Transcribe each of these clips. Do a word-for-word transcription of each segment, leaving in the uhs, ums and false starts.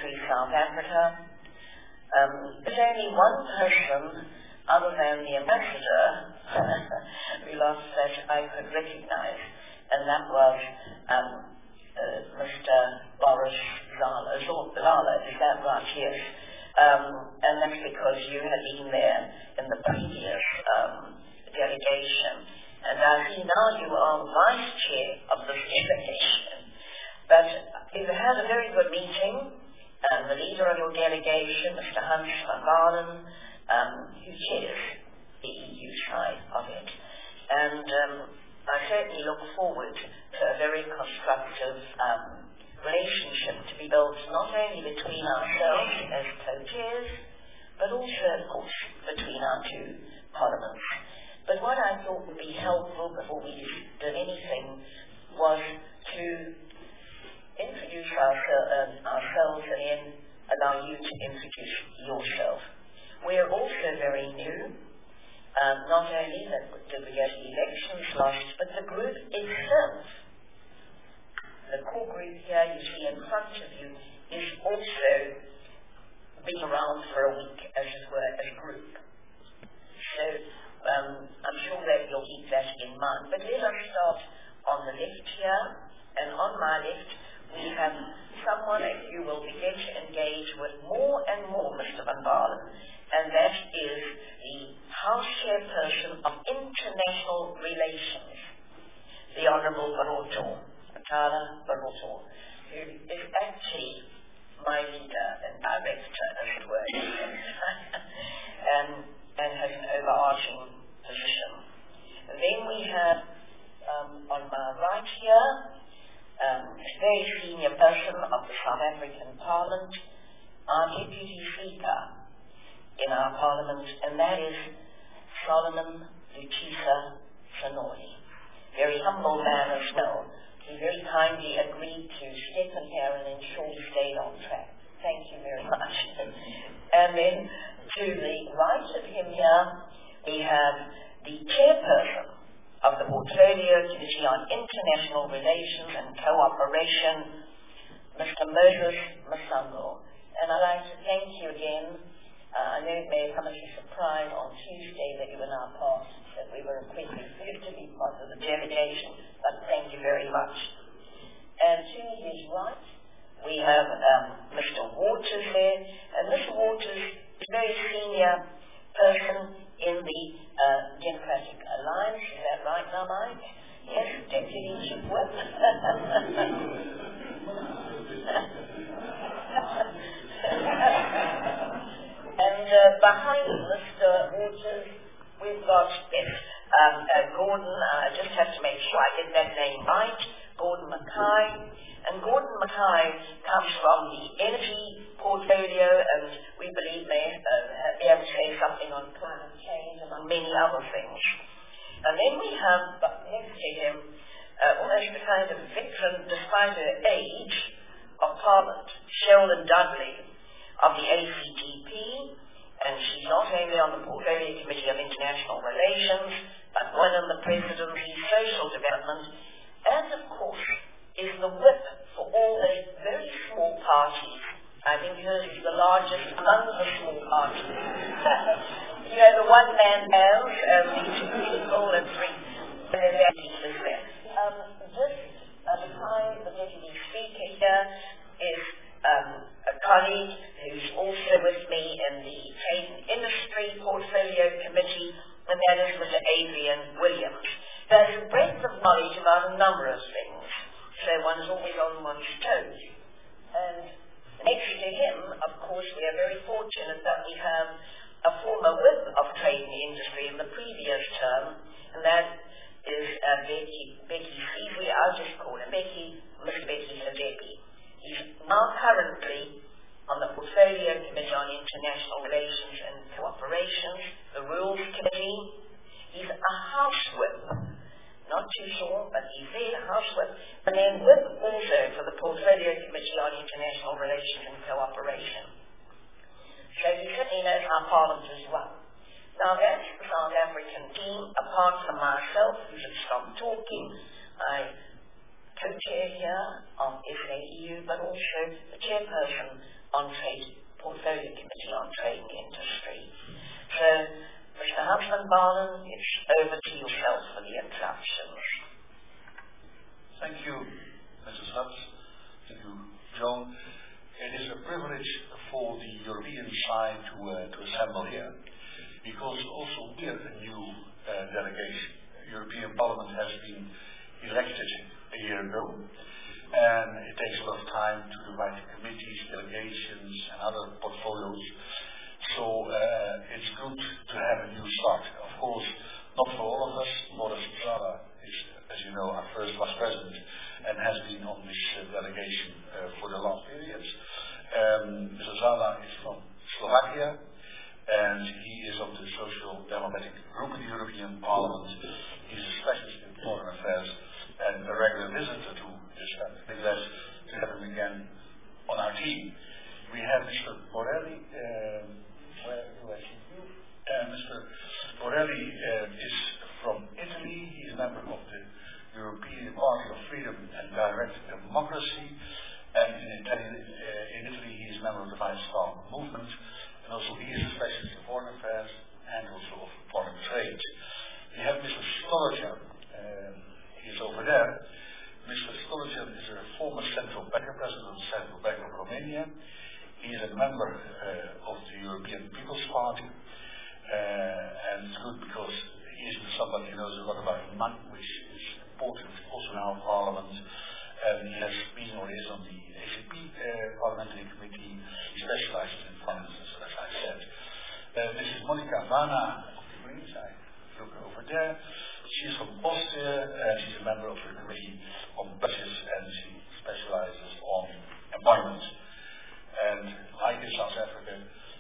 Country, South Africa. Um, there's only one person other than the ambassador who lost that I could recognize, and that was um, uh, Mister Boris Zala. Zala, is that right? Yes. Um, and that's because you had been there in the previous um, delegation. And I see now you are vice chair of this delegation. But you had a very good meeting. Um, the leader of your delegation, Mister Hans van Baalen, um, who chairs the E U side of it. And um, I certainly look forward to a very constructive um, relationship to be built not only between ourselves as co-chairs, but also, of course, between our two parliaments. But what I thought would be helpful before we did anything was to introduce ourselves, um, ourselves and then allow you to introduce yourself. We're also very new. Um, not only that did we get elections last, but the group itself, the core group here you see in front of you, is also been around for a week, as it were, as a group. So um, I'm sure that you'll keep that in mind. But let us start on the left here, and on my left we have someone that you will begin to engage with more and more, Mister van Baalen, and that is the House Chairperson of International Relations, the Honourable Barroso, Atala Barroso, who is actually my leader and director, as it were, and, and has an overarching position. And then we have, um, on my right here, Um, a very senior person of the South African Parliament, our Deputy Speaker in our Parliament, and that is Solomon Luchisa Sanori. Very humble man as well. He very kindly agreed to step in here and ensure he stayed on track. Thank you very much. And then to the right of him here, we have the chairperson of the Portfolio Committee on International Relations and Cooperation, Mister Moses Masango. And I'd like to thank you again. Uh, I know it may come as a surprise on Tuesday that you were now passed, that we were requested to be part of the delegation, but thank you very much. And to his right, we have um, Mister Waters there, and Mister Waters is a very senior person in the uh, Democratic Alliance. Is that right now, Mike? Yes, Deputy Chief Whip. And uh, behind Mister Waters, we've got yes, um, uh, Gordon. I uh, just have to make sure I get that name right. Gordon Mackay. And Gordon Mackay comes from the energy portfolio, and we believe may uh, be able to say something on climate change and on many other things. And then we have next to him uh, almost a kind of veteran, despite her age, of Parliament, Sheldon Dudley of the A C T P, and she's not only on the Portfolio Committee of International Relations, but one on the Presidency, Social Development, and of course is the whip for all those very small parties. I think hers is the largest among the small parties. You know, the one-man bands, um, the two people and three, and then the pieces there. Um, this, uh, behind the Deputy Speaker here, is um, a colleague who's also with me in the Trade and Industry Portfolio Committee, and that is Mister Adrian Williams. There's a breadth of knowledge about a number of things, so one's always on one's toes. And next to him, of course, we are very fortunate that we have a former whip of trade and industry in the previous term, and that is uh, Becky, Becky Feasley. I'll just call her Becky, Miss Becky Hadepi. He's now currently on the Portfolio Committee on International Relations and Cooperation, the Rules Committee. He's a house whip. Not too sure, but he's there, House Whip, and then whip also for the Portfolio Committee on International Relations and Cooperation. So he certainly knows our Parliament as well. Now that's the South African team, apart from myself, who should stop talking. I co-chair here of S A E U, but also the chairperson on trade, portfolio committee on trade and industry. So, Mister Huntsman-Barton, it's over to yourself for the introductions. Thank you, Missus Hutz. Thank you, Joan. It is a privilege for the European side to, uh, to assemble here, because also we are a new uh, delegation. The European Parliament has been elected a year ago, and it takes a lot of time to divide committees, delegations, and other portfolios. So uh, it's good to have a new start. Of course, not for all of us. Boris Zala is, as you know, our first vice president and has been on this uh, delegation uh, for the last periods. Um, Mister Zala is from Slovakia, and he is of the Social Democratic Group in the European Parliament. He's a specialist in foreign affairs and a regular visitor to this country. We're glad to have him again on our team. We have Mister Borrelli. Um, where do I see you? Uh, Mister Borrelli uh, is from Italy. He is a member of the European Party of Freedom and Direct Democracy. And in Italy, uh, in Italy he is a member of the Five Star Movement. And also he is a specialist in foreign affairs and also of foreign trade. We have Mister Stolojan. Um, he is over there. Mister Stolojan is a former central banker, president of the Central Bank of Romania. He is a member uh, of the European People's Party. Uh, and it's good because he is somebody who knows a lot about money, which is important also in our parliament. And he has been or is on the A C P uh, parliamentary committee. He specializes in finances, as I said. Uh, this is Monica Vana of the Greens. I look over there. She's from Austria, and she's a member of the committee on budgets, and she specializes on employment. And like in South Africa,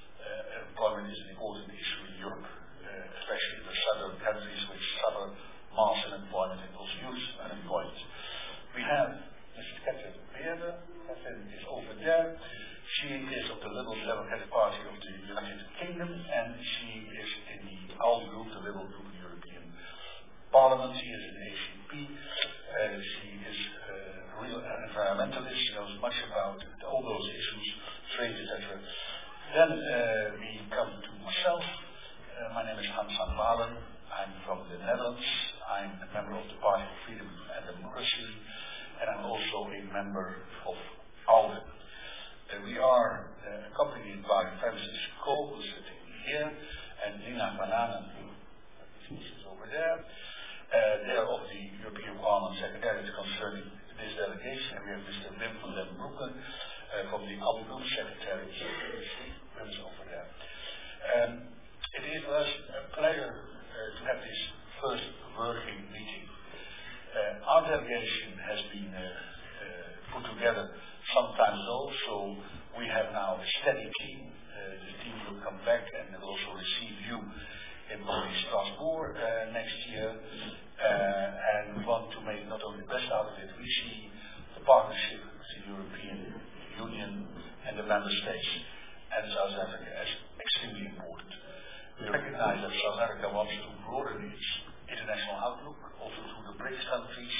uh, employment is an important issue in Europe, uh, especially in the southern countries which suffer mass unemployment and also youth unemployment. We have Missus Catherine Beerde. Catherine is over there. She is of the Liberal Democratic Party of the United Kingdom, and she is in the ALDE group, the Liberal group in the European Parliament. She is in A C P. Uh, she is uh, a real environmentalist. She knows much about all those issues, trade, et cetera. Then uh, we come to myself. Uh, my name is Hans van Walen. I'm from the Netherlands. I'm a member of the Party of Freedom and Democracy, and I'm also a member of ALDE. Uh, we are uh, accompanied by Francis Cole, who's sitting here, and Nina Van Anen, who is over there. Uh, they are of the European Parliament Secretariat concerning this delegation, and we have Mister Wim van den Broeke uh, from the ALDE Group Secretariat. Wim is over there. Um, it is for us a pleasure uh, to have this first working meeting. Uh, our delegation has been uh, uh, put together some time ago, so we have now a steady team. Uh, the team will come back and will also receive you in Strasbourg uh, next year. Uh, and we want to make not only the best out of it, we see the partnership with the European Union and the member states and South Africa as extremely important. We recognize that South Africa wants to broaden its international outlook, also to the BRICS countries,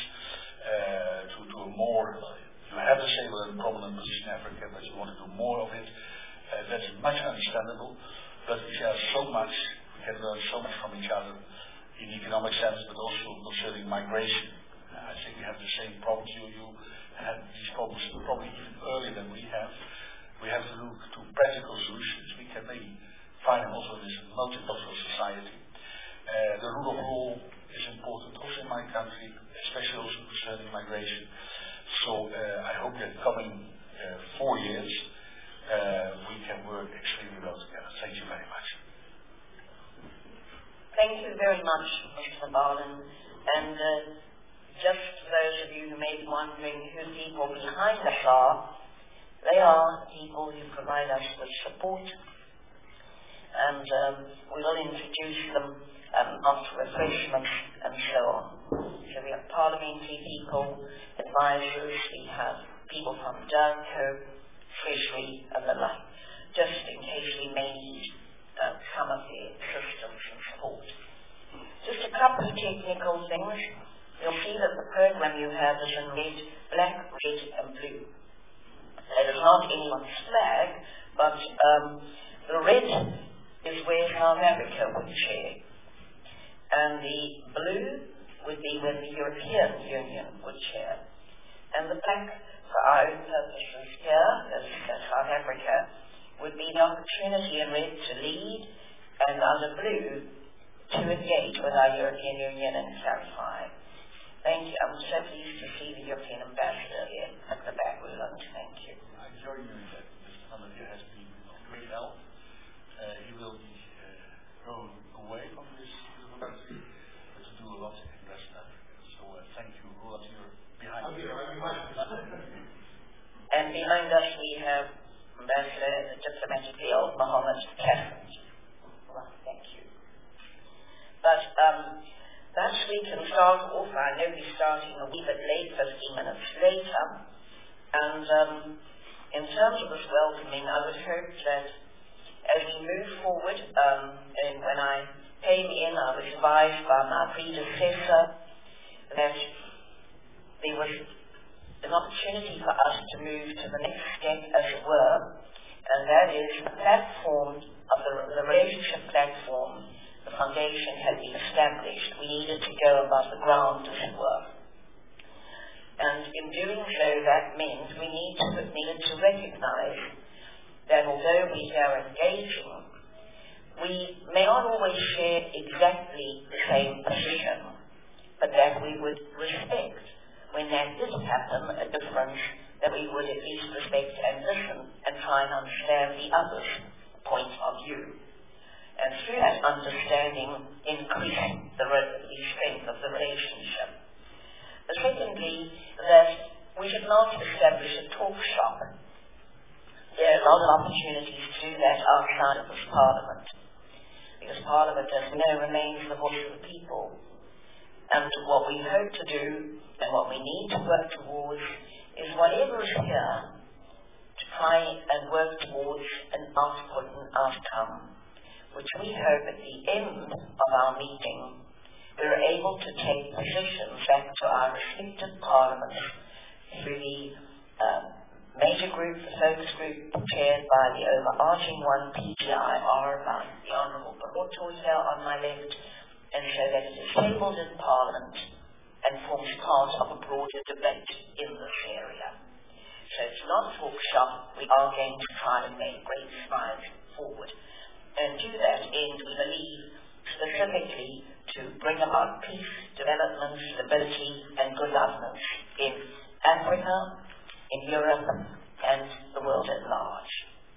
uh, to, to a more, you have a stable and prominent position in Africa, but you want to do more of it. Uh, that's much understandable, but we share so much, we can learn so much from each other in economic sense, but also concerning migration. Uh, I think we have the same problems. You, you have these problems probably even earlier than we have. We have to look to practical solutions. We can maybe find them also in this multicultural society. Uh, the rule of law is important also in my country, especially also concerning migration. So uh, I hope that coming uh, four years uh, we can work extremely well together. Thank you very much. Thank you very much, Mister Barton. And uh, just for those of you who may be wondering who the people behind us are, they are people who provide us with support, and um, we will introduce them um, after refreshments and so on. So we have parliamentary people, advisors, we have people from DIRCO, Treasury, and the like, just in case we may need uh, some of the assistance and support. Just a couple of technical things. You'll see that the program you have is in red, black, red, and blue. It is not anyone's flag, but um, the red is where South Africa would chair. And the blue would be where the European Union would chair. And the black, for our own purposes here, as South Africa, would be the opportunity in red to lead, and under blue to engage with our European Union and clarify. Thank you. I'm so pleased to see the European Ambassador here at the back. Roland, thank you. I join you in that. Mister Hammerdeer has been of great help. Uh, he will be uh, going away from this country to do a lot in West Africa. So uh, thank you, Roland. You're behind me. And behind us we have Ambassador diplomatically old Mohammed Kassim. Well, thank you. But um, perhaps we can start off. I know we're starting a wee bit late, fifteen minutes later. And um, in terms of this welcoming, I would hope that as we move forward, um, and when I came in, I was advised by my predecessor that there was an opportunity for us to move to the next step, as it were, and that is the platform of the, the relationship platform. The foundation had been established. We needed to go above the ground, as it were. And in doing so, that meant we need to, needed to recognize that although we are engaging, we may not always share exactly the same position, but that we would respect, when that did happen, a difference, that we would at least respect and listen and try and understand the other's point of view. And through that understanding, increase the, the strength of the relationship. But secondly, that we should not establish a talk shop. There are a lot of opportunities to do that outside of this Parliament, because Parliament, as we know, remains the voice of the people. And what we hope to do, and what we need to work towards, is whatever is here, to try and work towards an output and outcome, which we hope at the end of our meeting, we're able to take positions back to our respective parliaments through the um, major group, the focus group, chaired by the overarching one, P G I R, by the Honourable Baroto here on my left, and so that it is tabled in Parliament and forms part of a broader debate in this area. So it's not a talk shop. We are going to try and make great strides forward. And to that end, we believe specifically to bring about peace, development, stability, and good governance in Africa, in Europe, and the world at large.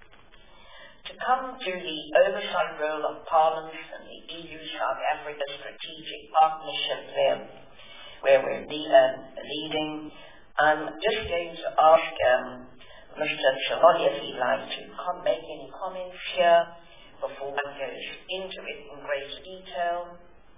To come to the oversight role of Parliament and the E U-South Africa Strategic Partnership there, where we're le- uh, leading, I'm just going to ask um, Mister Chevalier if he'd like to com- make any comments here before one goes into it in greater detail.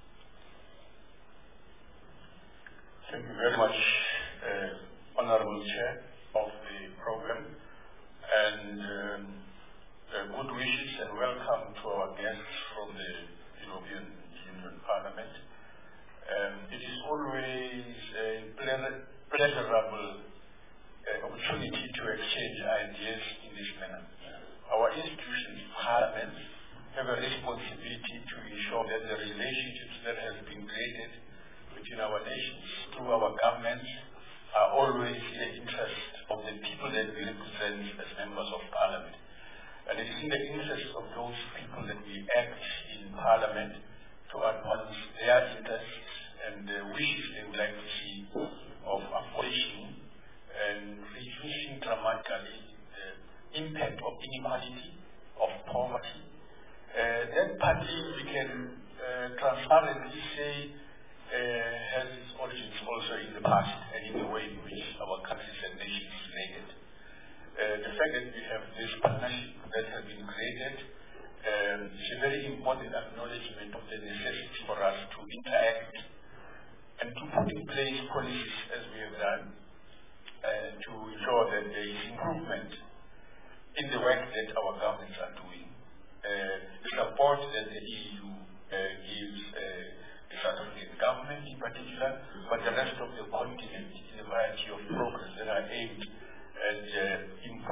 Thank you very much, uh, Honourable Chair of the program, and um, uh, good wishes and welcome to our guests from the European Union Parliament. Um, it is always a ple- pleasurable uh, opportunity to exchange ideas in this manner. Our institutions, Parliament, have a responsibility to ensure that the relationships that have been created between our nations through our governments are always in the interest of the people that we represent as members of Parliament. And it is in the interest of those people that we act in Parliament to advance their interests and the wishes they would like to see of abolishing and reducing dramatically the impact of inequality, of poverty. Uh, then partly we can uh, transparently say uh, has its origins also in the past and in the way in which our countries and nations related. Uh, the fact that we have this partnership that has been created um, is a very important acknowledgement of the necessity for us to interact and to put in place policies as we have done uh, to ensure that there is improvement in the work that our governments are doing. Uh, the support that the E U uh, gives uh, the South African government in particular, but the rest of the continent in a variety of programs that are aimed at uh, improving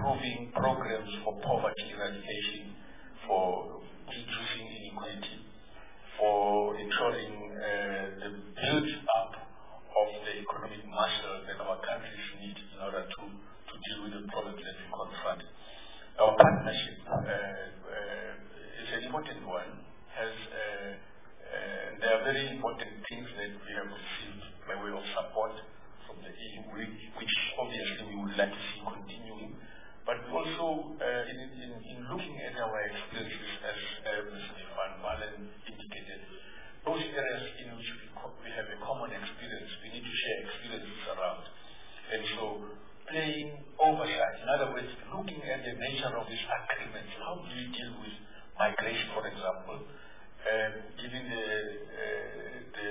ensuring uh, the build-up of the economic muscle that our countries need in order to, to deal with the problems that we confront. Our partnership uh, uh, is an important one. Has uh, uh, there are very important things that we have received by way of support from the E U, which obviously we would like to see continuing. But also uh, in, in, in looking at our experiences, as uh, Mister Van Balen indicated, those areas in which we, we have a common experience, we need to share experiences around. And so playing oversight, in other words, looking at the nature of these agreements, how do we deal with migration, for example, um, given the, uh, the,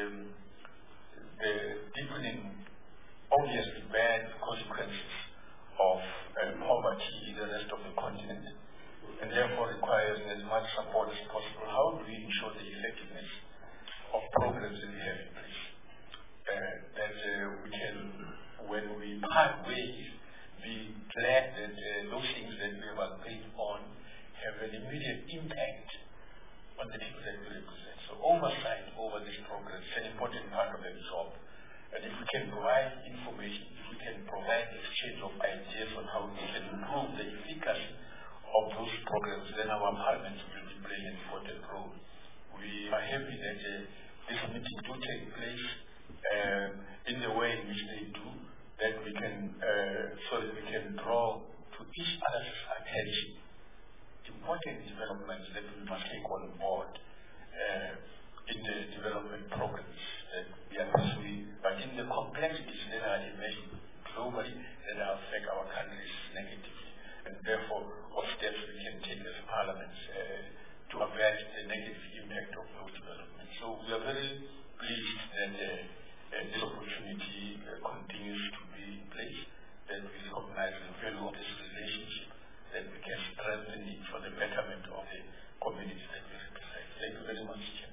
the deepening, obviously bad consequences of uh, poverty in the rest of the continent, and therefore requires as much support as possible. How do we ensure the effectiveness of programs that we have in place? Uh, that uh, we can, when we part ways, be glad that uh, those things that we have agreed on have an immediate impact on the people that we represent. So oversight over these programs is an important part of the job. And if we can provide information, if we can provide exchange of ideas on how we can improve the efficacy of those programs, then our parliament will be playing an important role. We are happy that uh, this meeting do take place uh, in the way in which they do, that we can, uh, so that we can draw to each other's attention important developments that we must take on board uh, in the development programs that we are pursuing, but in the complexities that are emerging globally that affect our countries negatively, and therefore what steps we can take as parliaments uh, to avert the negative impact of those developments. So we are very pleased that uh, uh, this opportunity uh, continues to be in place, that we recognize the value of this relationship, that we can strengthen it for the betterment of the communities that we represent. Thank you very much, Chair.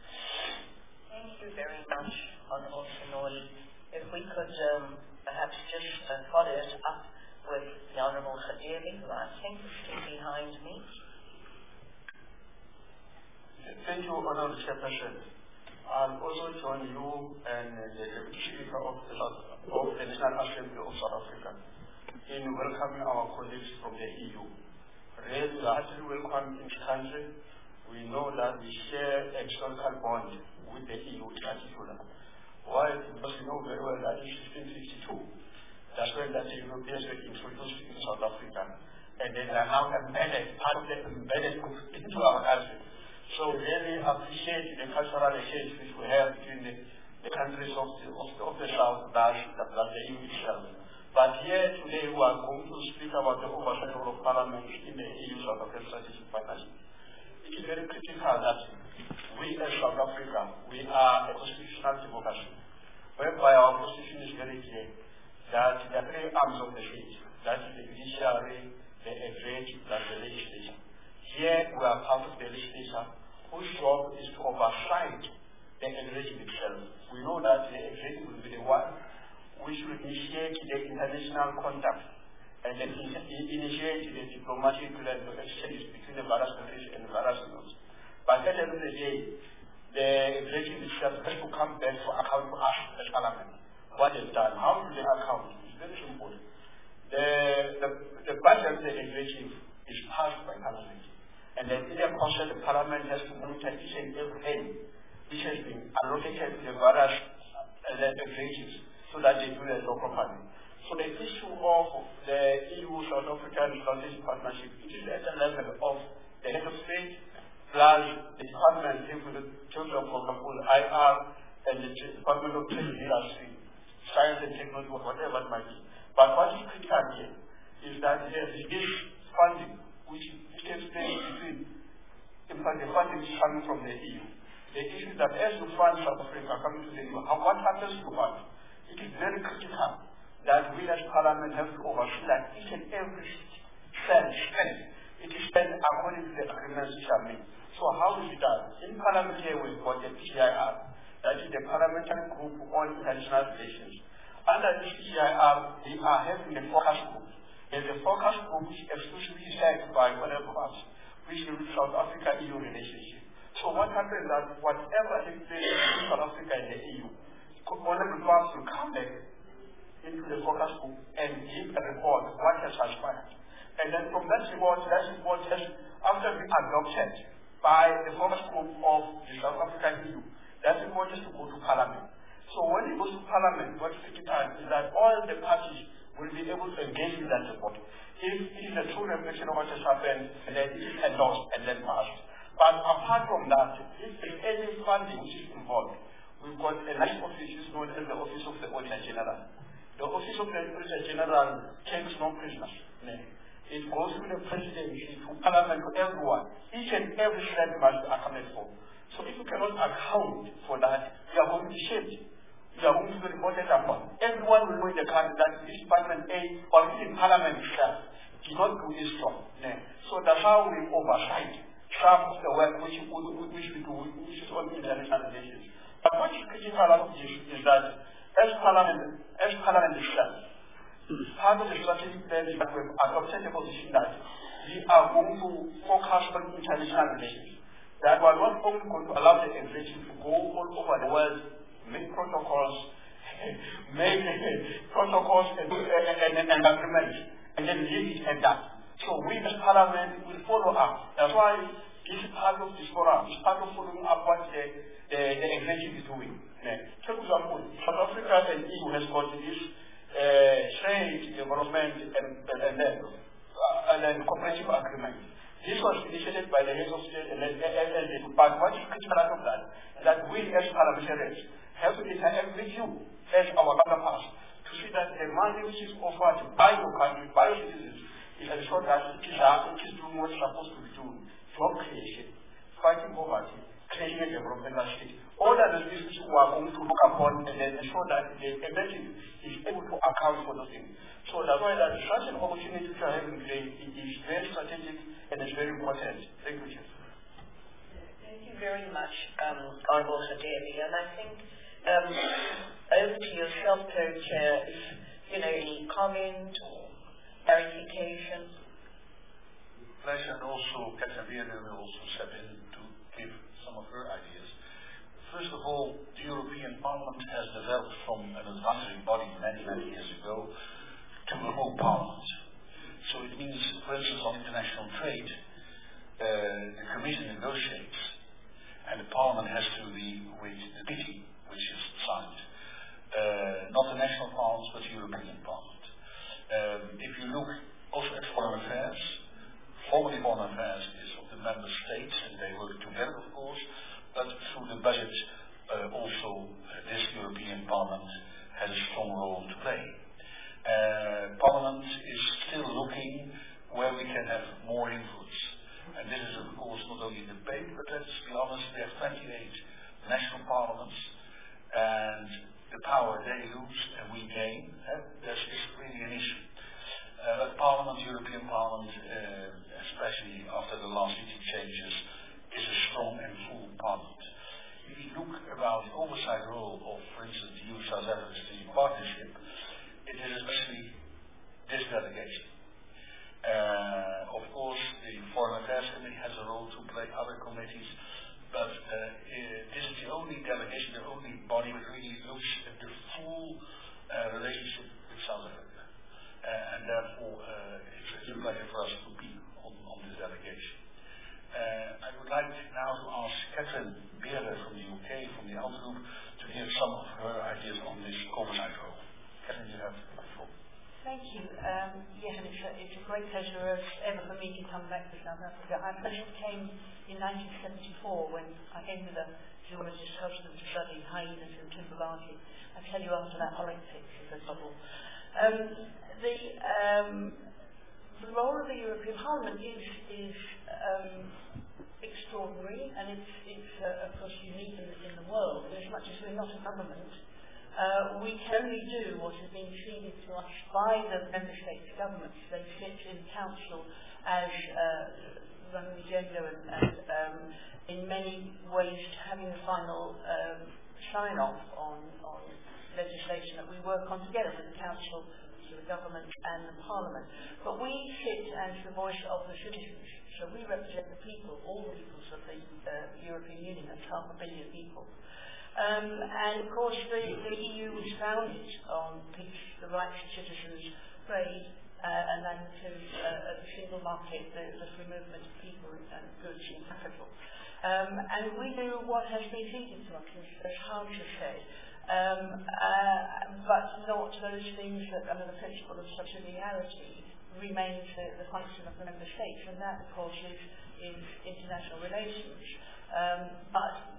Thank you very much, Honorable Senori. If we could um, perhaps just uh, follow it up with the Honorable Khadiri, who I think is still behind me. Thank you, Honorable Chairperson. I'll also join you and uh, the Deputy Speaker of the, of the National Assembly of South Africa in welcoming our colleagues from the E U. Really, we are heartily welcome in this country. We know that we share a historical bond with the E U in particular. Why? Because we know very well that in sixteen fifty-two, that's when that the Europeans were introduced in South Africa, and they are now embedded, part of them embedded into our country. So we really appreciate the cultural exchange which we have between the, the countries of the, of the, of the South, that's, that's the E U itself. But here today we are going to speak about the oversight role of Parliament in the E U South African Strategic Partnership. It is very critical that we as South Africa, we are a constitutional democracy, whereby our constitution is very clear that the three arms of the state, that is the judiciary, the executive, and the legislature. Here we are part of the legislature, whose job is to oversight the executive itself. We know that the executive will be the one which will initiate the international contact and then initiate the diplomatic exchanges between the various countries and the various nodes. But at the end of the day, the executive itself has to come back to account to us as Parliament. What they've done, how do they account? It's very simple. The, the, the budget of the executive is passed by Parliament. And then in the process, the Parliament has to monitor each and every penny which has been allocated to the various uh, executives, so that they do their job properly. So the issue of the E U South African Strategic Partnership, it is at the level of the head of state, plus the department, for example, I R, and the Department of Trade and Industry, Science and Technology, whatever it might be. But what is critical here is that there is this funding, which takes place between, in fact, the funding is coming from the E U. The issue is that as you fund South Africa coming to the E U, what happens to funds? It is very critical that we as Parliament have to oversee that each and every cent spent, it is spent according to the agreements which are made. So how is it done? In Parliament here we've got the P C I R, that is the Parliamentary Group on International Relations. Under this P C I R, we are having the focus group. There's a focus group which is exclusively set by whatever us, which is South Africa-E U relationship. So what happened that whatever is in South Africa and the E U, Honorable Parks will come back into the focus group and give a report of what has transpired. And then from that report, that report has, after being adopted by the focus group of the South African E U, that report is to go to Parliament. So when it goes to Parliament, what is significant is that all the parties will be able to engage with that report. If it is a true reflection of what has happened, then it is endorsed and then passed. But apart from that, if there is any funding which is involved, we've got a nice office which is known as the Office of the Auditor General. The Office of the Auditor General takes no prisoners. It goes to the presidency, to Parliament, to everyone. Each and every cent must be accounted for. So if you cannot account for that, you are going to be shamed. You are going to be reported upon. Everyone will know in the country that this Department A or even Parliament itself did not do this job. So that's how we oversight some of the work which, which we do, which is on international relations. But what is critical of this is that as Parliament, as Parliament itself, part of the strategic plan is that we've adopted a position that we are going to focus on international relations. That we are not only going to allow the executive to go all over the world, make protocols, make protocols and, and, and, and agreements, and then leave it at that. So we as Parliament will follow up. That's why this is part of this forum. It's part of following up what the, the, the executive is doing. For example, South Africa and E U has got this uh, trade development and, and, and then uh, and then cooperative agreement. This was initiated by the heads of state and then but what is critical out of that is that we as parliamentarians have to interact with you as our counterparts to see that the money which is offered by your country, by your citizens, is ensured that it is, uh, it is doing what it's supposed to be doing. Job creation, fighting poverty, creating a developmental state. All that is issues we are going to look upon and then ensure that the executive is able to account for those things. So that's why that such an opportunity to have in today it is very strategic and it's very important. Thank you, Chair. Thank you very much, um, Honourable Hadebe. And I think um, over to yourself, Co-Chair, if you know any comment or clarification. Pleasure, and also Catherine Beerder will also step in to give some of her ideas. First of all, the European Parliament has developed from an advisory body many, many years ago to a whole parliament. So it means, for instance, on international trade, uh, the Commission negotiates, and the Parliament has to be with the treaty which is signed. Uh, not the national parliaments, but the European Parliament. Um, if you look also at foreign affairs, formally foreign affairs is of the member states, and they work together, of course. But through the budget, uh, also uh, this European Parliament has a strong role to play. Uh, Parliament is still looking where we can have more influence. And this is, of course, not only debate, but let's be honest, we have twenty-eight national parliaments, and the power they lose and we gain, uh, this is really an issue. Uh, but Parliament, European Parliament, uh, especially after the last treaty changes, is a strong and full parliament. If you look about the oversight role of, for instance, the E U-South Africa Strategic Partnership, it is especially this delegation. Uh, of course, the Foreign Affairs Committee has a role to play, other committees, but uh, uh, this is the only delegation, the only body which really looks at the full uh, relationship with South Africa. Uh, and therefore, uh, it's, it's a pleasure for us to be on, on this delegation. Uh, I would like now to ask Catherine Beerder from the U K, from the ALDE Group, to give some of her ideas on this oversight role. Catherine, you have the floor. Thank you. Um, yes, and it's a, it's a great pleasure as ever for me to come back to South Africa. I first came in nineteen seventy-four when I came with a zoologist husband to study hyenas and timberlake. I tell you after that horrid picture, the bubble. Um, the, um, the role of the European Parliament is, is um, extraordinary, and it's, it's uh, of course unique in the, in the world. As much as we're not a government, uh, we can only do what has been ceded to us by the member states' governments. They sit in council as uh, running the agenda and, and um, in many ways having the final um, sign-off on, on legislation that we work on together with the council to the government and the parliament. But we sit as the voice of the citizens. So we represent the people, all the peoples of the uh, European Union, that's half a billion people. Um, and of course the, the E U was founded on peace, the rights of citizens, trade, uh, and that includes uh, the single market, the, the free movement of people and goods and capital. Um, and we do what has been ceded to us, as hard to say, um, uh, but not those things that under the principle of subsidiarity remains the, the function of the member states, and that of course is, is international relations. Um, but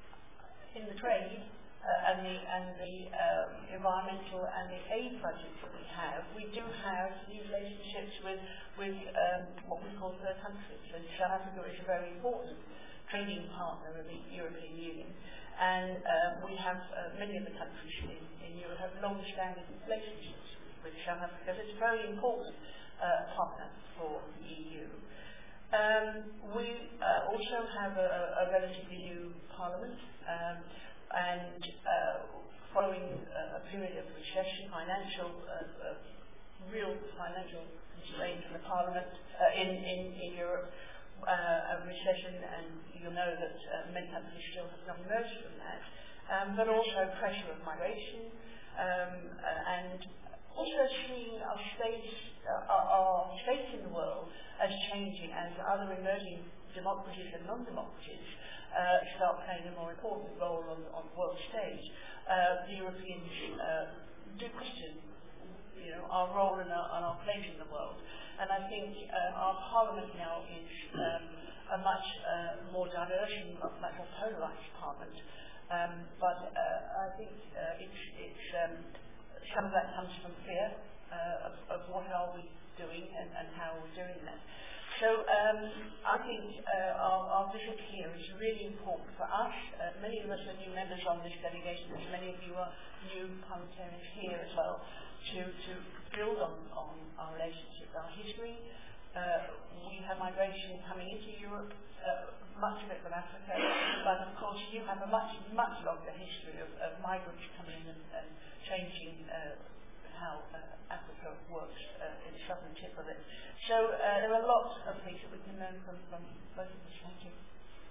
in the trade uh, and the, and the um, environmental and the aid budgets that we have, we do have these relationships with, with um, what we call third countries. And South Africa is a very important trading partner of the European Union. And uh, we have uh, many of the countries in, in Europe have long-standing relationships with South Africa. It's a very important uh, partner for the E U. Um, we uh, also have a, a relatively new parliament. Um, and uh, following uh, a period of recession, financial, uh, uh, real financial constraints in the Parliament uh, in, in, in Europe, uh, a recession, and you'll know that uh, many countries still have not emerged from that, um, but also pressure of migration, um, uh, and also seeing our states, uh, our, our states in the world as changing as other emerging democracies and non-democracies Uh, start playing a more important role on, on the world stage. Uh, the Europeans uh, do question, you know, our role and our, and our place in the world. And I think uh, our Parliament now is um, a much uh, more diverse and much more polarised Parliament. Um, but uh, I think uh, it's, it's um, some of that comes from fear uh, of, of what are we doing and, and how we're doing that. So um, I think uh, our, our visit here is really important for us. Uh, many of us are new members on this delegation, as many of you are new parliamentarians here as well, to, to build on, on our relationship, our history. Uh, we have migration coming into Europe, uh, much of it from Africa, but of course you have a much, much longer history of, of migrants coming in and, and changing uh, how uh, Africa works uh, in the southern tip of it. So uh, there are lots of things that we can learn from, from both of us. Thank you.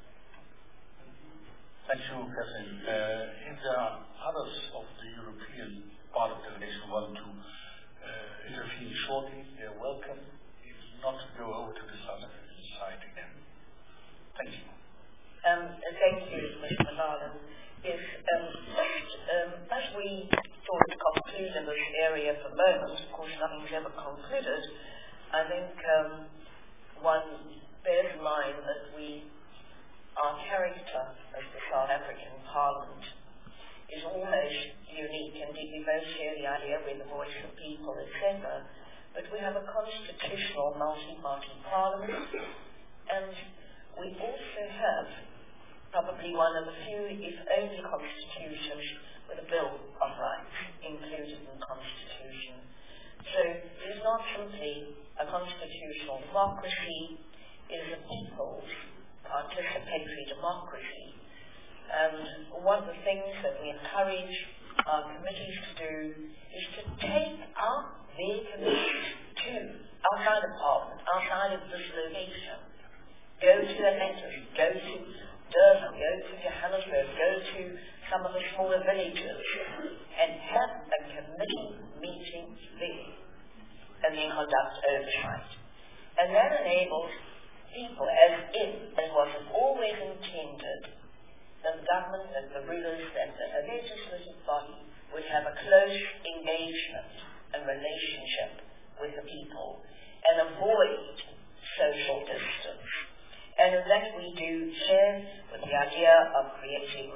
Thank you, Catherine. Uh, if there are others of the European part of the delegation who want to uh, intervene shortly, they are welcome. If not, go over to the South African side again. Thank you. Um, thank you, Mister Mallard. Yes, um, just um, as we sort of conclude in this area for the moment, of course nothing's ever concluded, I think um, one bears in mind that we, our character as the South African Parliament is almost unique. Indeed, we both share the idea we're the voice of people, et cetera. But we have a constitutional multi-party parliament, and we also have probably one of the few, if only, constitutions with a Bill of Rights included in the Constitution. So it is not simply a constitutional democracy, it is a people's participatory democracy. And one of the things that we encourage our committees to do is to take up their committees to outside of Parliament, outside of this location. Go to Atlanta, go to Durban, go to Johannesburg, go to some of the smaller villages and have a committee meeting there and then conduct oversight. And that enables people, as if, as was always intended, that the government, that the rulers, that the legislative body would have a close engagement and relationship with the people and avoid social distance. And in that we do share with the idea of creating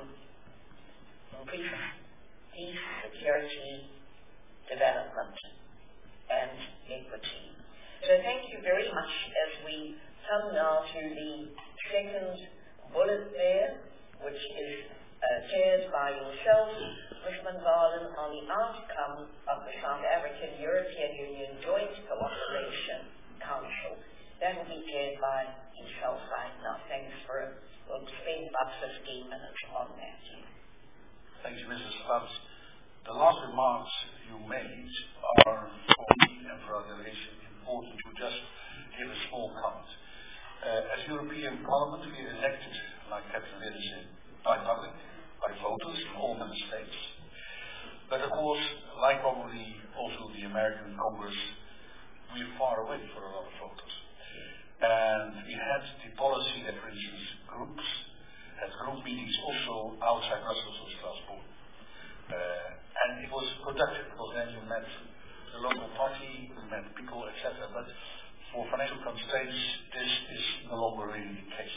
increased peace, security, development, and equity. So thank you very much as we come now to the second bullet there, which is uh, chaired by yourself, Miz van Baalen, on the outcome of the South African European Union Joint Cooperation Council. That will be chaired by yourself right now. Thanks for, we'll spend about fifteen minutes on that. Thank you, Missus Stubbs. The last remarks you made are, for me and for our delegation, important to just give a small comment. Uh, as European Parliament, we are elected, like Captain Lynn said, by public, by voters in all member states. But of course, like probably also the American Congress, we are far away for a lot of voters. And we had the policy that, for instance, groups had group meetings also outside Brussels or Strasbourg. Uh, and it was productive because then you met the local party, you met people, et cetera. But for financial constraints, this is no longer really the case.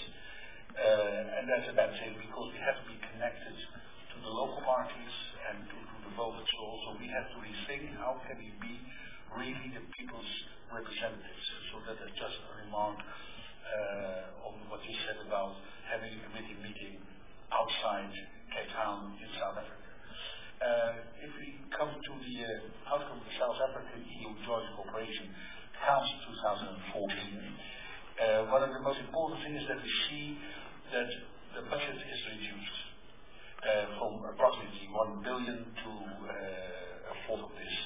Uh, and that's a bad thing because we have to be connected to the local parties and to, to the voters. So also we have to rethink how can we be really the people's representatives. So that is just a remark uh, on what you said about having a committee meeting outside Cape Town in South Africa. Uh, if we come to the uh, outcome of the South African E U Joint Cooperation Council twenty fourteen, uh, one of the most important things is that we see that the budget is reduced uh, from approximately one billion to uh, a fourth of this.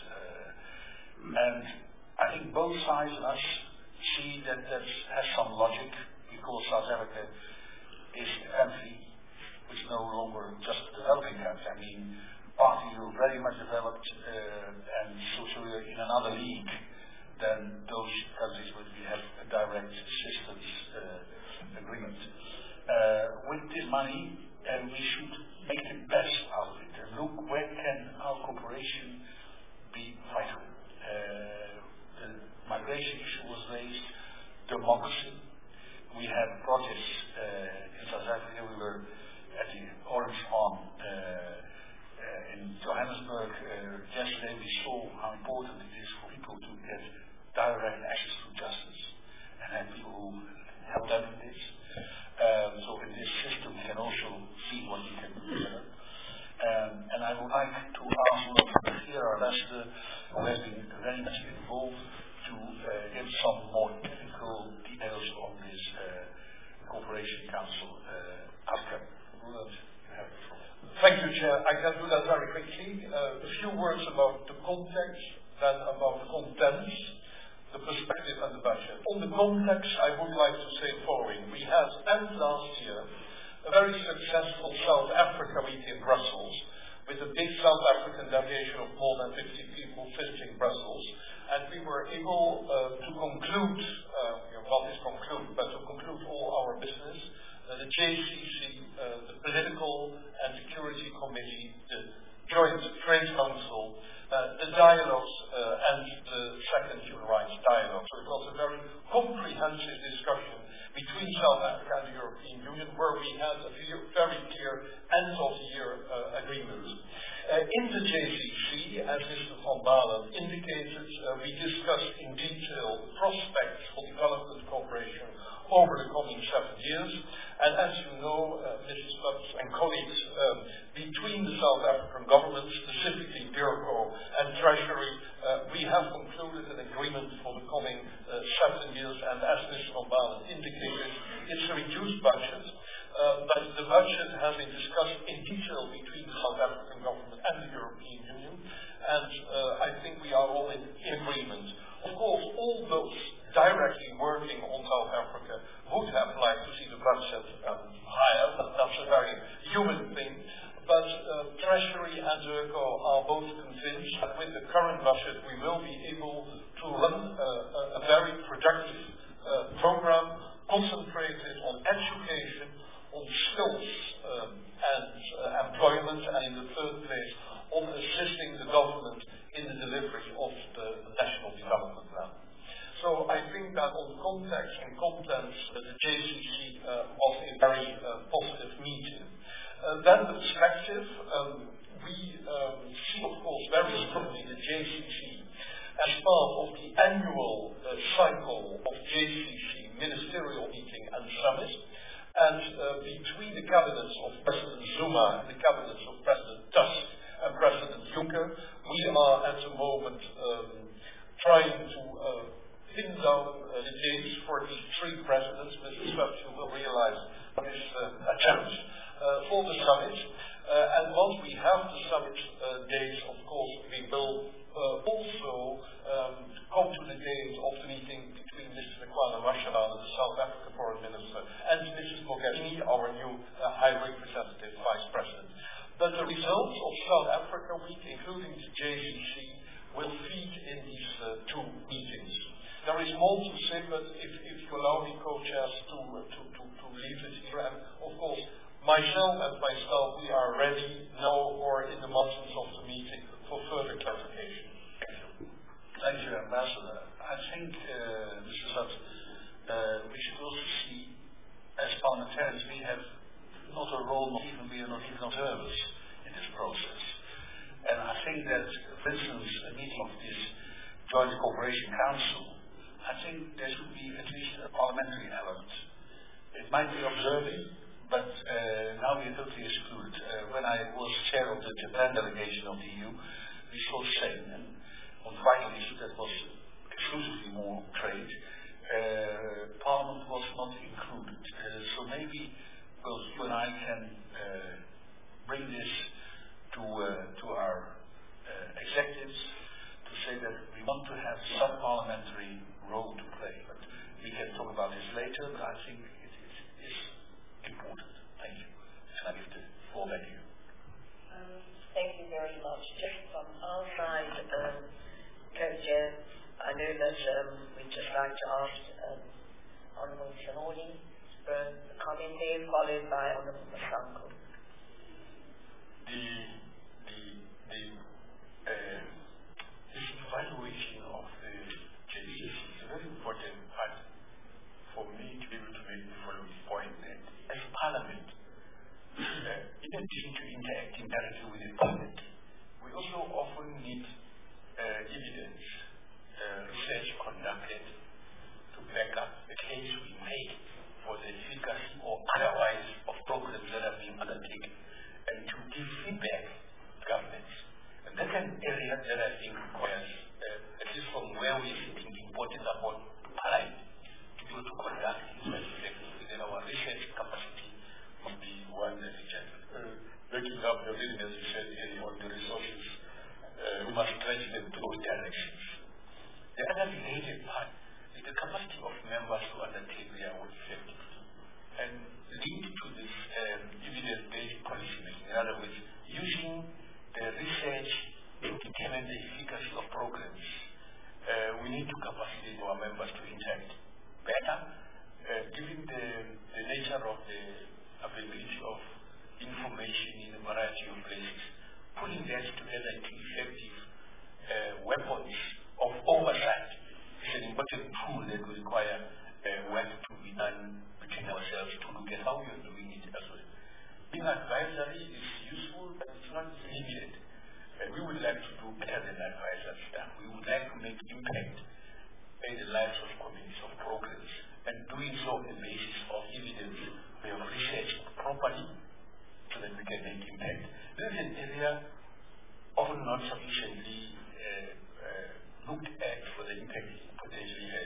Uh, and I think both sides of us see that that has some logic because South Africa is a country which is no longer just a developing country. I mean, partly you're very much developed uh, and so, so you're in another league than those countries where we have a direct systems uh, agreement. Uh, with this money, and we should make the best out of it and look where can our cooperation be vital. Uh, the migration issue was raised, democracy. We had projects uh, in South Africa. We were at the Orange Farm uh, uh, in Johannesburg. Uh, yesterday we saw how important it is for people to get direct access to justice and have people who help them in this. Um, so in this system we can also see what we can do together. Um, and I would like to ask here our ambassador, who has been very much involved, to uh, give some more technical details on this uh, Cooperation Council uh, outcome. Roland, you have the floor. Thank you, Chair. I can do that very quickly. Uh, a few words about the context, then about the contents, the perspective and the budget. On the context, I would like to say the following. We had, end last year, a very successful South Africa week in Brussels, with a big South African delegation of more than fifty people visiting Brussels, and we were able uh, to conclude, uh, you know, not is conclude, but to conclude all our business. Uh, the J C C, uh, the Political and Security Committee, the Joint Trade Council, uh, the dialogues uh, and the second human rights dialogue. So it was a very comprehensive discussion between South Africa and the European Union, where we had a very clear end of the year uh, agreement. Uh, in the J C C, as Mister Van Balen indicated, uh, we discussed in detail the prospects for development cooperation over the coming seven years. And as you know, uh, Missus Lutz and colleagues, um, between the South African government, specifically BERCO and Treasury, uh, we have concluded an agreement for the coming uh, seven years. And as Mister Van Balen indicated, it's a reduced budget. Uh, but the budget has been discussed in detail between the South African government and the European Union. And uh, I think we are all in agreement. Of course, all those directly working on South Africa would have liked to see the budget um, higher. But that's a very human thing. But uh, Treasury and BERCO are both convinced that with the current budget we will be able to run uh, a, a very productive uh, program concentrated on education, on skills um, and uh, employment, and in the third place on assisting the government in the delivery of the, the National Development Plan. So I think that on context and contents, uh, the J C C uh, was a very uh, positive meeting. Uh, then the perspective, um, we um, see of course very strongly the J C C as part of the annual uh, cycle of J C C ministerial meeting and summit. And uh, between the cabinets of President Zuma and the cabinets of President Tusk and President Juncker, we are at the moment um, trying to uh, pin down uh, the dates for these three presidents. Mister Swaps, you will realize that is uh, a challenge uh, for the summit. Uh, and once we have the summit uh, dates, of course, we will uh, also um, come to the date of the meeting between Mister Nkwana Mashallah, the South African Foreign Minister, and Missus Mogherini, our new uh, High Representative Vice President. But the results of South Africa Week, including the J C C, will feed in these uh, two meetings. There is more to say, but if, if you allow me, co-chairs, to, uh, to, to, to leave it here, and of course, myself and myself, we are ready now or in the margins of the meeting for further clarification. Thank you. Thank you, Ambassador. I think, uh, Mister Sutton, uh, we should also see, as parliamentarians, we have not a role, not even we are not even observers in this process. And I think that, for instance, a meeting of this Joint Cooperation Council, I think there should be at least a parliamentary element. It might be observing, but uh, now we are totally excluded. Uh, when I was chair of the Japan delegation of the E U, we saw the same. And on the vital issue that was exclusively more trade, uh, Parliament was not included. Uh, so maybe well, you and I can uh, bring this to uh, to our uh, executives to say that we want to have some parliamentary role to play. But we can talk about this later, but I think it is, is important. Thank you. And I give the floor back to you. Um, thank you very much. Just from our side, um, Co-Chair, I know that um, we'd just like to ask um, Honourable Sanoli for a comment there, followed by Honourable Masango. The, the, the, uh, this evaluation of the J C C is a very important part for me to be able to make the following point that as Parliament, uh, in addition to interacting directly with the public, we also often need uh, evidence, uh, research conducted to back up the case we make for the efficacy or otherwise of programs that are being undertaken, and to give feedback to governments. And that's an area that I think requires, uh, at least from where we are sitting, important upon Parliament to be able to conduct research effectively. Then our research capacity must be one that is uh, breaking up the business, as you said earlier, on the resources. Uh, we must stretch them to those directions. The other related part is the capacity of members to undertake their work effectively. And linked to this um, evidence-based policy making, in other words, using the research to determine the efficacy of programs, uh, we need to capacitate our members to interact better, uh, given the, the nature of the availability of information in a variety of places. Putting that together into effective uh, weapons of oversight is an important tool that will require uh, work to be done between ourselves to look at how we are doing it as well. Being advisory is useful, but it's not limited. Uh, we would like to do better than advisory stuff. We would like to make impact in the lives of communities, of programs, and doing so on the basis of evidence we have researched properly so that we can make impact. This is an area often not sufficiently uh, uh, looked at for the impact it potentially has.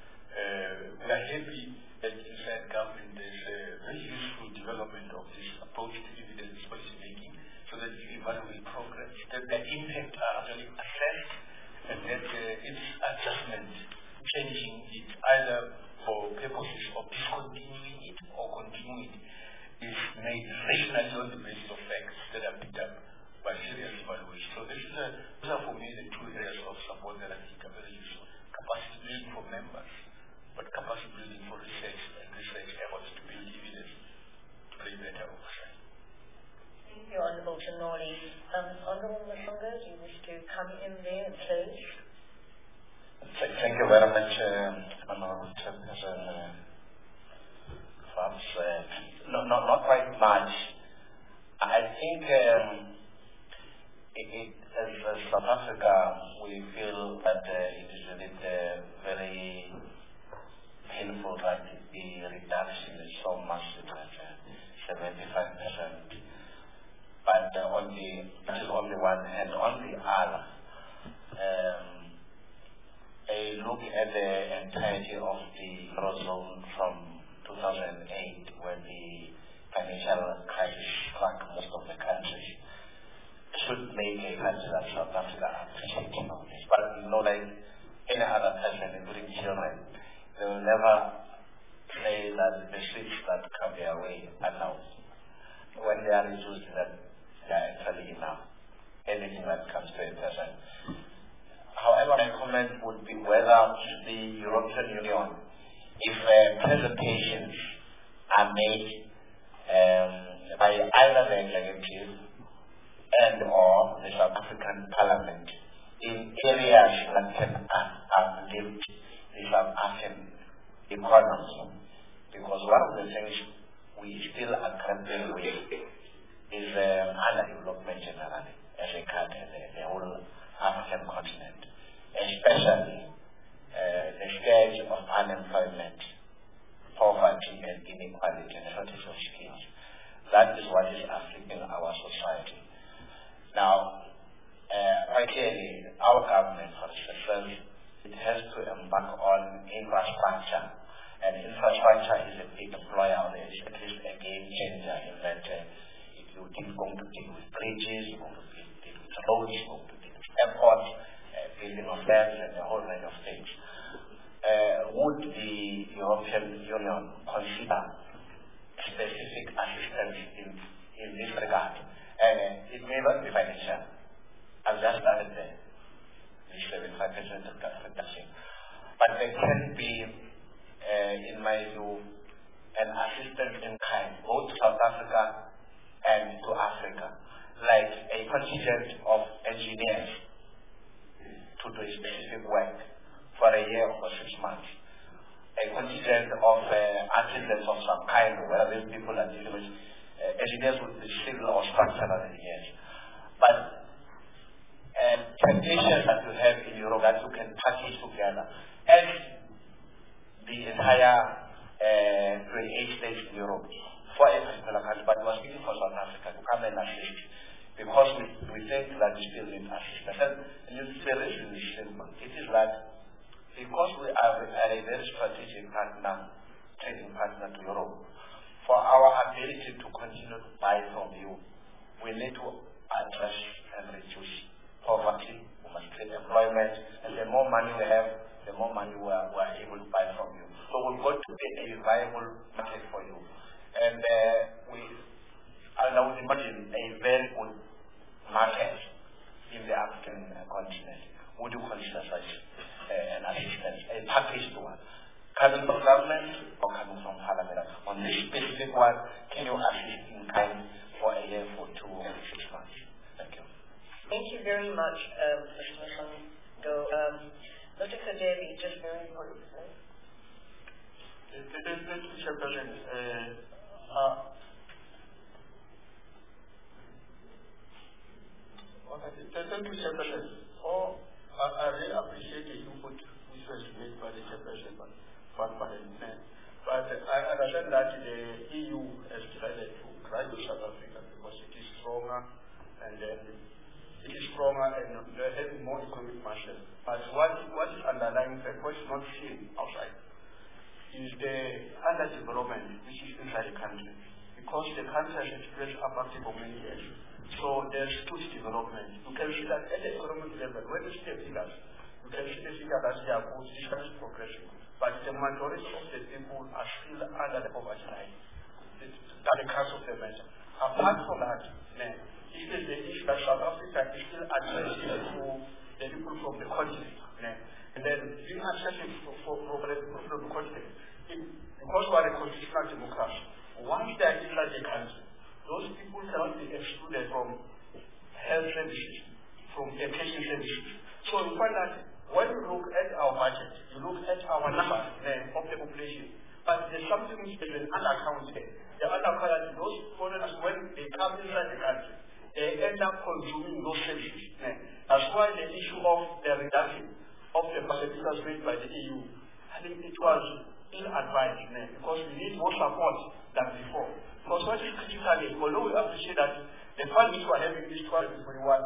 Uh, we are happy that inside government there's a very useful development of this approach to evidence policy making so that you evaluate progress, that the impact are actually assessed, and that uh, its adjustment, changing it either for purposes of discontinuing it or continuing it, is made rationally on the basis of facts that are picked up by serious evaluation. So this is a, these are for me the two areas of support that I think are very useful. Capacity building for members, but capacity building for research and research efforts to build evidence to bring better oversight. Thank you, Honourable Sanoli. Um, Honourable Masango, do you wish to come in there and close? Thank, thank you very much, uh, Honourable Chairperson. Uh, perhaps uh, no, not, not quite much. I think um, it, it, as, as South Africa, we feel that uh, it is a bit uh, very painful that the reduction is so much, that uh, seventy-five percent. But uh, on the, that is on the one hand. On the other, um, a look at the entirety of the Eurozone from two thousand eight, when the financial crisis struck most of the countries should make a country like South Africa appreciative of this. But you know, like any other person, including children, they will never say that the streets that come their way are now. When they are reduced, that they are actually enough. Anything that comes to a person. However, my comment would be whether the European Union, if uh, presentations are made um, by either the executive and or the South African Parliament in areas that can uplift the South African economy, because one of the things we still are grappling with is um, underdevelopment generally as a country, the, the whole African continent, especially uh, the stage of unemployment, poverty and inequality and shortage of skills. That is what is affecting our society. Now, uh, quite clearly, our government, for instance, it has to embark on infrastructure. And infrastructure is a big employer, or at least a game changer in that uh, if you're going to deal with bridges, you're going to deal with roads, you're going to deal with airports, uh, building of dams, and a whole range of things. Uh, would the European Union consider specific assistance in, in this regard? And uh, it may not be financial. I've just started there, this seventy-five percent reduction. But there can be, uh, in my view, an assistance in kind, both to South Africa and to Africa, like a contingent of engineers to do specific work for a year or six months. A contingent of uh, artisans of some kind, whether these people are dealing with uh, engineers with the civil or structural engineers. But uh, temptations that you have in Europe that you can package together, as the entire uh, twenty-eight states in Europe for a particular country, but we are speaking for South Africa to come and assist, because we, we think that we still need assistance. And the reason is simple. It is that because we are, are a very strategic partner, trading partner to Europe, for our ability to continue to buy from you, we need to address and reduce poverty, we must create employment, and the more money we have, the more money we are, we are able to buy from you. So we've got to be a viable market for you. And uh, we, and I would imagine, a very good market in the African uh, continent. Would you consider such uh, an assistance, a package to one? Coming from government or coming from Parliament? On this specific one, can you assist in kind for a year, for two or six months? Thank you. Thank you very much, um, Mister Masango. Um, Mister Kadebi, just very brief. Thank you, Mister President. Uh, uh, Thank you, Mister President. Oh, I, I really appreciate the input which was made by the Chairperson, but, but, but, but I understand that the E U has decided to drive South Africa because it is stronger and then it is stronger and they're having more economic muscle. But what, what is underlying the what is not seen outside is the underdevelopment which is inside the country, because the country has experienced apartheid for many years. So there's huge development. You can see that at the economic level, when you see the figures, you can see the figure that they are both different progression. But the majority of the people are still under the poverty line. That's the crux of the matter. Apart from that, man, it is the issue that South Africa is still addressing to the people from the continent. Man. And then being accessible for, for, for, for the continent. Because we are a constitutional democracy, once they are inside the country, those people cannot be excluded from health services, from education services. So you find that when you look at our budget, you look at our numbers uh, of the population, but there's something which is an undercount there. The undercount, those foreigners, when they come inside the country, they end up consuming those services. Uh, that's why the issue of the reduction of the percentages made by the E U, I think it was ill-advised, uh, because we need more support than before. Because what is critically, although we appreciate that the fund which we are having is two hundred forty-one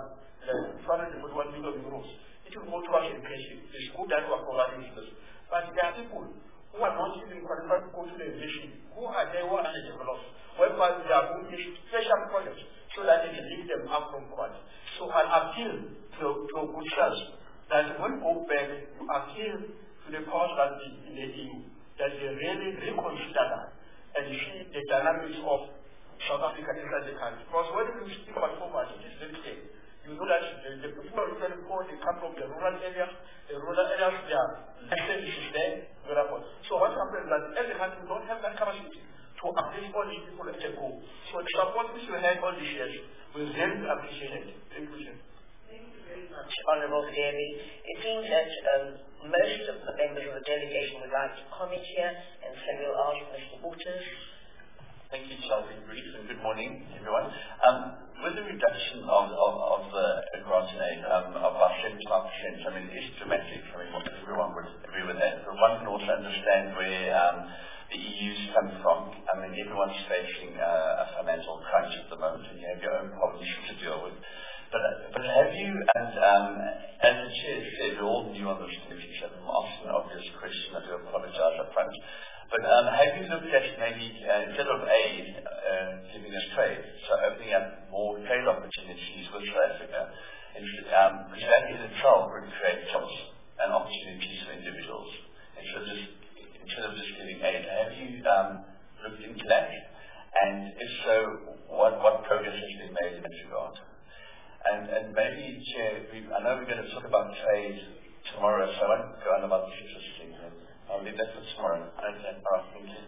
million euros, it will go towards education. It's good that we are providing this. But there are people who are not even qualified to go to the university, who are there, who are underdeveloped, whereby they are going to special projects so that they can lift them up from poverty. So I appeal to, to a good church that when we go back, you appeal to the powers that be in the E U, that they really reconsider that and see the dynamics of South Africa inside the country. Because when you speak about poverty, it is very clear. You know that the, the people are very poor, they come from the rural areas, the rural areas, they are services there, very poor. So what happens is that as a country, we don't have that capacity to uplift all these people at a go. So the support which we had all these years, we really appreciate it. Thank you, sir. Thank you very much, Honourable Devi. It seems that um, most of the members of the delegation would like to comment here, and so we'll ask Mister Waters. Thank you, Chelsea. Brief and good morning, everyone. Um, with the reduction of, of, of the grant aid um, of about seventy-five percent, I mean, it's dramatic. I mean, everyone would agree with that. But one can also understand where um, the E U's come from. I mean, everyone's facing uh, a financial crunch at the moment, and you have your own problems to deal with. But, but have you, and um, as the chair said, we're all new on this committee, so I'm asking an obvious question. I do apologize up front. But um, have you looked at maybe, uh, instead of aid, uh, giving us trade, so opening up more trade opportunities with South Africa, because um, that in itself would create jobs and opportunities for individuals, instead of just, instead of just giving aid. Have you um, looked into that? And if so, what, what progress has been made in that regard? And, and maybe, Chair, we, I know we're going to talk about trade tomorrow, so I won't go on about the future things. I'll leave that for tomorrow. Okay, all right, thank you.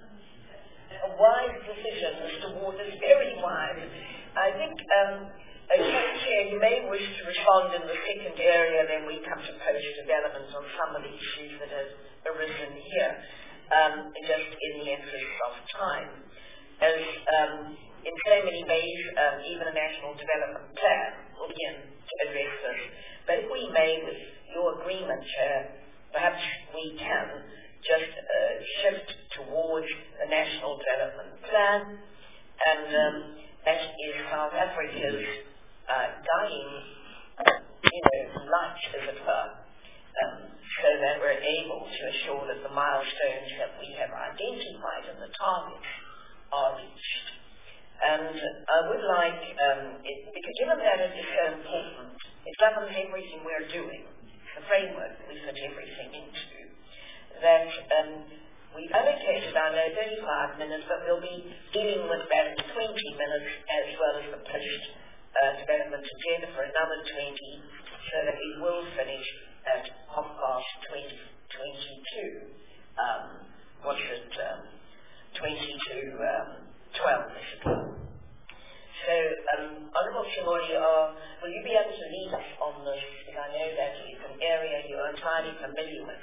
A wise decision, Mister Waters, very wise. I think, um, as Chair, you may wish to respond in the second area, then we come to post-development on some of the issues that have arisen here, um, just in the interest of time. As um, in so many ways, um, even a national development plan will begin to address this. But if we may, with your agreement, Chair, perhaps we can just uh, shift towards the National Development Plan, and um, that is South Africa's uh, guiding, you know, light, as it were, um, so that we're able to assure that the milestones that we have identified and the targets are reached. And I would like, um, it, because given that it is so important, it governs everything we're doing, the framework that we fit everything into, that um, we've allocated, I know, thirty-five minutes, but we'll be dealing with that in twenty minutes, as well as the post-development uh, agenda for another twenty, so that we will finish at half past twenty twenty-two. Um, what's it? Um, twenty to um, twelve, I suppose. So, um, Honourable Shimori, uh, will you be able to lead us on this? Because I know that it's an area you are entirely familiar with.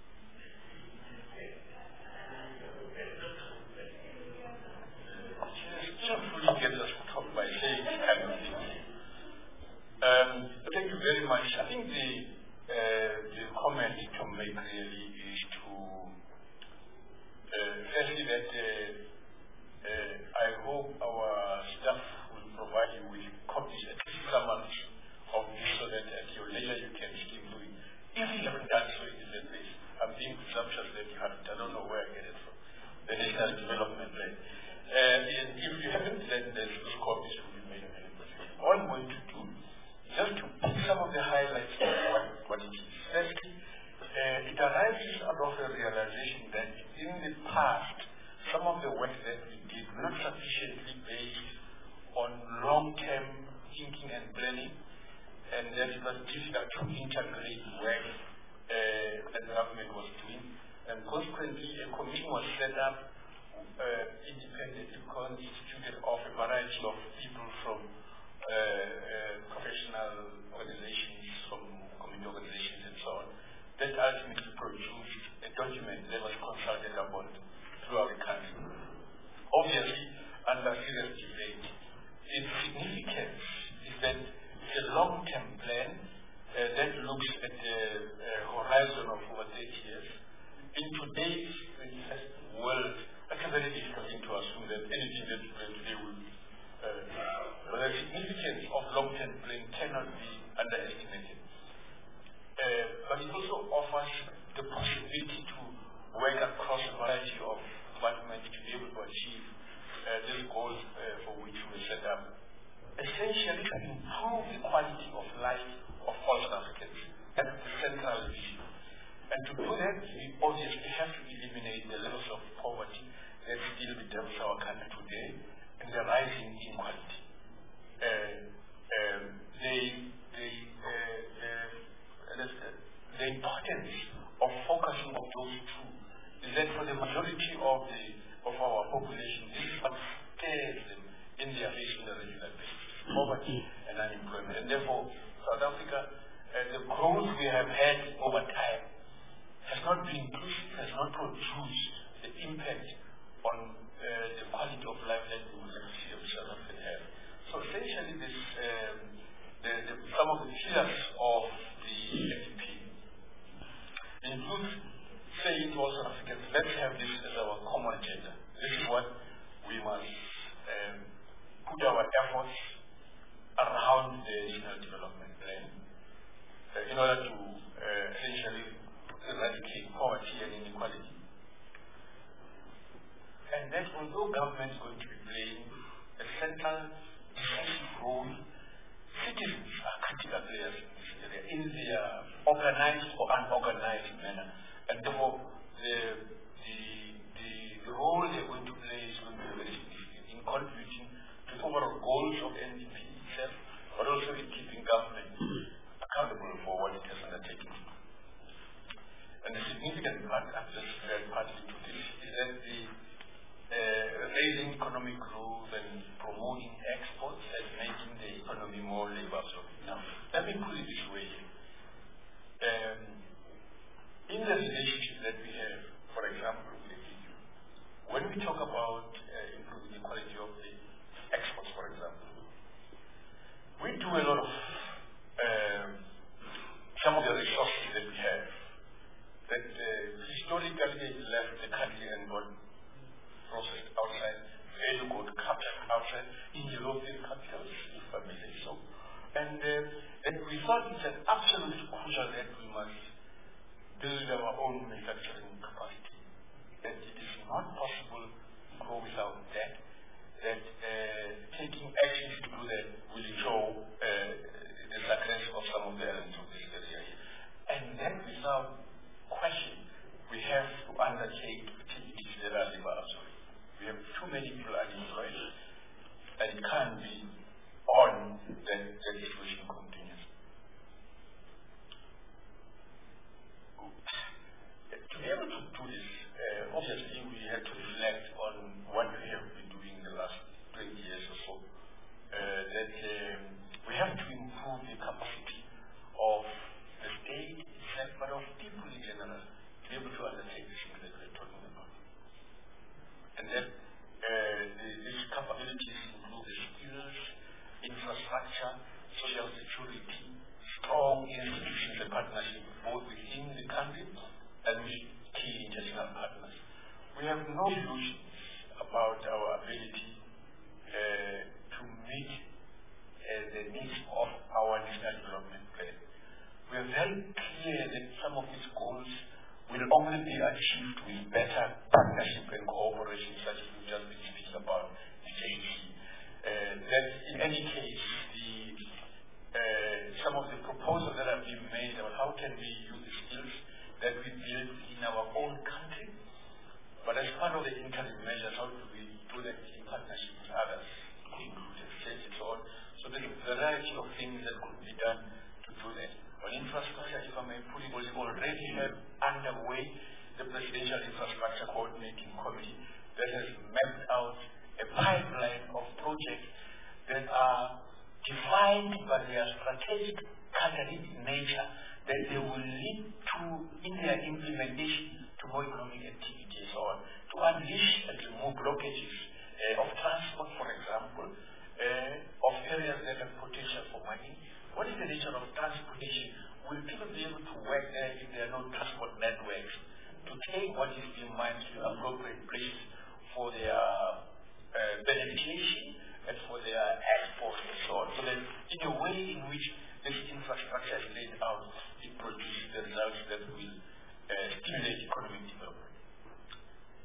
Just really get us to talk by saying um, thank you very much. I think the uh, the comment to make really is to uh, firstly that uh, uh, I hope our staff will provide you with copies at least summaries of this so that at your leisure you can skim through it. If you haven't done so in the place, I'm being presumptuous that you haven't. I don't know where I get it from. The National Development Plan. Uh, and if you haven't, then those copies will be made available. All I'm going to do, just to pick some of the highlights of what, what it is. Firstly, uh, it arises out of a realization that in the past, some of the work that we did not sufficiently based on long-term thinking and planning, and that it was difficult to integrate work uh, that the government was doing. And consequently, a commission was set up Uh, independently constituted of a variety of people from uh, uh, professional organizations, from community organizations and so on, that ultimately produced a document that was consulted upon throughout the country. Obviously, under serious debate, its significance is that it's a long-term plan uh, that looks at the uh, horizon of over thirty years. In today's twenty-first world, it's very difficult to assume that anything that we plan today will, uh, but the significance of long-term planning cannot be underestimated. Uh, but it also offers the possibility to work across a variety of departments to be able to achieve uh, these goals uh, for which we set up. Essentially, to improve the quality of life of all South Africans. That's the central issue. And to do that, we obviously have to eliminate the levels of poverty that still bedevil's our country today and the rising inequality. Uh, um, the, the, uh, uh, the importance of focusing on those two is that for the majority of the of our population, this is what scares them in their facing the regional basis, poverty and unemployment. And therefore, South Africa, uh, the growth we have had over time has not been inclusive, has not produced the impact on uh, the quality of life that we would like to see of South Africa have. So essentially, this, um, the, the, some of the pillars of the N D P include saying to all South Africans, let's have this as our common agenda. This is what we must um, put our efforts around the National Development Plan uh, in order to uh, essentially eradicate poverty and inequality. And that although government is going to be playing a central, decisive role, citizens are critical players in this area, in their organized or unorganized manner. And therefore, the, the, the, the role they're going to play is going to be very significant in contributing to the overall goals of N D P itself, but also in keeping government accountable for what it has undertaken. And the significant part, I've just read partly to this, is that the uh, raising economic growth and promoting exports and making the economy more labor absorbing. Now, let me put it this way. Um, in the relationship that we have, for example, with the E U, when we talk about uh, improving the quality of the exports, for example, we do a lot of um, some of the resources that we have that uh, historically left the country and got processed outside, very good captured outside in European capitals, if I may say so. And, uh, and we thought it's an absolute crucial that we must build our own manufacturing capacity. That it is not possible to grow without that. That uh, taking actions to do that will show uh, the success of some of the elements of this area. And then without question, we have to undertake activities that are labor absorbing. We have too many people unemployed, and it can't be on that that situation continues. To be able to do this, uh, obviously we have to reflect on what we have been doing in the last twenty years or so. Uh, that um, we have to improve the capacity of the state itself, but of people in general, to be able to undertake the things that we're talking about. And then uh, the, these capabilities include the skills, infrastructure, social security, strong institutions and partnerships both within the country and with key international partners. We have no illusions about our ability uh, to meet uh, the needs of our national development plan. We are very clear that some of these goals will only be achieved with better partnership and cooperation, such as we've just been speaking about the J C. Uh, that in any case, the, uh, some of the proposals that have been made about how can we use the skills that we build in our own country, but as part of the interim measures, how do we do that in partnership with others, including states and so on. So there's a variety of things that could be done to do that. On infrastructure, if I may put it, we already have underway the Presidential Infrastructure Coordinating Committee that has mapped out a pipeline of projects that are defined by their strategic catalytic nature, that they will lead to, in their implementation, to more economic activity and so on, to unleash and remove blockages uh, of transport, for example, uh, of areas that have potential for mining. What is the nature of transportation? Will people be able to work there if there are no transport networks to take what is being mined to appropriate places for their uh, beneficiation and for their export and so on? So that in a way in which this infrastructure is laid out, it produces the results that will uh, stimulate economic development.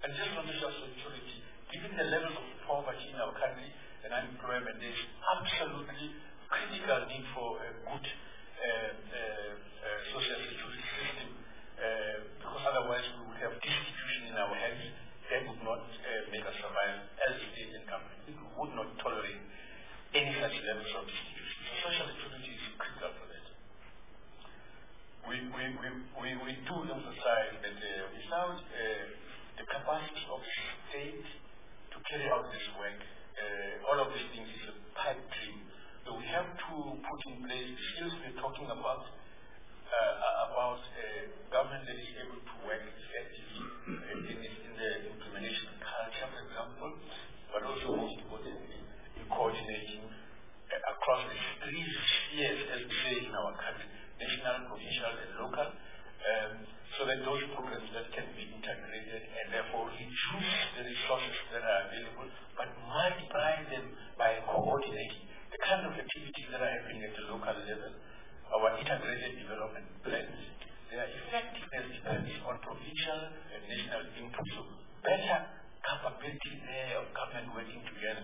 And just on social security, given the levels of poverty in our country and unemployment, there's absolutely critical need for a good uh, uh, uh, social security system, uh, because otherwise we would have destitution in our hands that would not uh, make us survive as a state and company. We would not tolerate any such levels of destitution. So social security is critical for that. We, we, we, we, we do emphasize that uh, without uh, the capacity of the state to carry out this work, uh, all of these things is a pipe dream. So we have to put in place the skills we're talking about, uh, about uh, government that is able to work effectively uh, in, in the implementation of culture, for example, but also most importantly in coordinating uh, across the three spheres, as we say in our country, national, provincial, and local, um, so that those programs that can be integrated and therefore reduce the resources that are available, but multiply them by coordinating the kind of activities that are happening at the local level, our integrated development plans. Their effectiveness depends on provincial and national input. So better capability there of government working together.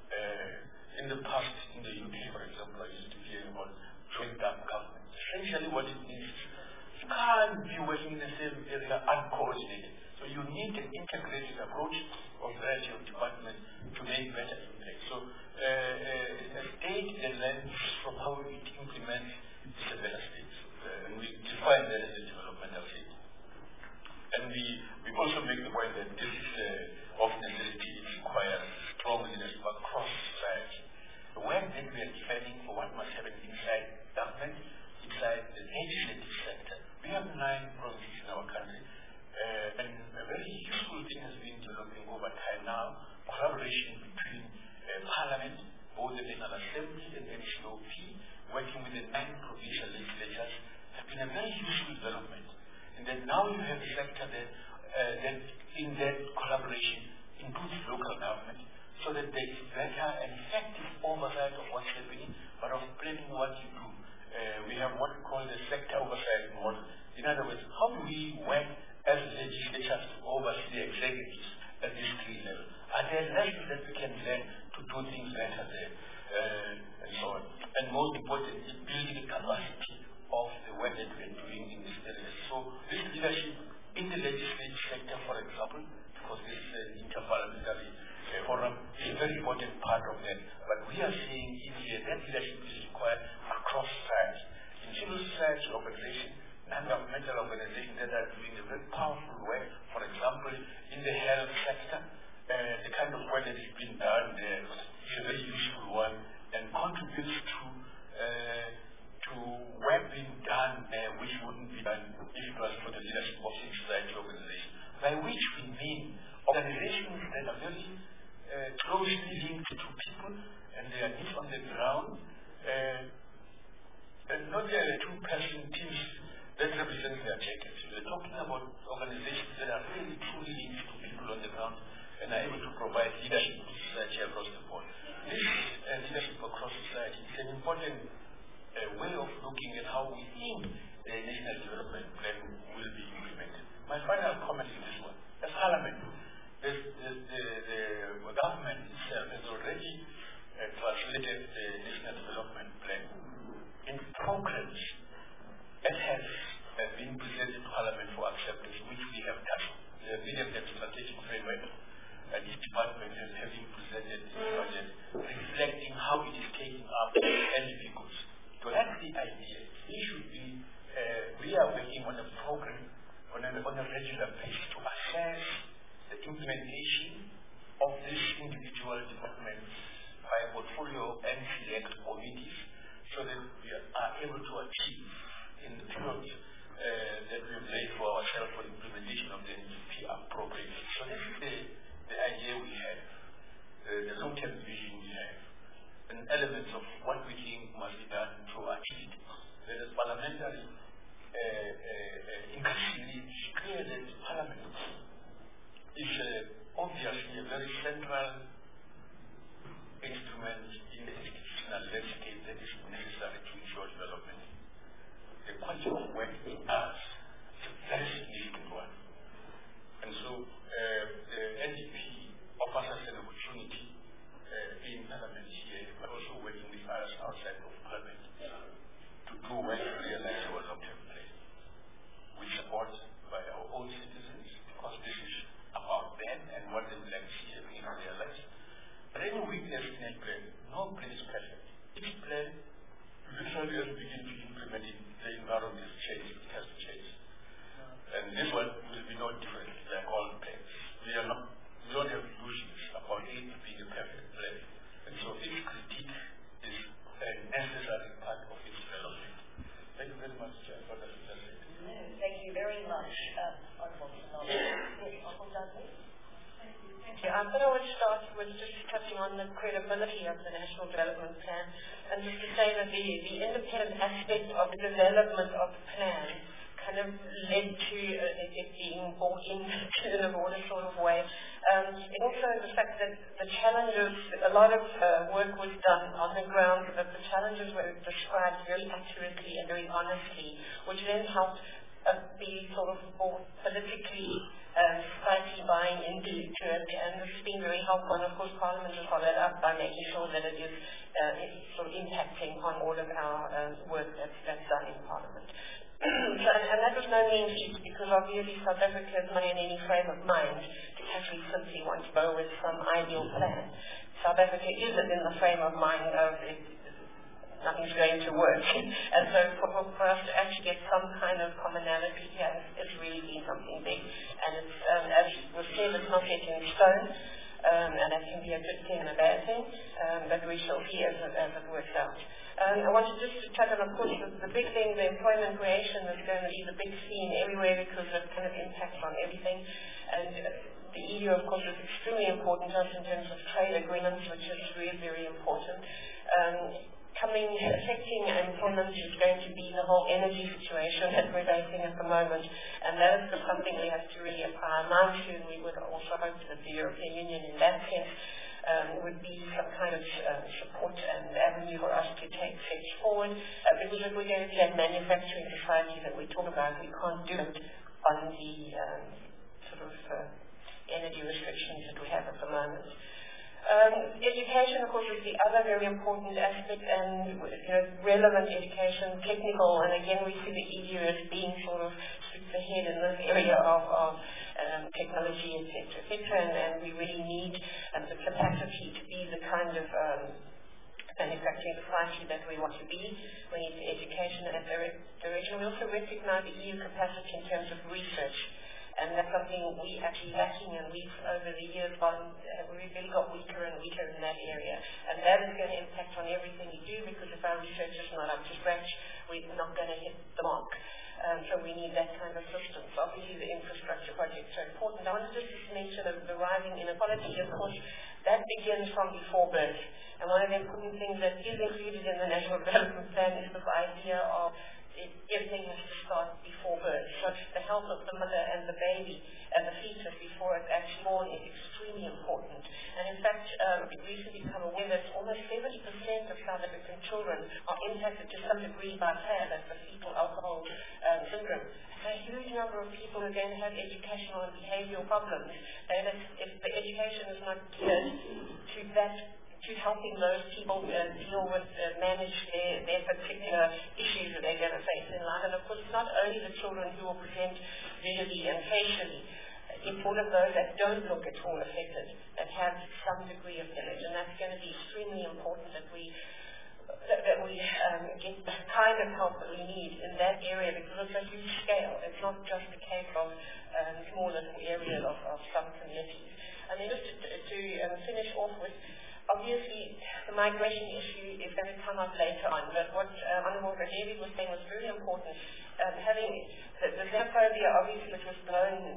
Uh, in the past, in the U K, for example, I used to hear about joint government. Essentially what it means is you can't be working in the same area uncoordinated. So you need an integrated approach of variety of departments to make better impact. So uh, uh, a state that learns from how it implements is a better state. Uh, and we define that as a developmental state. And we, we also make the point that this is uh, of necessity. It requires strong leadership across society. The work that we are defining for what must happen inside government, inside the legislative sector. We have nine provinces in our country, uh, and a very useful thing has been developing over time now, collaboration between uh, Parliament, both the National Assembly and N C O P, working with the nine provincial legislatures, have been a very useful development. And then now you have a sector that, uh, that in that collaboration includes local government, so that there is better and effective oversight of what's happening, but of planning what you do. Uh, we have what we call the sector oversight model. In other words, how do we work as legislators to oversee the executives at this three level? Are there lessons that we can learn to do things better there? Uh, and so on. And most importantly, building the capacity of the work that we are doing in this area. So this leadership in the legislative sector, for example, because this is an interparliamentary uh, forum, is a very important part of that. But we are seeing in here that leadership is required across society. In civil society organizations, non-governmental organizations that are doing a very powerful work, for example, in the health sector, uh, the kind of work that is being done there is a very useful one and contributes to uh, to work being done there which wouldn't be done if it was for the leadership of civil society organizations. By which we mean organizations that are very uh, closely linked to people and they are needs on the ground, uh, and not the two-person teams that represent their objectives. We're talking about organizations that are really truly linked to people on the ground and are able to provide leadership to society across the board. This uh, leadership across society is an important uh, way of looking at how we think the National Development Plan will be implemented. My final comment is this one. As Parliament, the, the, the, the government itself has already uh, translated the National Development Plan in programs that has uh, been presented to Parliament for acceptance, which we have done. The medium-term strategic framework, and each department has having presented its budget, reflecting how it is taking up and vehicles. So that's the idea. We should be, uh, we are working on a program on a, on a regular basis to assess the implementation of these individual departments by portfolio and select committees so that we are able to achieve in the period uh, that we have laid for ourselves for implementation of the N D P appropriately. So this is the, the idea we have, uh, the long-term vision we have, and elements of what we think must be done to achieve it. That is parliamentary, uh, uh, uh, increasingly it's clear that Parliament is uh, obviously a very central instrument in the institutional landscape that is necessary to ensure development. The quality of work it does is a very significant one. And so uh, the thought I would start with just touching on the credibility of the National Development Plan, and just to say that the, the independent aspect of the development of the plan kind of led to uh, it being brought into in a broader sort of way. Um, and also the fact that the challenges, a lot of uh, work was done on the ground, but the challenges were described very accurately and very honestly, which then helped uh, be sort of more politically uh, society buying into it, and this has been very helpful. And of course, Parliament has followed up by making sure that it is uh, sort of impacting on all of our uh, work that's, that's done in Parliament. so, and, and that was no mean feat, because obviously South Africa is not in any frame of mind to actually simply want to go with some ideal plan. South Africa isn't in the frame of mind of it, nothing's going to work. And so for, for us to actually get some kind of commonality here, it's really been something big. And it's, um, as was said, it's not yet in stone, um, and that can be a good thing and a bad thing, um, but we shall see as it, as it works out. Um, I wanted just to touch on, of course, the, the big thing, the employment creation is going to be the big theme everywhere, because it kind of impacts on everything. And uh, the E U, of course, is extremely important to us in terms of trade agreements, which is really very important. Um, coming, affecting employment is going to be the whole energy situation that we're facing at the moment. And that is something we have to really apply our mind to, and we would also hope that the European Union in that sense Um, would be some kind of uh, support and avenue for us to take steps forward, uh, because if we're going to have manufacturing society that we talk about, we can't do it on the um, sort of uh, energy restrictions that we have at the moment. Um, education, of course, is the other very important aspect, and you know, relevant education, technical, and again we see the E U as being sort of sweeps ahead in this area of, of um, technology, et cetera, et cetera, and, and we really need um, the capacity to be the kind of um, manufacturing society that we want to be. We need the education in that direction. We also recognize the E U capacity in terms of research. And that's something we actually lacking, and we've over the years gone, uh, we've really got weaker and weaker in that area. And that is going to impact on everything we do, because if our research is not up to scratch, we're not going to hit the mark. Um, so we need that kind of systems. Obviously the infrastructure projects are important. I wanted just to mention the, the rising inequality. Of course, that begins from before birth. And one of the important things that is included in the National Development Plan is this idea of It, everything has to start before birth. So the health of the mother and the baby and the fetus before it's actually born is extremely important. And in fact, um, we've recently become aware that almost seventy percent of South African children are impacted to some degree by P A D, that's the fetal alcohol um, syndrome. A huge number of people are going to have educational and behavioral problems. And if, if the education is not geared to that, to helping those people uh, deal with, uh, manage their, their particular issues that they're going to face in life. And of course, it's not only the children who will present visually and facially. It's all of those that don't look at all affected, that have some degree of image. And that's going to be extremely important that we that, that we um, get the kind of help that we need in that area, because it's a huge scale. It's not just a case of um, small little areas of, of some communities. And then just to, to um, finish off with, obviously, the migration issue is going to come up later on, but what uh, Honourable Radebe was saying was very important. Um, having the, the xenophobia, obviously, which was blown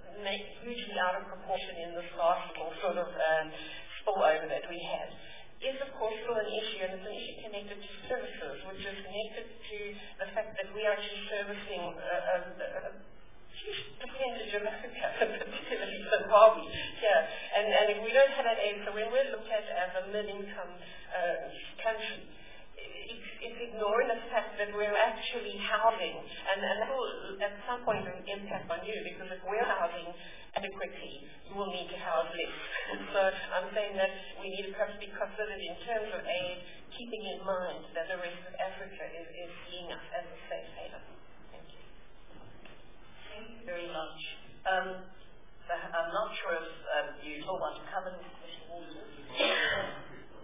hugely out of proportion in this last little sort of um, spillover that we had, is of course still an issue, and it's an issue connected to services, which is connected to the fact that we are actually servicing a, a, a huge percentage of Africa, particularly Zimbabwe here. And, and if we don't have that aid, so when we're looked at as a mid-income uh, country, it's, it's ignoring the fact that we're actually housing, and, and that will at some point have an impact on you, because if we're housing adequately, you will need to house less. So I'm saying that we need to perhaps be considered in terms of aid, keeping in mind that the rest of Africa is, is seeing us as a safe haven. Thank you. Thank you very much. Um, I'm not sure if um, you all want to cover this question.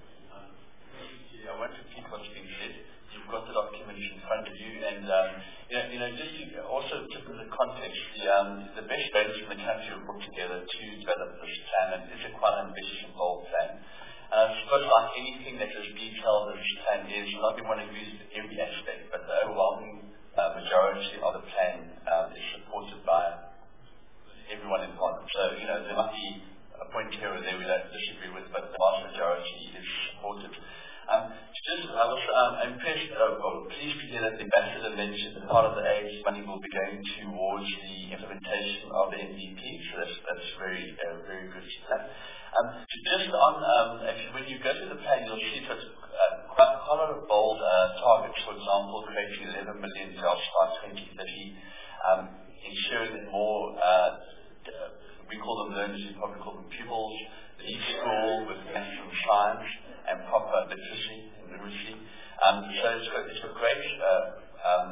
I won't repeat what's been said. You've got the document in front of you, and um, you, know, you know, just to also put in the context, the, um, the best banks in the country have put together to develop this plan, and it's a quite ambitious and bold plan. Uh, but like anything that is detailed in this plan is, not we want to use every aspect, but the overwhelming uh, majority of the plan um, is supported by everyone involved. So, you know, there might be a point point here or there we don't disagree with, but the vast majority is supported. Um, just, I was um, impressed, uh, well, pleased to hear that the ambassador mentioned that part of the aid money will be going towards the implementation of the N D P, so that's, that's very, uh, very good to that. Um, so just on, um, if you, when you go to the plan, you'll see that uh, quite, quite a lot of bold uh, targets, for example, creating eleven million jobs by twenty thirty, um, ensuring that more, uh, uh, we call them learners, you probably call them pupils, leave school with maths and science and proper literacy and literacy. Um, so it's a, it's a great, uh, um,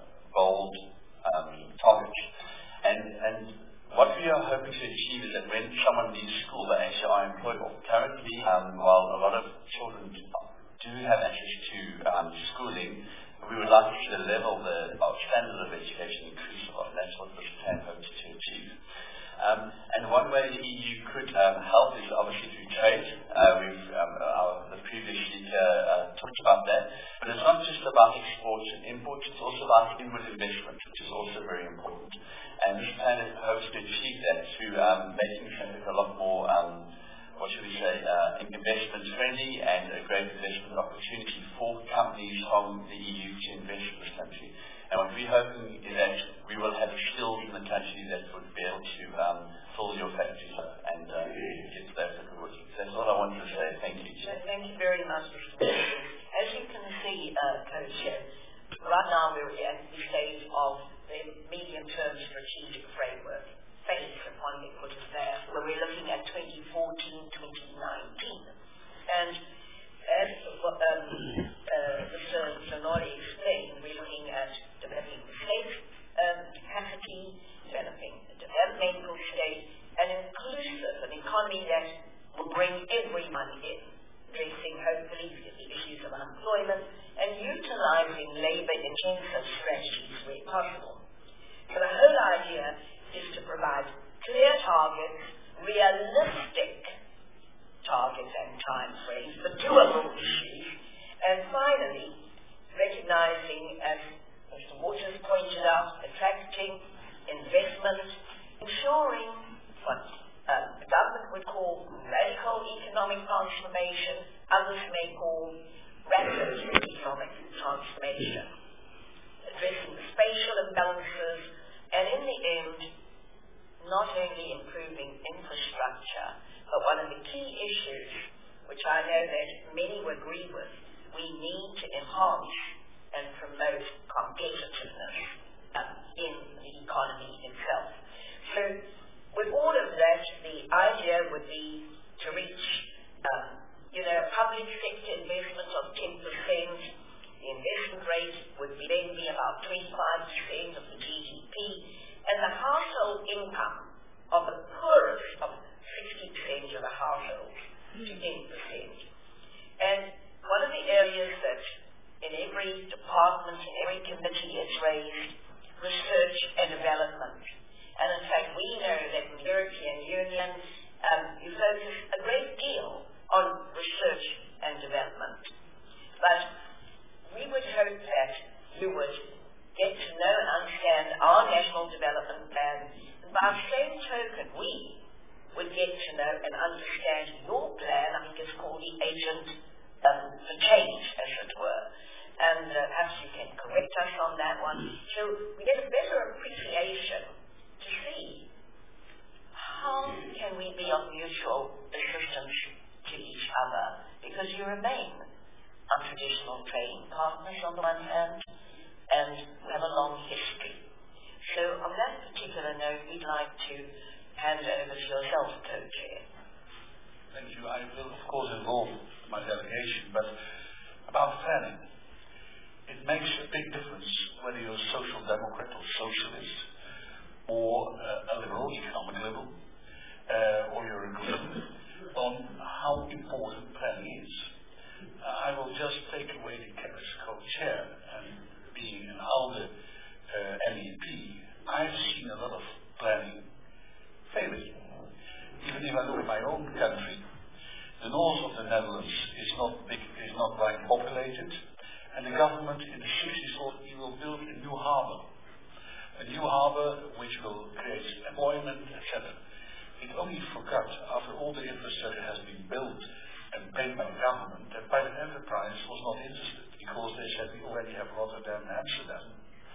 bold um, target. And, and what we are hoping to achieve is that when someone leaves school, they actually are employable. Currently, um, while a lot of children do have access to um, schooling, we would like to see the level the, of standard of education increase a lot. That's what this plan hopes to achieve. Um, and one way the E U could um, help is obviously through trade. Uh, we've um, our, the previous speaker uh, talked about that. But it's not just about exports and imports, it's also about inward investment, which is also very important. And this plan hopes to achieve that through um, making South Africa a lot more, um, what should we say, uh, investment friendly and a great investment opportunity for companies from the E U to invest in this country. And what we're hoping is that we will have skills in the country that would be able to um, fill your factories up and uh, get South Africa working. So that's all I wanted to say. Thank you. Thank you very much, Mister Wilson. As you can see, uh, Co-Chair, right now we're at the stage of the medium-term strategic framework, phase, if one may put it there, where we're looking at twenty fourteen to twenty nineteen. And as um, uh, Mister Zanoli explained, we're looking at developing the state um, capacity, developing a developmental state, an inclusive, an economy that will bring everyone in, addressing hopefully the issues of unemployment and utilizing labor-intensive strategies where possible. So the whole idea is to provide clear targets, realistic targets and time frames, but doable issues, and finally, recognizing, as Mister Waters pointed out, attracting investment, ensuring what um, the government would call radical economic transformation, others may call rapid economic transformation, addressing the spatial imbalances, and in the end, not only improving infrastructure, but one of the key issues, which I know that many will agree with, we need to enhance and promote competitiveness um, in the economy itself. So with all of that, the idea would be to reach um, you know, public sector investment of ten percent. The investment rate would be then be about twenty-five percent of the G D P, and the household income of the poorest of sixty percent of the households to ten percent. And one of the areas that in every department, in every committee is raised, research and development. And in fact, we know that in the European Union, um, you focus a great deal on research and development. But we would hope that you would get to know and understand our National Development Plan, and by the same token, we would get to know and understand your plan. I think it's called the Agent um, for Change, as it were. And uh, perhaps you can correct us on that one. So we get a better appreciation to see how can we be of mutual assistance to each other, because you remain our traditional trading partners on the one hand, and we have a long history. So on that particular note, we'd like to hand over to yourself, Co-Chair. Thank you. I will, of course, involve my delegation, but about planning. It makes a big difference whether you're a social democrat or socialist, or uh, a liberal, economic liberal, uh, or you're a green, on how important planning is. Uh, I will just take away the cap as co-chair, and being an ALDE uh, M E P, I've seen a lot of planning failure. Even if I look at my own country, the north of the Netherlands is not big, is not very populated, and the government in the sixties thought we will build a new harbour. A new harbour which will create employment, et cetera. it only forgot, after all the infrastructure has been built and paid by the government, that private enterprise was not interested, because they said we already have Rotterdam and Amsterdam.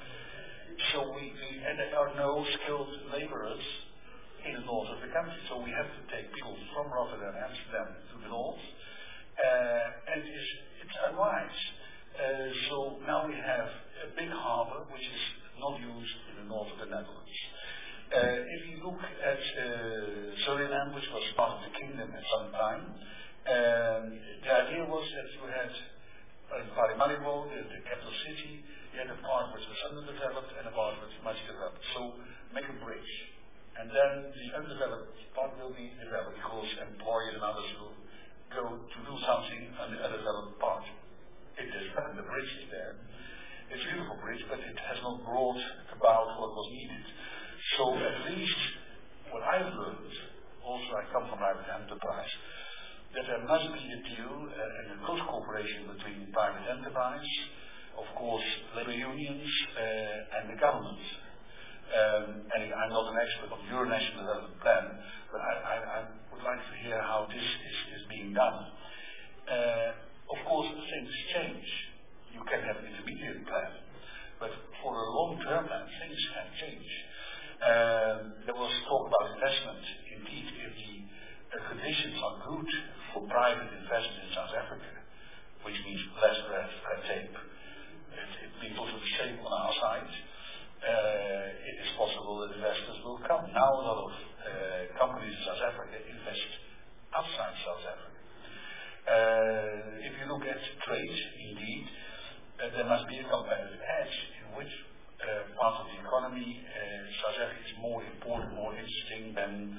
So we, we and there are no skilled laborers in the north of the country. So we have to take people from Rotterdam and Amsterdam to the north, uh, and it's, it's unwise. Uh, so now we have a big harbour which is not used in the north of the Netherlands. Uh, if you look at uh, Suriname, which was part of the kingdom at some time, um, the idea was that you had in Paramaribo, the, the capital city, you had a part which was underdeveloped and a part which was much developed. So make a bridge. And then the undeveloped part will be developed because employers and others will go to do something on the undeveloped part. It is done, the bridge is there. It's a beautiful bridge, but it has not brought about what was needed. So at least what I've learned, also I come from private enterprise, that there must be a deal uh, and a close cooperation between private enterprise, of course, labor unions, uh, and the government. Um, and I'm not an expert on your national development plan, but I, I, I would like to hear how this is, is being done. Uh, of course, things change. You can have an intermediate plan, but for a long-term plan, things can change. Um, there was talk about investment. Indeed, if the uh, conditions are good for private investment in South Africa, which means less red tape, it, it means also the same on our side. Uh, it is possible that investors will come. Now a lot of uh, companies in South Africa invest outside South Africa. Uh, if you look at trade, indeed, uh, there must be a competitive edge in which uh, part of the economy uh, South Africa is more important, more interesting than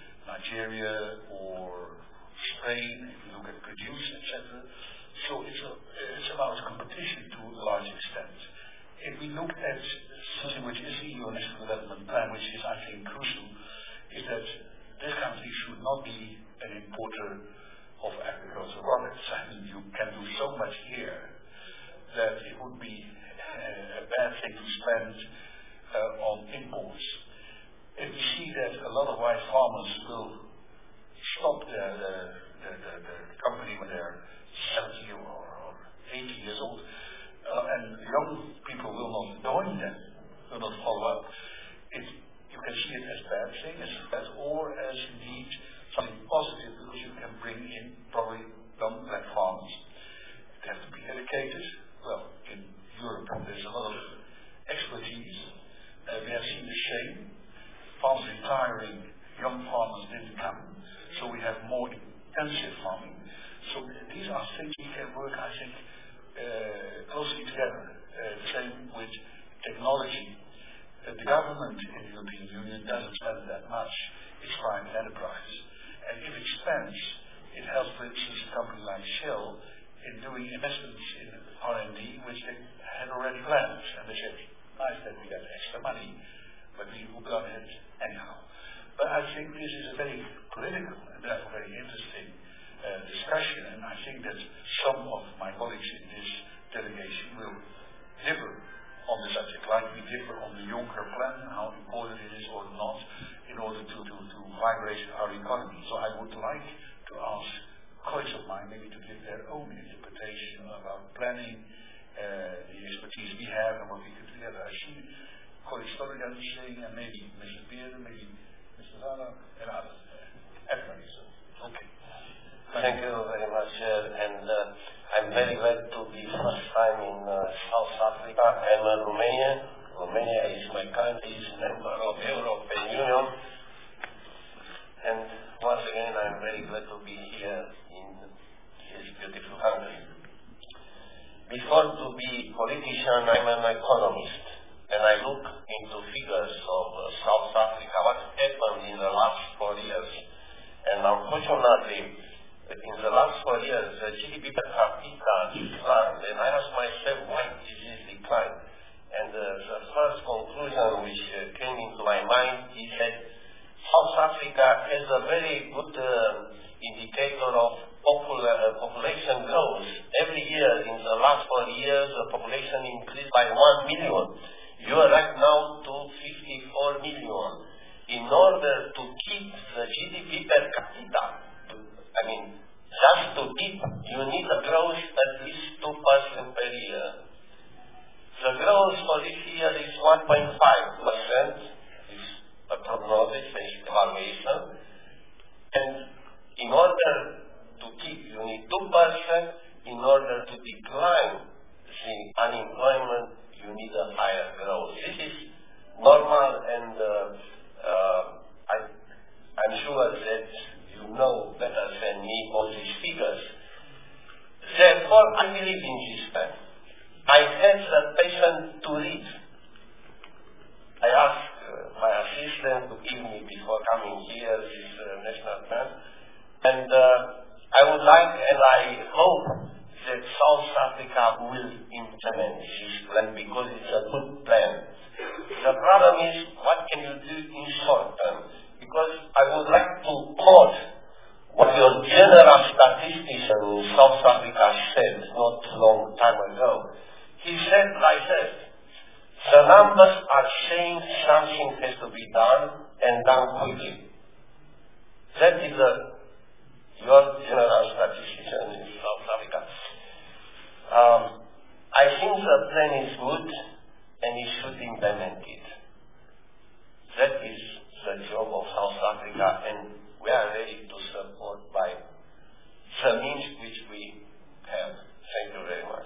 Nigeria or Spain, if you look at produce, et cetera. So it's, a, it's about competition to a large extent. If we look at something which is in your national development plan, which is, I think, crucial, is that this country should not be an importer of agricultural products. I mean, you can do so much here that it would be uh, a bad thing to spend uh, on imports. If we see that a lot of white farmers will stop their, the, the, the, the company when they're seventy or, or eighty years old, uh, and young people will not join them, will not follow up, it, you can see it as a bad thing, as a threat, or as indeed something positive, because you can bring in probably young black farmers. They have to be educated. Well, in Europe there's a lot of expertise. Uh, we have seen the same. Farmers retiring, young farmers didn't come, so we have more intensive farming. So these are things we can work, I think, uh, closely together. Uh, the same with technology. Uh, the government in the European Union doesn't spend that much. It's private enterprise. And if it spends, it helps, for instance, a company like Shell in doing investments in R and D, which they had already planned. And they said, nice that we get extra money, but we will go ahead anyhow. But I think this is a very political and therefore very interesting uh, discussion, and I think that some of my colleagues in this delegation will differ on the subject, like we differ on the Juncker plan and how important it is or not in order to, to, to migrate our economy. So I would like to ask colleagues of mine maybe to give their own interpretation about planning, uh, the expertise we have and what we could do together. I see colleagues Stolligan saying, and maybe Missus Beer, maybe Mister Zana, and others. Everybody, so. Okay. Thank you very much, uh, and uh, I'm very glad to be first time in uh, South Africa and uh, Romania. Romania is my country, is member of the European Union, and once again I'm very glad to be here in this beautiful country. Before to be politician, I'm an economist, and I look into figures of uh, South Africa, what happened in the last four years, and unfortunately, in the last four years, the G D P per capita declined, and I asked myself, why is this decline? And uh, the first conclusion which uh, came into my mind is that South Africa has a very good uh, indicator of popul- uh, population growth. Every year, in the last four years, the population increased by one million. You are right now to fifty-four million. in order to keep the G D P per capita, I mean, just to keep, you need a growth at least two percent per year. The growth for this year is one point five percent, is a prognosis, is evaluation. And in order to keep, you need two percent. In order to decline the unemployment, you need a higher growth. This is normal, and uh, uh, I, I'm sure that you know better than me all these figures. Therefore, I believe in this plan. I had the patient to read. I asked uh, my assistant to give me, before coming here, this uh, national plan. And uh, I would like, and I hope, that South Africa will implement this plan because it's a good plan. The problem is, what can you do in short term? Because I would like to quote what your general statistician in South Africa said not a long time ago. He said like this: the numbers are saying something has to be done, and done quickly. That is a, your general statistician in South Africa. Um, I think the plan is good, and he should implement it. That is the job of South Africa, and we are ready to support by the means which we have. Thank you very much.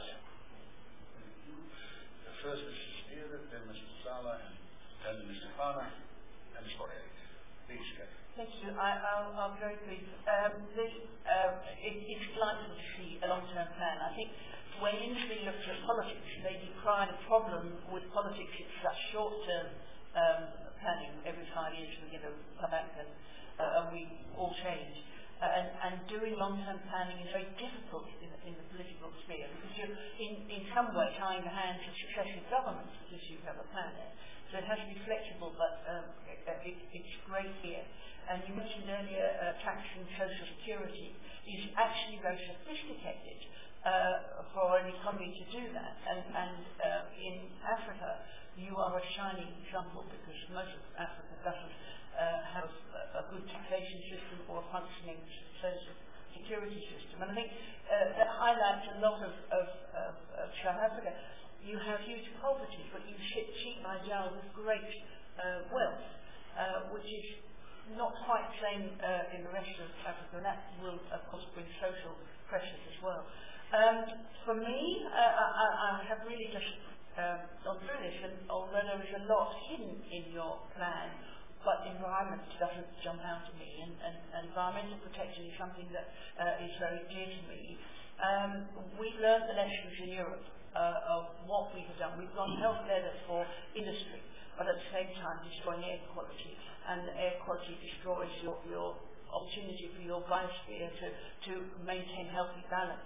First Mister Steele, then Mister Sala, and then Mister Fana, and Mister Erik. Please, Kathy. Thank you. I, I'll, I'll be very brief. Um, this, uh, it, it's delightful to see a long-term plan. I think when industry looks at politics, they decry the problem with politics. It's such short-term um, planning. Every five years we get a come back and, uh, and we all change. Uh, and, and doing long-term planning is very difficult in, in the political sphere because you're in, in some way tying the hands of successive governments because you have a plan there. So it has to be flexible, but um, it, it, it's great here. And you mentioned earlier uh, tax and social security is actually very sophisticated uh, for an economy to do that. And, and uh, in Africa, you are a shining example because most of Africa doesn't uh, have a, a good taxation system or a functioning social security system. And I think uh, that highlights a lot of, of, of, of South Africa. You have huge poverty, but you sit cheek by jowl with great uh, wealth, uh, which is not quite the same uh, in the rest of Africa, and that will, of course, bring social pressures as well. Um, for me, uh, I, I have really just um, gone through this, and although there is a lot hidden in your plan, but environment doesn't jump out to me, and, and, and environmental protection is something that uh, is very dear to me. Um, we've learned the lessons in Europe uh, of what we have done. We've gone healthcare that's for industry, but at the same time destroying air quality. And air quality destroys your, your opportunity for your biosphere to, to maintain healthy balance.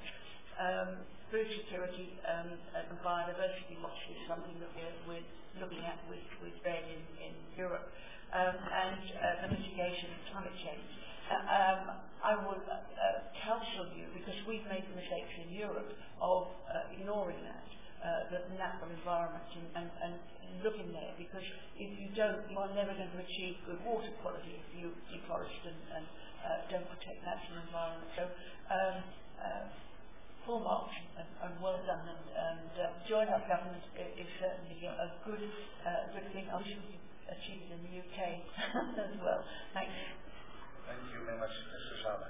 Um, food security um, and biodiversity watch is something that we're, we're looking at with, with Ben in, in Europe. Um, and uh, the mitigation of climate change. Uh, um, I would uh, uh, counsel you, because we've made the mistakes in Europe of uh, ignoring that, uh, the natural environment, and, and, and looking there, because if you don't, you are never going to achieve good water quality if you deforest and, and uh, don't protect natural environment. So, um, uh, full marks and, and well done, and, and uh, join up government is, is certainly a good, uh, good thing. I wish we could achieve it in the U K as well. Thanks. Thank you very much, Mister Sala.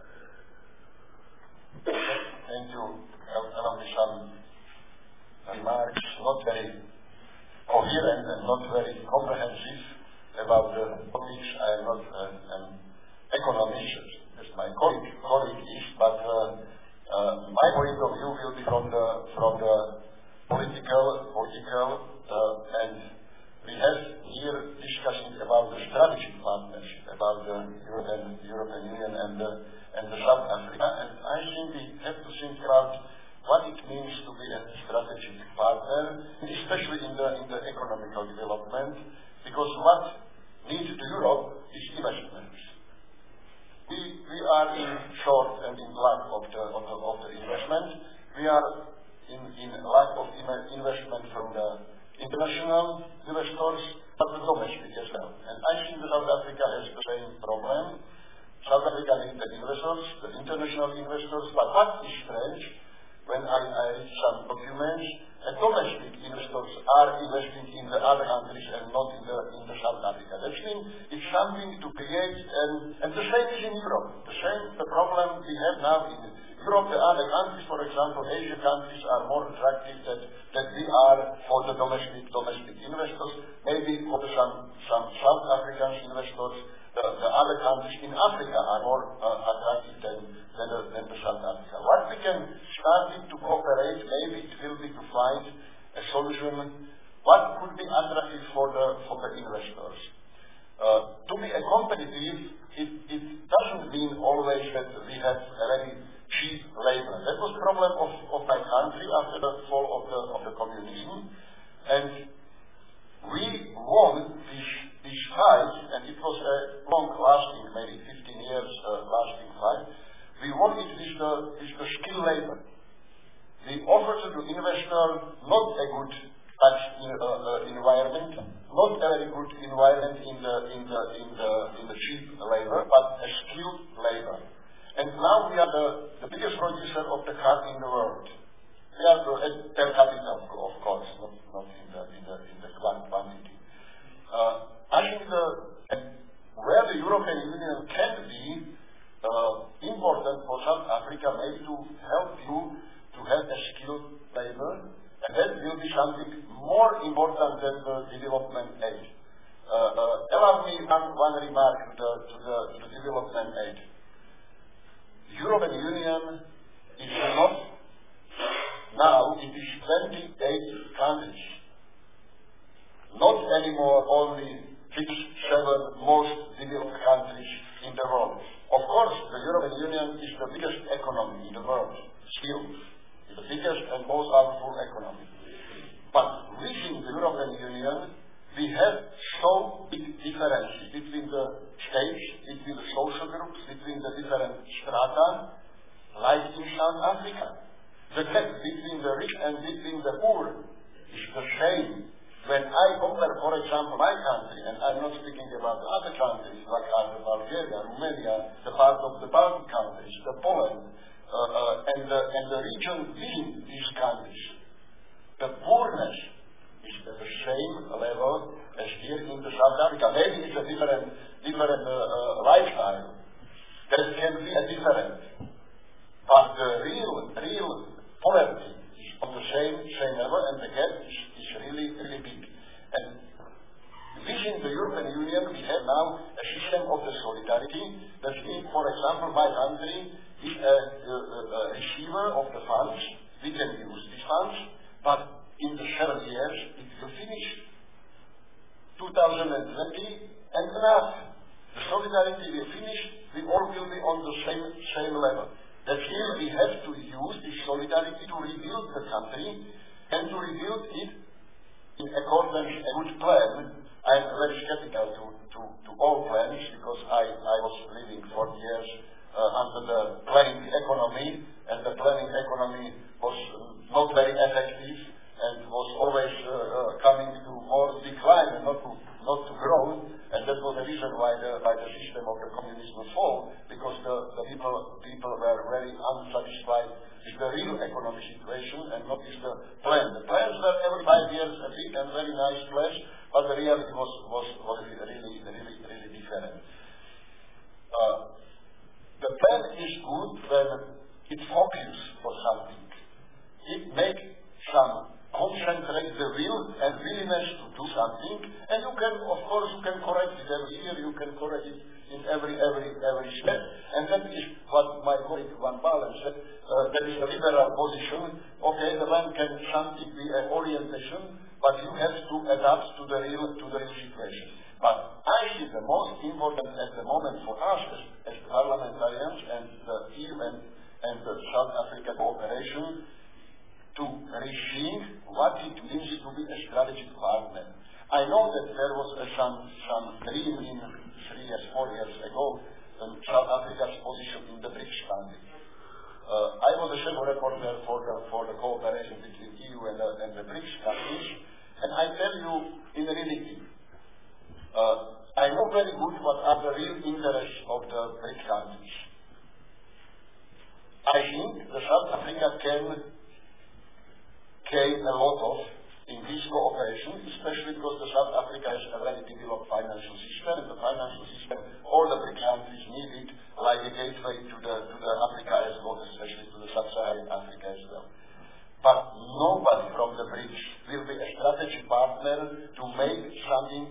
Thank you. Allow me some remarks, not very coherent and not very comprehensive about the topics. I am not uh, an economist, as my colleague, colleague is, but uh, uh, my point of view will be from the from the political, political, uh, and we have here discussing about the strategic partnership, about the European European Union and the and the South Africa, and I think we have to think about what it means to be a strategic partner, especially in the in the economical development, because what needs to Europe is investments. We we are in short and in lack of the of the, of the investment. We are in, in lack of investment from the international investors, but the domestic as well. And I think that South Africa has the same problem. South Africa needs the investors, the international investors, but what is strange, when I, I read some documents, the domestic investors are investing in the other countries and not in the, in the South Africa. That means it's something to create, and, and the same is in Europe. The same, the problem we have now in Europe, the other countries, for example, Asian countries are more attractive than, than we are for the domestic domestic investors. Maybe for the, some, some South African investors, the, the other countries in Africa are more uh, attractive than, than, the, than the South Africa. What we can start to cooperate, maybe it will be to find a solution. What could be attractive for the for the investors? Uh, to be a competitive, it, it doesn't mean always that we have already cheap labor. That was the problem of, of my country after the fall of the of the communism, and we won this this fight, and it was a long-lasting, maybe fifteen years uh, lasting fight. We won it with the with the skilled labor. We offered to the investor not a good tax in, uh, uh, environment, not a very good environment in the in the in the in the cheap labor, but a skilled labor. And now we are the, the biggest producer of the car in the world. We are the, per capita, of course, not, not in the in the in the quantity. Uh, I think the, where the European Union can be uh, important for South Africa, maybe to help you to have a skilled labor, and that will be something more important than the development aid. Uh, uh, allow me one, one remark to the, to the, to the development aid. European Union is not now, it is twenty-eight countries, not anymore only six, seven most developed countries in the world. Of course, the European Union is the biggest economy in the world, still, it's the biggest and most powerful economy. But within the European Union, we have so big differences between the states, between the social groups, between the different strata, like in South Africa. The gap between the rich and between the poor is the same. When I compare, for example, my country, and I'm not speaking about other countries like Bulgaria, Romania, the part of the Baltic countries, the Poland, uh, uh, and, the, and the region within these countries, the poorness is at the same level as here in the South Africa. Maybe it's a different, different uh, uh, lifestyle. That can be a different. But the real, real poverty is on the same, same level, and the gap is, is really, really big. And within the European Union, we have now a system of the solidarity. That means, for example, my country is a, a, a receiver of the funds. We can use these funds, but in the seven years, it will finish. two thousand twenty and enough. The solidarity will finish, we all will be on the same, same level. That here we have to use this solidarity to rebuild the country, and to rebuild it in accordance with a good plan. I am very skeptical to, to, to all plans, because I, I was living forty years uh, under the planning economy, and the planning economy was not very effective, and was always uh, uh, coming to more decline and not to, not to grow, and that was the reason why the, why the system of the communism fall, because the, the people, people were very unsatisfied with the real economic situation and not with the plan. The plans were every five years a big and very nice plans, but the reality was, was, was really, really, really different. Uh, the plan is good when it focuses for something. It makes some concentrate the will and willingness to do something, and you can, of course, you can correct it every year, you can correct it in every, every, every step, and that is what my colleague Van Balen said, uh, that is a liberal position. Okay, the man can something be an orientation, but you have to adapt to the real, to the real situation. But I think the most important at the moment for us as, as parliamentarians and the E U and, and the South African cooperation, to rethink what it means to be a strategic partner. I know that there was uh, some some dream in three years, four years ago, um, South Africa's position in the BRICS family. Uh, I was a shadow reporter for the for the cooperation between E U and, uh, and the BRICS countries, And I tell you in reality, uh, I know very good what are the real interests of the BRIC countries. I think the South Africa can gain a lot of in this cooperation, especially because the South Africa has a very developed financial system, and the financial system all the BRIC countries need it like a gateway to the to the Africa as well, especially to the sub-Saharan Africa as well. But nobody from the BRICS will be a strategic partner to make something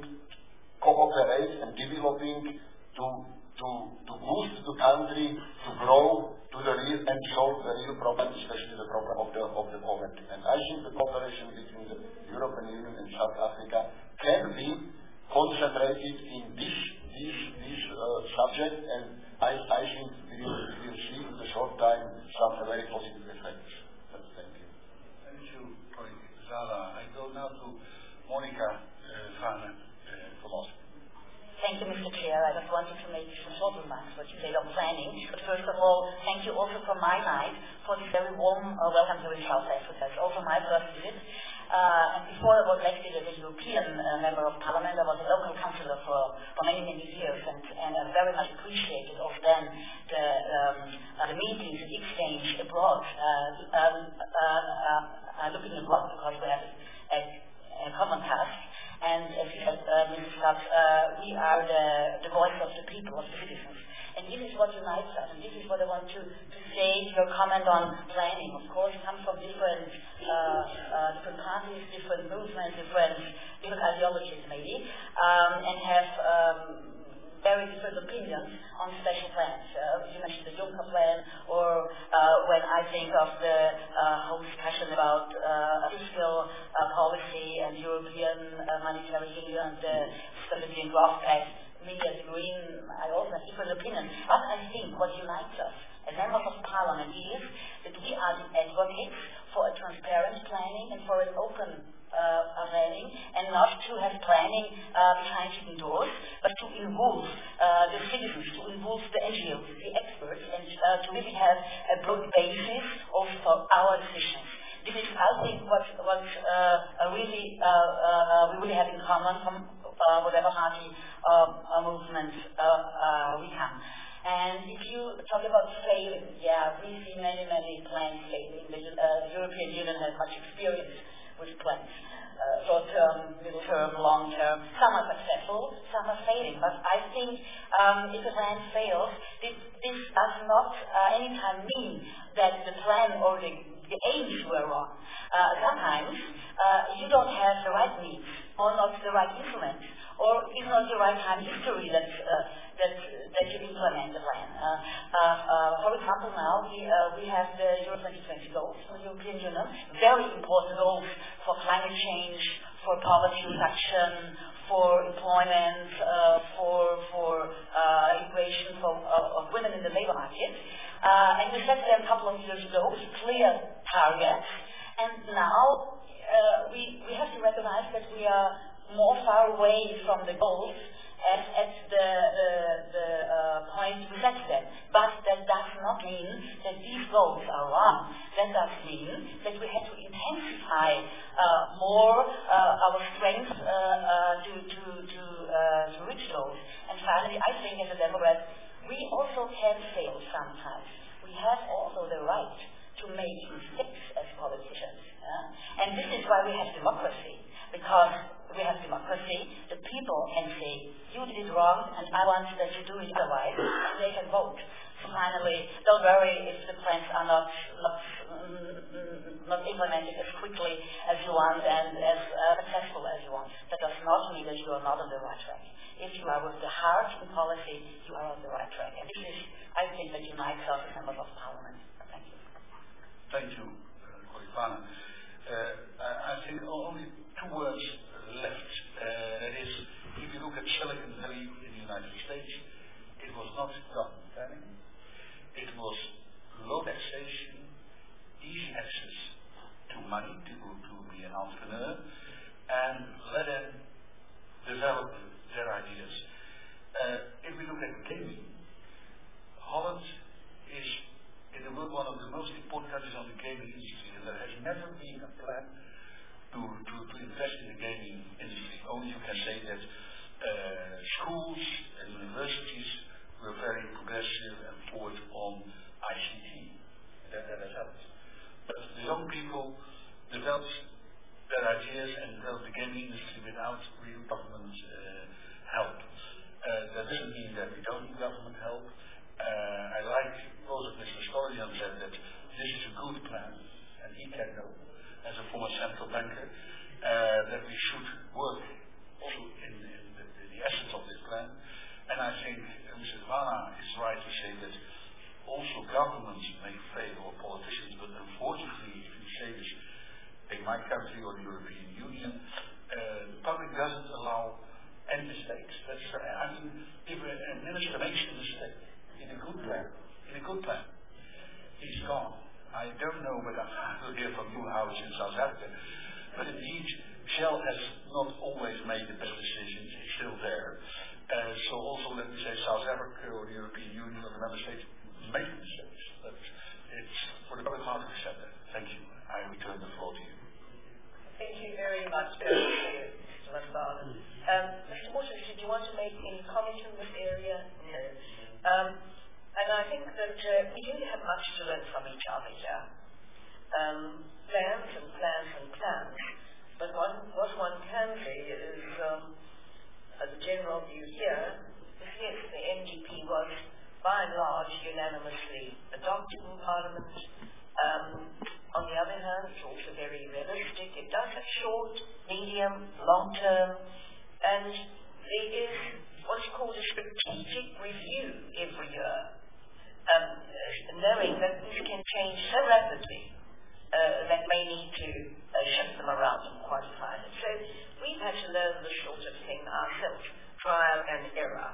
cooperate and developing to to to boost the country to grow to the real and solve the real problem, especially the problem of the of the poverty. And I think the cooperation between the European Union and South Africa can be concentrated in this this this uh, subject, and I I think we will, we will see in the short time some very positive effects. But thank you. Thank you, colleague Zala. I go now to Monica uh, van uh, Vermos. Thank you, Mister Chair. I just wanted to make some short remarks what you said on planning. But first of all, thank you also from my side for this very warm uh, welcome here in South Africa. It's also my first visit. Uh, and before I was elected as a European uh, member of Parliament, I was a local councillor for, for many, many years, and, and I very much appreciated of then the, um, uh, the meetings and exchange abroad, uh, um, uh, uh, uh, looking abroad, because we have a, a common task. And as you said, uh, Missus Stubbs, uh, we are the, the voice of the people, of the citizens. And this is what unites us, and this is what I want to, to say, your comment on planning. Of course, it comes from different, uh, uh, different parties, different movements, different, different ideologies maybe, um, and have um, very different opinions on special plans. Uh, you mentioned the Juncker plan, or uh, when I think of the uh, whole discussion about uh, fiscal uh, policy and European uh, monetary union, the Stability and Growth Pact, me as a Green, I also have different opinions. But I think what unites us as members of Parliament is that we are the advocates for a transparent planning and for an open Uh, planning, and not to have planning uh, behind hidden doors, but to involve uh, the citizens, to involve the N G Os, the experts, and uh, to really have a broad basis of for our decisions. This is, I think, what what uh, really uh, uh, we really have in common from uh, whatever party uh, movement uh, uh, we come. And if you talk about failing, yeah, we see many, many plans failing. The uh, European Union has much experience with plans, uh, short-term, middle-term, long-term. Some are successful, some are failing. But I think um, if a plan fails, this, this does not uh, anytime mean that the plan or the, the aims were wrong. Uh, sometimes uh, you don't have the right means, or not the right instruments, or it's not the right time history that uh, that that you implement the plan. Uh, uh, uh, for example, now we uh, we have the Euro twenty twenty goals for the European Union, very important goals for climate change, for poverty reduction, for employment, uh, for for uh, integration for, uh, of women in the labour market. Uh, and we set them a couple of years ago with clear targets. And now uh, we we have to recognize that we are more far away from the goals at, at the, the, the uh, point we set them. But that does not mean that these goals are wrong. That does mean that we have to intensify uh, more uh, our strength uh, uh, to, to, to, uh, to reach those. And finally, I think as a Democrat, we also can fail sometimes. We have also the right to make mistakes as politicians. Uh? And this is why we have democracy. Because we have democracy, the people can say, you did it wrong, and I want that you do it otherwise, and they can vote. So finally, don't worry if the plans are not not, mm, not implemented as quickly as you want and as uh, successful as you want. That does not mean that you are not on the right track. If you are with the heart in policy, you are on the right track. And this is, I think, that unites us as members of Parliament. Thank you. Thank you, colleague Vana. Uh, I think only two words left. Uh, that is, if you look at Silicon Valley in the United States, it was not government planning. It was low taxation, easy access to money to, to be an entrepreneur, and let them develop their ideas. Uh, if we look at gaming, Holland is in the world one of the most important countries on the gaming industry, and there has never been a plan to, to, to invest in the gaming can say that uh, schools and universities were very progressive and forward on I C T. That, that has helped. But the young people developed their ideas and developed the gaming industry without real government uh, help. Uh, that doesn't mean that we don't need government help. Uh, I like both of Mister Stolian said that this is a good plan, and he can know, as a former central banker, uh, that we should work also in, in, the, in the essence of this plan. And I think uh, Mister Vana is right to say that also governments may fail, or politicians, but unfortunately, if you say this in my country or the European Union, uh, the public doesn't allow any mistakes. That's, uh, I mean, if a, a minister makes a mistake in a good plan, in a good plan, he's gone. I don't know whether I will hear from you how it's in South Africa, but indeed, Shell has not always made the best decisions. It's still there. Uh, so also, let me say, South Africa or the European Union or the member states make mistakes. But it's for the public hard to accept that. Thank you. I return the floor to you. Thank you very much, Mister Masbala. Um, Mister Waters, did you want to make any comment in this area? No. Um, and I think that uh, we do have much to learn from each other here. Um, plans and plans and plans. But one, what one can say is, um, as a general view here, is yes, the N D P was by and large unanimously adopted in Parliament. Um, on the other hand, it's also very realistic. It does have short, medium, long term, and there is what's called a strategic review every year, um, knowing that things can change so rapidly uh, that may need to uh, shift them around and quantify it. So we've had to learn this sort of thing ourselves, trial and error.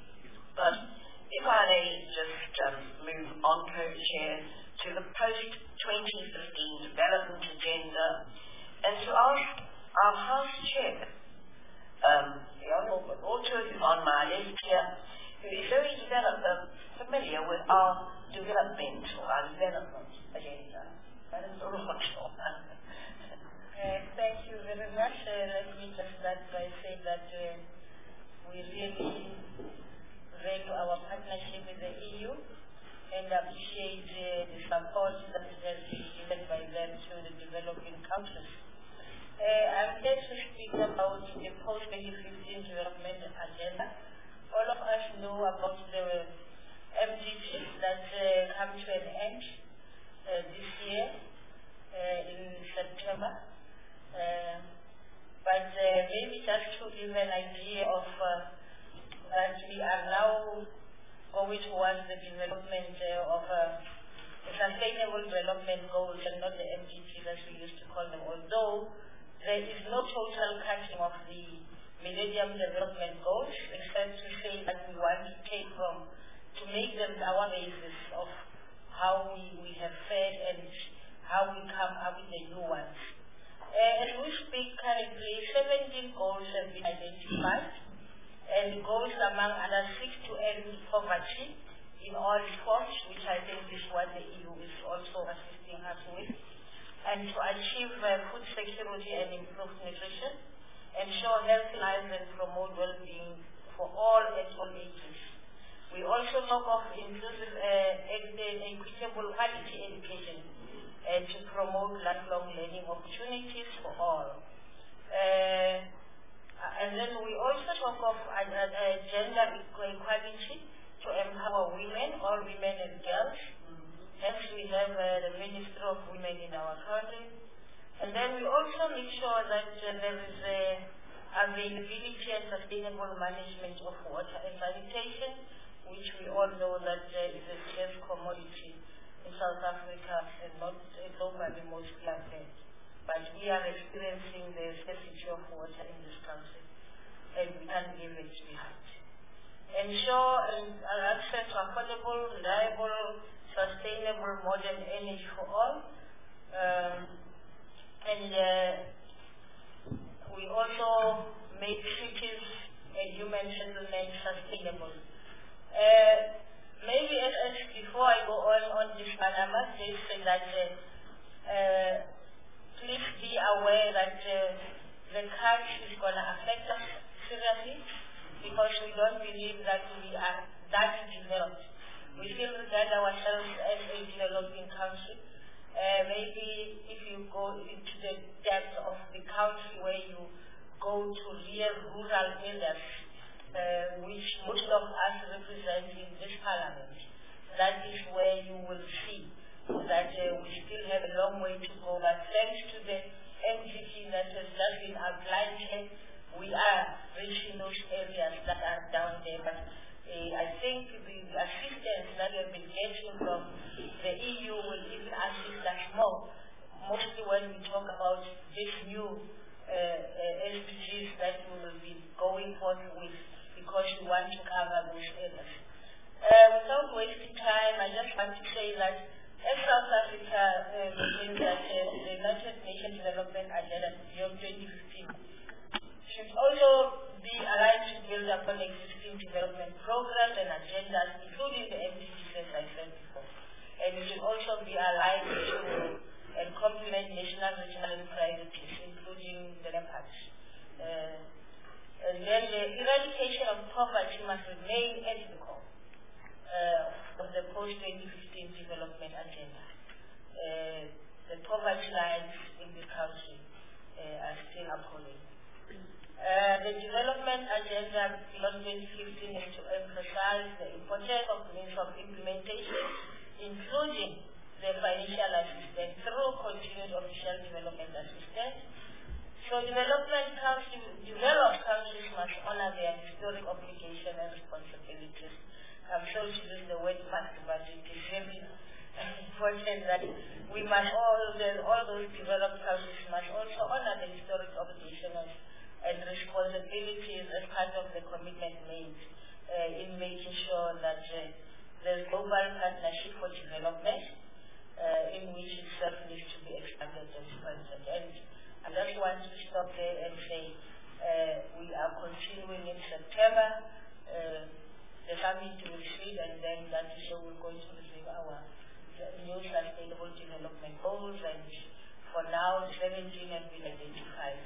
But if I may just um, move on, co-chair, to the post twenty fifteen development agenda, and to ask our House Chair, um, the Honourable Otto, who's on my list here, who is very develop, uh, familiar with our development or our development agenda. That is all much more. Uh, thank you very much. Uh, let me just start by saying that uh, we really value our partnership with the E U and appreciate uh, the support that has been given by them to the developing countries. Uh, I'm here to speak about the post twenty fifteen development agenda. All of us know about the M D Gs that uh, come to an end uh, this year uh, in September. Uh, but uh, maybe just to give an idea of uh, that we are now going towards the development uh, of uh, the sustainable development goals and not the M D Gs as we used to call them, although there is no total cutting of the Millennium Development Goals, except to say that we want to take from, to make them our basis of how we, we have fared and how we come up with the new ones. Uh, as we speak currently, seventeen goals have been identified, and goals among others six to end poverty in all forms, which I think is what the E U is also assisting us with, and to achieve uh, food security and improve nutrition, ensure healthy lives and promote well-being for all at all ages. We also talk of inclusive uh, equitable quality education and to promote lifelong learning opportunities for all. Uh, and then we also talk of uh, uh, gender equality to empower women, all women and girls. Hence we have uh, the Ministry of Women in our country. And then we also make sure that uh, there is uh, availability and sustainable management of water and sanitation, which we all know that uh, is a scarce commodity in South Africa and not uh, globally mostly affected. But we are experiencing the scarcity of water in this country, and we can't leave it behind. Ensure uh, access to affordable, reliable, sustainable, modern energy for all. Um, and uh, we also make cities and human settlement sustainable. Uh, maybe as, as before I go on on this one, I must just say that uh, uh, please be aware that uh, the cut is going to affect us seriously because we don't believe that we are that developed. We still regard ourselves as a developing country. Uh, maybe if you go into the depth of the country where you go to real rural areas, uh, which most of us represent in this parliament, that is where you will see that uh, we still have a long way to go. But thanks to the M D P that has just been outlined here, we are reaching those areas that are down there. But uh, I think the assistance that we have been getting from the E U will even assist us more, mostly when we talk about this new uh, uh, S D Gs that we will be going forth with, because we want to cover those areas. Uh, without wasting time, I just want to say that as South Africa uh, believes that uh, the United Nations Development Agenda beyond twenty fifteen should also be aligned to build upon existing development programs and agendas, including the M D Gs, as I said before. And it should also be aligned to and complement national, regional, and priorities, including the NEPADs. Uh, and then the eradication of poverty must remain at the core uh, of the post twenty fifteen development agenda. Uh, the poverty lines in the country uh, are still appalling. Uh, the development agenda beyond twenty fifteen is to emphasize the importance of means of implementation, including the financial assistance through continued official development assistance. So development countries, developed countries must honor their historic obligation and responsibilities. I'm sorry to use the word must, but it is very important that we must all, the, all those developed countries must also honor the historic obligations and responsibilities as part of the commitment made uh, in making sure that uh, the global partnership for development, uh, in which itself needs to be expanded and strengthened. And I just want to stop there and say uh, we are continuing in September. Uh, the summit will proceed, and then that is how we're going to receive our new sustainable development goals. And for now, seventeen have been identified.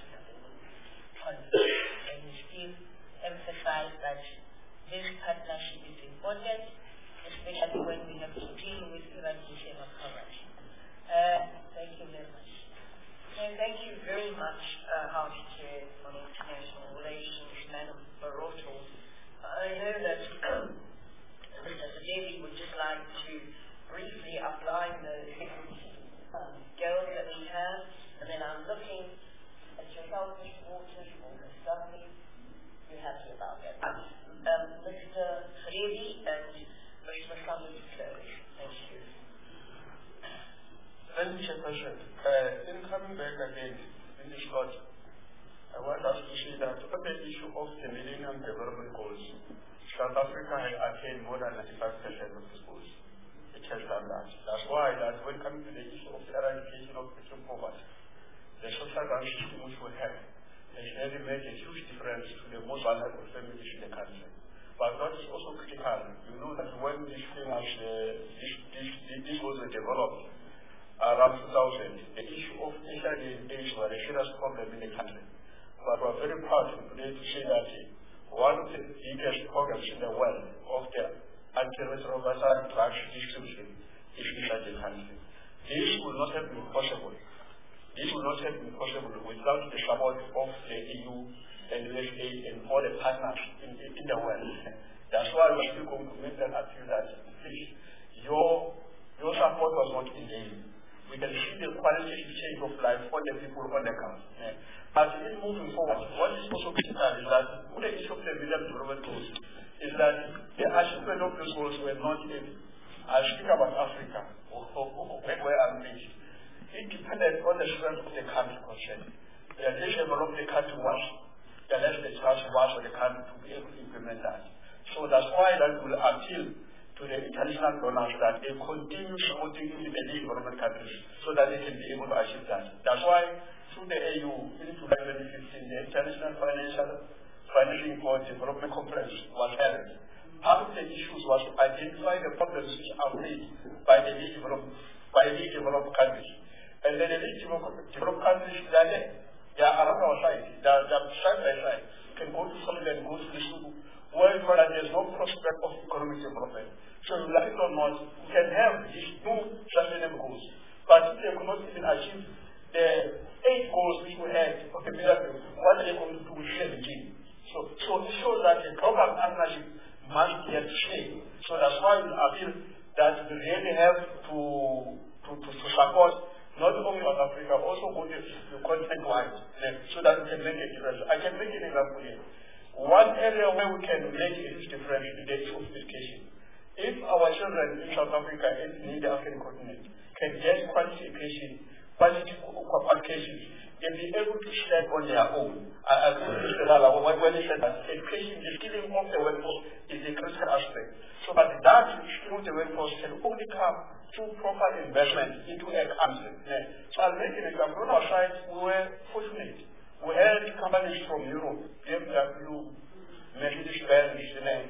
And we still emphasize that this partnership is important, especially when we have to deal with eradication of poverty. Uh, thank you very much. And thank you very much, uh, House Chair on International Relations, Madam Barotto. I know that Mister Sadevi would just like to briefly outline the um, goals that we have, and then I'm looking at yourself, Mister Waters, or Miz Dudley. You're happy about that. Um, Mister Sadevi and Mister Masami to close. Thank you. Thank you, Chairperson. Uh, in coming back again in this court, I want us to see that on the issue of the Millennium Development Goals, South Africa has attained more than ninety-five percent of the goals. It has done that. That's why that when coming to the issue of the eradication of extreme poverty, the social grant system which we have has really made a huge difference to the most vulnerable families in the country. But what is also critical, you know that when this thing was, uh, this, this, this was developed around two thousand, the issue of H I V and AIDS was a serious problem in the country. But we are very proud today to say that one of the biggest programs in the world of the antiretroviral drugs distribution is inside the country. This would not have been possible. This would not have been possible without the support of the E U and U S A and all the partners in, in, in the world. That's why we're still going to make that appeal that please, your, your support was not in vain. We can see the qualitative change of life for the people on the ground. Yeah. But in moving forward, what is also critical is that with the issue of the Millennium Development Goals is that the achievement of those goals were not in. I speak about Africa, or, or, or where I'm based. It depended on the strength of the country concerned. The less developed the country was, the less the chance was for the country to be able to implement that. So that's why that will appeal to the international donors that they continue supporting the development countries so that they can be able to achieve that. That's why through the A U in twenty fifteen, the International Financial Financing for Development Conference was held. Part of the issues was to identify the problems which are faced by the least developed, by the developed countries. And then the least developed countries, they are around our side. They are development. So like it or not, we can have these two sustainable goals. But if they could not even achieve the eight goals which we had, okay, what are they going to do with seventeen? So, so it shows that the global partnership must be at stake. So that's why we appeal that we really have to, to, to, to support not only South Africa, also go to the continent-wide, so that we can make a difference. I can make an example here. One area where we can make a huge difference is the issue of education. If our children in South Africa and in the African continent can get quality education, quality qualifications, they'll be able to stand on their own. I agree with Mister Lala when he said that education, the skilling of the workforce is a critical aspect. So, but that skilling of the workforce can only come through proper investment into a country. Yeah. So I'll make an example. On our side, we were fortunate. We had companies from Europe, B M W, Mercedes-Benz,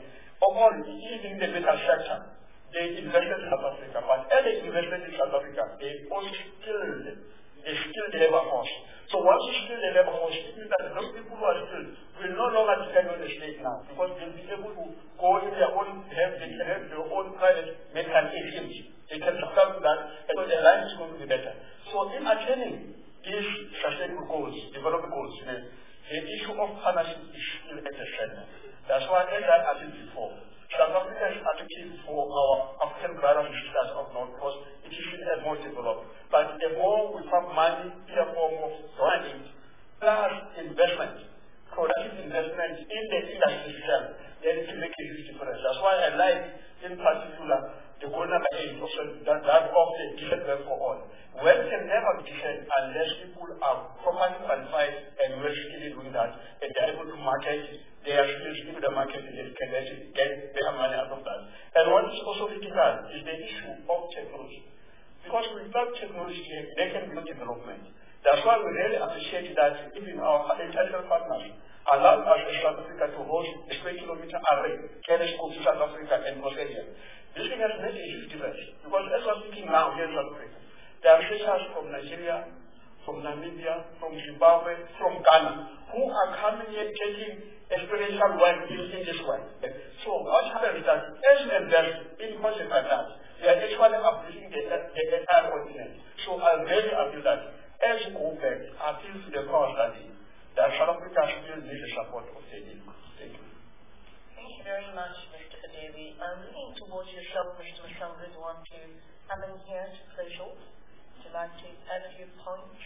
all even the metal sector. They invested in South Africa, but as they invested in South Africa, they also skilled, they skilled the labor force. So once you skill the labor force, it means that those people who are skilled will no longer depend on the state now, because they'll be able to go in their own, have, they can have their own private medical agents. They can subscribe to that, and so their life is going to be better. So in attaining these sustainable goals, development goals, the, the issue of partnership is still at the center. That's why, as I said before, South Africa is advocating for our African brothers and sisters of North Coast. It is still more developed. But the more we have money in the form of funding, plus investment, productive investment in the industry itself, then it will make a huge difference. That's why I like, in particular, the goal number eight, also that, that of the decent wealth for all. Wealth can never be decent unless people are properly qualified and well skilled in doing that, and they're able to market their skills into the market and they can get their money out of that. And what is also critical is the issue of technology. Because without technology, they can build development. That's why we really appreciate that even our international partners allow us in South Africa to host a twenty kilometer array, telescope to South Africa and Australia. This thing has made a huge difference. Because as we're speaking now here in South Africa, there are researchers from Nigeria, from Namibia, from Zimbabwe, from Ghana, who are coming here taking experiential work in this way. So what happens is that as you invest in projects like that, they are actually uplifting the, the entire continent. So I really argue that as you go back, I appeal to the powers that be, that South Africa still needs the support of the E U. Thank you. Thank you very much, Mister Adebi. I'm looking towards yourself, Mister Mashamba, who want to come in here to play short. Would you like to add a few points?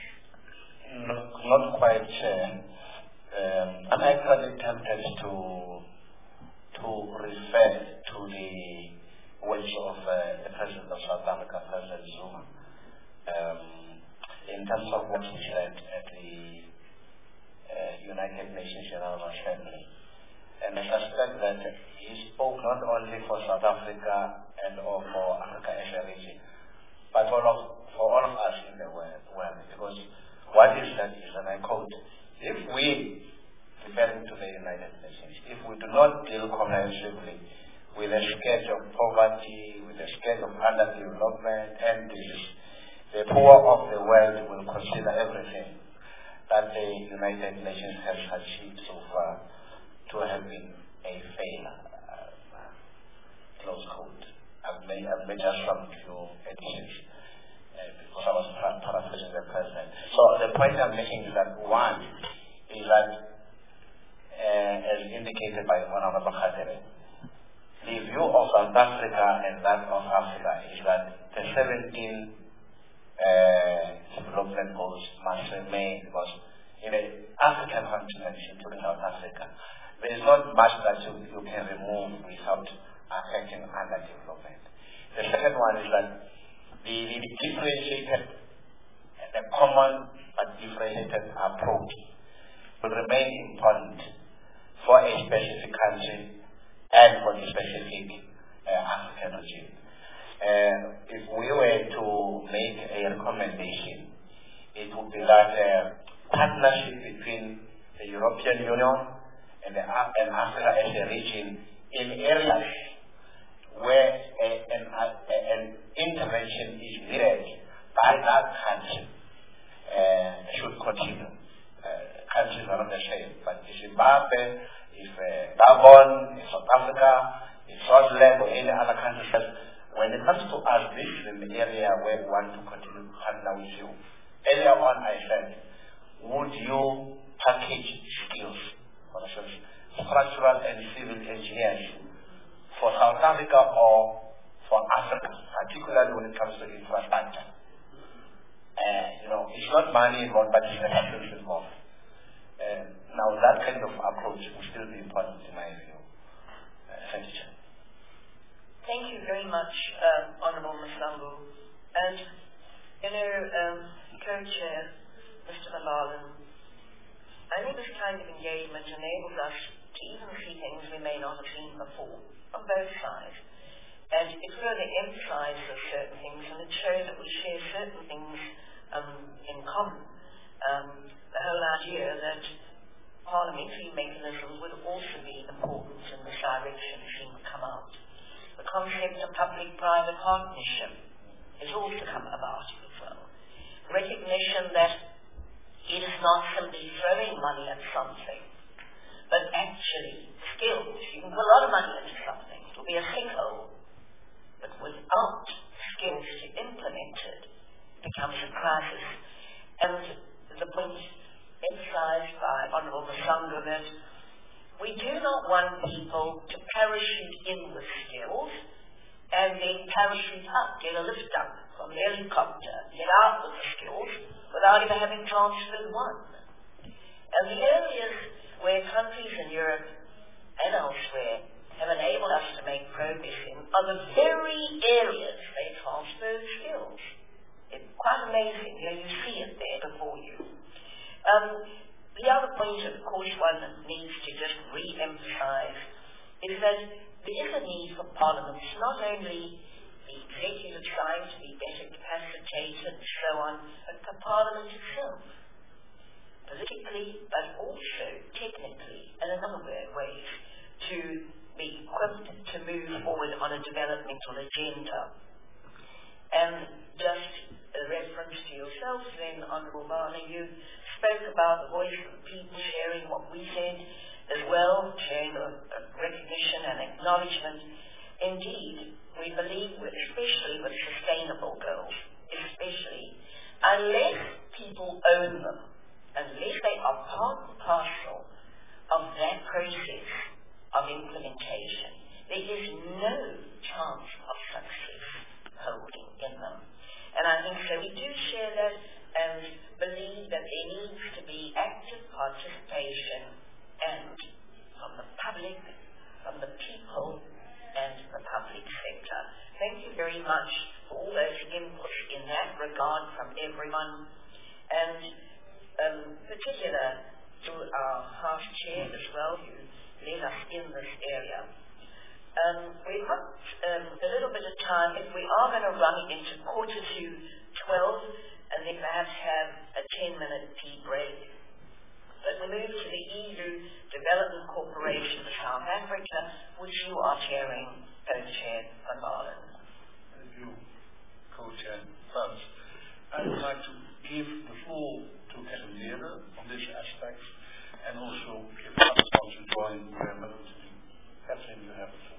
Not, not quite. Uh, um, I'm actually tempted to to refer to the words of uh, the President of South Africa, President Zuma, um, in terms of what he said at the uh, United Nations General Assembly. And I suspect that he spoke not only for South Africa and or for Africa as a region, but for all of, for all of us in the world, world. Because what he said is, and I quote, if we, referring to the United Nations, if we do not deal comprehensively with the scourge of poverty, with the scourge of underdevelopment and disease, the poor of the world will consider everything that the United Nations has achieved so far to have been a failure. Uh, close quote. I've made, I've made just some few additions uh, because I was paraphrasing the president. So the point I'm making is that one is that, uh, as indicated by Honorable Khatere, the view of South Africa and that of Africa is that the seventeen uh, development goals must remain, because in the African continent, including South Africa, there is not much that you, you can remove without affecting underdevelopment. The second one is that the, the differentiated, the common but differentiated approach will remain important for a specific country and for the specific uh, African region. Uh, if we were to make a recommendation, it would be that uh, partnership between the European Union and, the, and Africa as a region in areas where a, an, a, an intervention is needed by that country uh, should continue. Uh, countries are not the same, but Zimbabwe, if uh, Gabon, if South Africa, if Swaziland or any other country says, when it comes to us, this is an area where we want to continue to partner with you. Earlier on I said, would you package skills, for instance, structural and civil engineers for South Africa or for Africa, particularly when it comes to infrastructure? Uh, you know, it's not money involved, but it's skills involved. Uh, now that kind of approach will still be important in my view. Uh, thank you, Chair. Thank you very much, um, Honourable Masango. And, you know, um, Co-Chair, Mister Malalan, I think this kind of engagement enables us to even see things we may not have seen before, on both sides. And it really emphasizes certain things, and it shows that we share certain things um, in common. Um, the whole idea that parliamentary mechanisms would also be important in this direction seem to come out. The concept of public-private partnership has also come about as well. Recognition that it is not simply throwing money at something, but actually skills. You can put a lot of money into something. It will be a sinkhole. But without skills to implement it, it becomes a crisis. And the point emphasized by Honourable Masango that we do not want people to parachute in with skills and then parachute up, get a lift up from the helicopter, get out with the skills without even having transferred one. And the areas where countries in Europe and elsewhere have enabled us to make progress in are the very areas they transfer skills. It's quite amazing. You know, you see it there before you. Um, the other point, of course, one needs to just re-emphasize is that there is a need for parliaments, not only the executive side to be better capacitated and so on, but for parliament itself, politically, but also technically, and in other ways, to be equipped to move forward on a developmental agenda. And just a reference to yourself then, Honourable Bana, you spoke about the voice of the people sharing what we said as well, sharing a, a recognition and acknowledgement. Indeed, we believe, with, especially with sustainable goals, especially, unless people own them, unless they are part and parcel of that process of implementation, there is no chance of success holding in them. And I think so we do share that and believe that there needs to be active participation and from the public, from the people, and the public sector. Thank you very much for all those inputs in that regard from everyone, and um, particular to our House Chair as well, who led us in this area. Um, we've got um, a little bit of time. If we are going to run into quarter to twelve, and then perhaps have a ten-minute tea break. But we move to the E U Development Corporation of South Africa, which you are chairing, Co-Chair Van Baalen. Thank you, Co-Chair Frans. I would like to give the floor to Ellen Leerde on this aspect, and also give others to join their melody. Kathleen, you have the floor.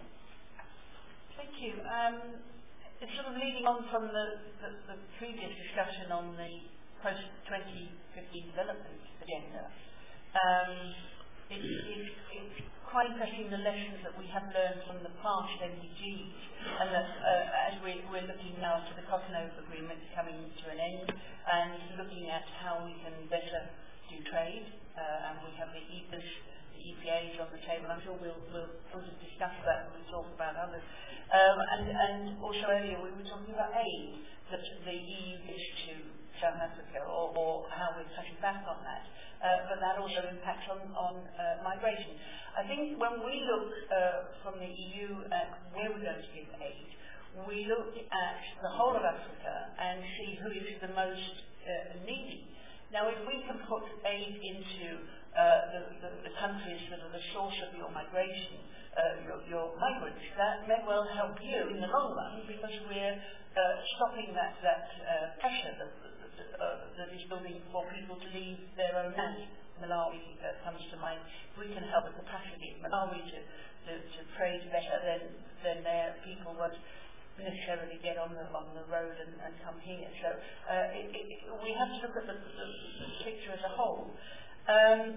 Thank you. Um, it's sort of leading on from the, the, the previous discussion on the post twenty fifteen development agenda. Um, it, it, it's quite interesting the lessons that we have learned from the past M D Gs, and that uh, as we, we're looking now to the Cotonou Agreement coming to an end, and looking at how we can better do trade, uh, and we have the E P As, the E P As on the table. I'm sure we'll, we'll sort of discuss that when we talk about others. Um, and, and also earlier we were talking about aid that the E U gives to South Africa, or, or how we're cutting back on that. Uh, but that also impacts on, on uh, migration. I think when we look uh, from the E U at where we're going to give aid, we look at the whole of Africa and see who is the most uh, needy. Now, if we can put aid into uh, the, the, the countries that are the source of your migration, uh, your, your migrants, that may well help you in the long run, because we're uh, stopping that, that uh, pressure that, that, uh, that is building for people to leave their own land Malawi uh, comes to mind. We can help the capacity of Malawi to, to, to trade better, then, then their people won't necessarily get on the on the road and, and come here. So uh, it, it, we have to look at the, the, the picture as a whole. Um,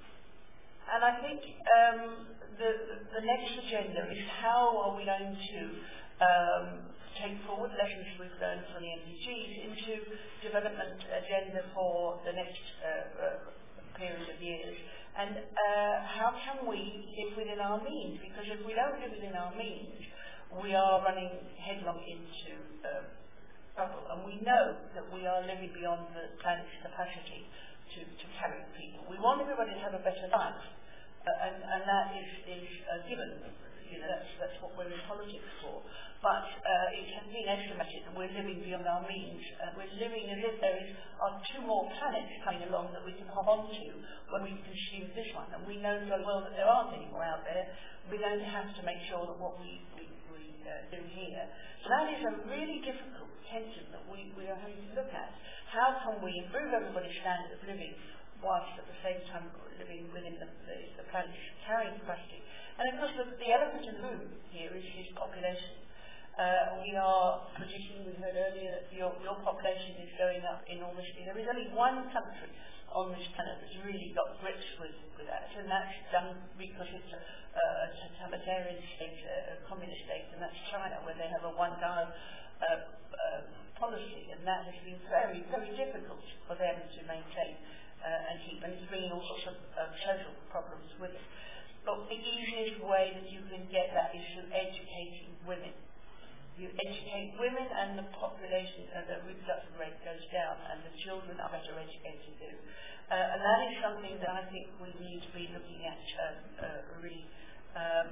and I think um, the, the next agenda is how are we going to um, take forward lessons we've learned from the M D Gs into development agenda for the next uh, uh, period of years. And uh, how can we live within our means? Because if we don't live within our means, we are running headlong into uh, trouble. And we know that we are living beyond the planet's capacity to, to carry people. We want everybody to have a better life. Uh, and, and that is, is uh, given. You know, that's, that's what we're in politics for. But uh, it has been estimated that we're living beyond our means. Uh, we're living as if there is, are two more planets coming along that we can hop onto when we consume this one. And we know very well that there aren't any more out there. We're going to have to make sure that what we, we, we uh, do here. So that is a really difficult tension that we, we are having to look at. How can we improve everybody's standard of living whilst at the same time living within the, the, the planet's carrying capacity? And of course the, the elephant in the room here is, is population. Uh, we are predicting, we heard earlier, that your, your population is going up enormously. There is only one country on this planet that's really got grips with, with that, and that's done because it's a, a totalitarian state, a, a communist state, and that's China, where they have a one-dial uh, uh, policy, and that has been very, very difficult for them to maintain uh, and keep, and it's bringing all sorts of uh, social problems with it. But the easiest way that you can get that is through educating women. You educate women and the population, uh, the reproductive rate goes down and the children are better educated too. Uh, and that is something that I think we need to be looking at uh, uh, really. Um,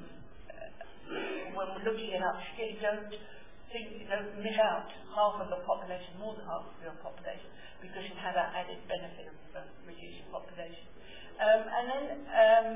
uh, when we're looking at upskilling, don't think, don't miss out half of the population, more than half of your population, because you have that added benefit of uh, reducing population. Um, and then um,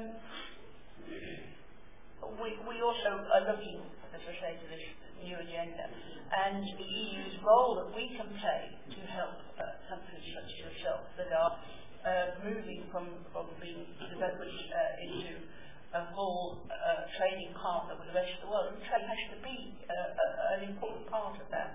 we, we also are looking, as I say, to this new agenda and the E U's role that we can play to help uh, countries such as yourself that are uh, moving from, from being developed uh, into a full uh, trading partner with the rest of the world. And trade has to be uh, uh, an important part of that.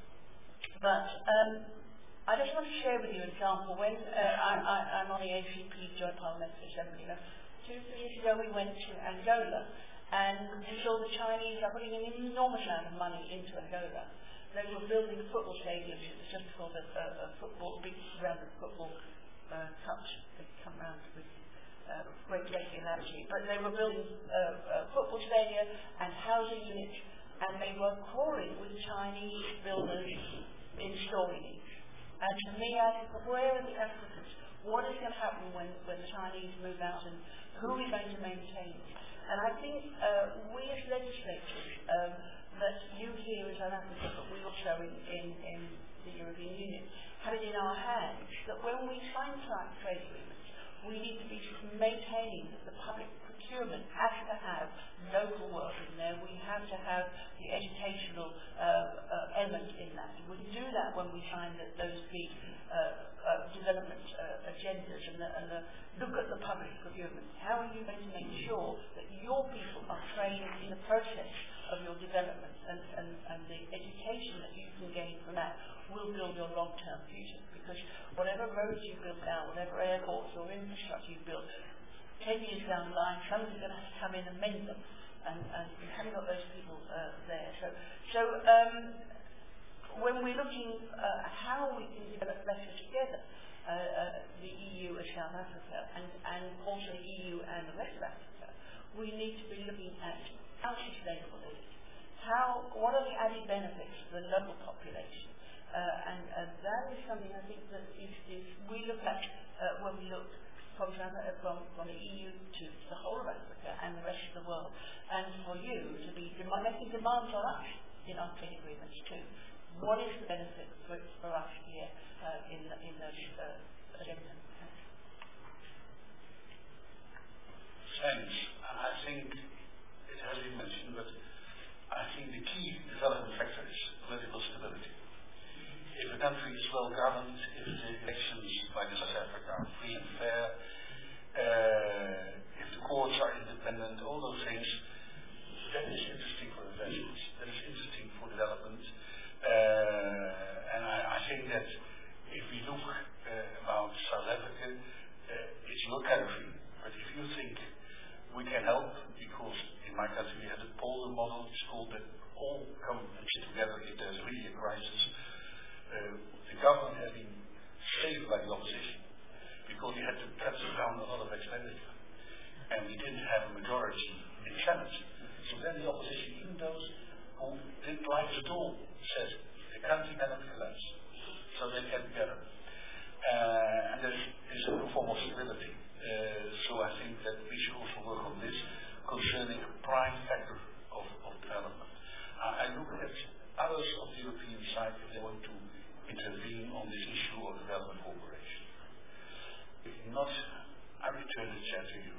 But um, I just want to share with you an example. When uh, I, I, I'm on the A C P Joint Parliamentary Assembly, you know, two, three years ago we went to Angola. And we saw the Chinese are putting an enormous amount of money into Angola. They were building football stadiums. It was just called a, a, a football, big round of football uh, cups. They come round with uh, great regularity. But they were building uh, a football stadium and housing units, and they were calling with Chinese builders installing it. And to me, I think, where are the Africans? What is going to happen when, when the Chinese move out, and who is going to maintain it? And I think uh, we as legislators, um, that you here in South Africa, but we also in, in, in the European Union, have it in our hands that when we sign trade agreements, we need to be maintaining that the public procurement has to have local work in there. We have to have the educational uh, uh, element in that. And we do that when we sign the, those big uh, uh, development uh, agendas and, the, and the look at the public procurement. How are you going to make sure that your people are trained in the process of your development, and, and, and the education that you can gain from that will build your long-term future? Because whatever roads you build now, whatever airports or infrastructure you build, ten years down the line, somebody's going to have to come in and mend them, and, and we haven't got those people uh, there. So, so um, when we're looking uh, at how we can develop better together, uh, uh, the E U and South Africa, and, and also the E U and the rest of Africa, we need to be looking at how sustainable is it? How, what are the added benefits for the local population? Uh, and, and that is something I think that is, is we look at uh, when we look from, from, from the E U to the whole of Africa and the rest of the world, and for you to be demand, making demands on us in our trade agreements too. What is the benefit for, for us here uh, in, in those uh, agendas? Thanks. I think it has been mentioned, but I think the key development factor is political stability. If a country is well governed, if the elections like South Africa are free and fair, that is interesting for investments, that is interesting for development. Uh, and I, I think that if we look uh, about South Africa, uh, it's your country, but if you think we can help, because in my country we have the Polder model, it's called that all come and sit together if there's really a crisis. Uh, the government has been saved by the opposition, because we had to cut down a lot of expenditure. And we didn't have a majority in the Senate. So then the opposition, even those who didn't like it at all, said the country cannot collapse. So they came together. Uh, and there's, there's a new form of stability. Uh, so I think that we should also work on this concerning a prime factor of, of development. Uh, I look at others of the European side if they want to intervene on this issue of development cooperation. If not, I return the chair to you.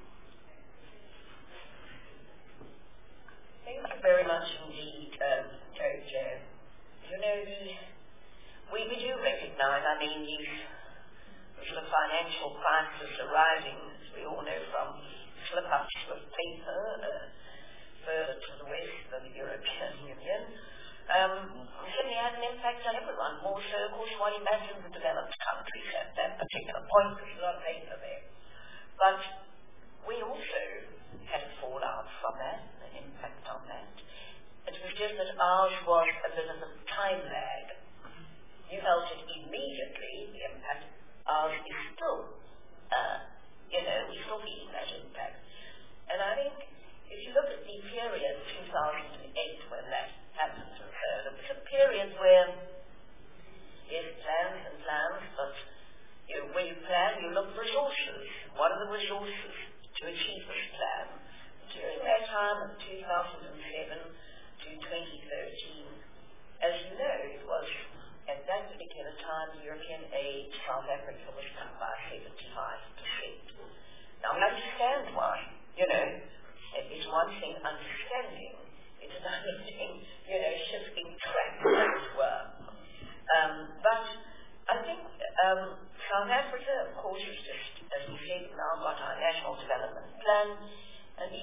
Thank you very much indeed, um, Joe. You know, the, we, we do recognize, I mean, the sort of financial crisis arising, as we all know, from slip-ups of paper uh, further to the west of the European Union, um, certainly has an impact on everyone. More so, of course, one imagines the developed countries at that particular point, there's a lot of paper there. But we also had a fallout from that, an impact on that. It was just that ours was a bit of a time lag. You felt it immediately, the impact. Ours is still, uh, you know, we're still feeling that impact. And I think if you look at the period two thousand eight when that happened to occur, it was a period where, yes, plans and plans, but you know, when you plan, you look for resources. What are the resources to achieve this plan? During that time of two thousand seven to twenty thirteen, as you know, it was at that particular time European aid to South Africa was cut by seventy-five percent. Now we understand why. You know, it's one thing understanding, it's another thing, you know, shifting track, as it were. Um, but I think um, South Africa, of course, is just, as we said, now got our national development plan, and we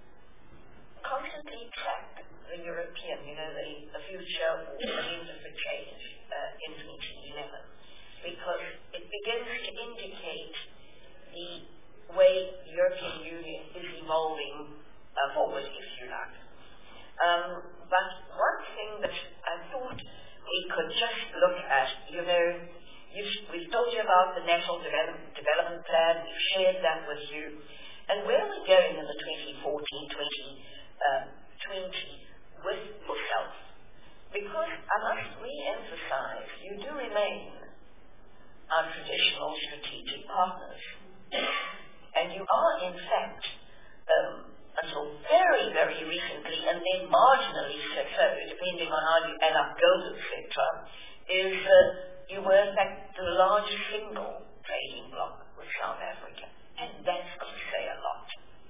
constantly track the European, you know, the, the future or the means of the change uh, in twenty eleven, because it begins to indicate the way the European Union is evolving uh, forward, if you like. Um, but one thing that I thought we could just look at, you know, you've, we've told you about the National Development, Development Plan, we've shared that with you, and where are we going in the twenty fourteen twenty twenty with yourself? Because I must re-emphasize, you do remain our traditional strategic partners. And you are, in fact, um, until very, very recently, and then marginally so, depending on how you add up goals, et cetera, is uh, you were, in fact, the largest single trading bloc with South Africa. And that's got to say a lot.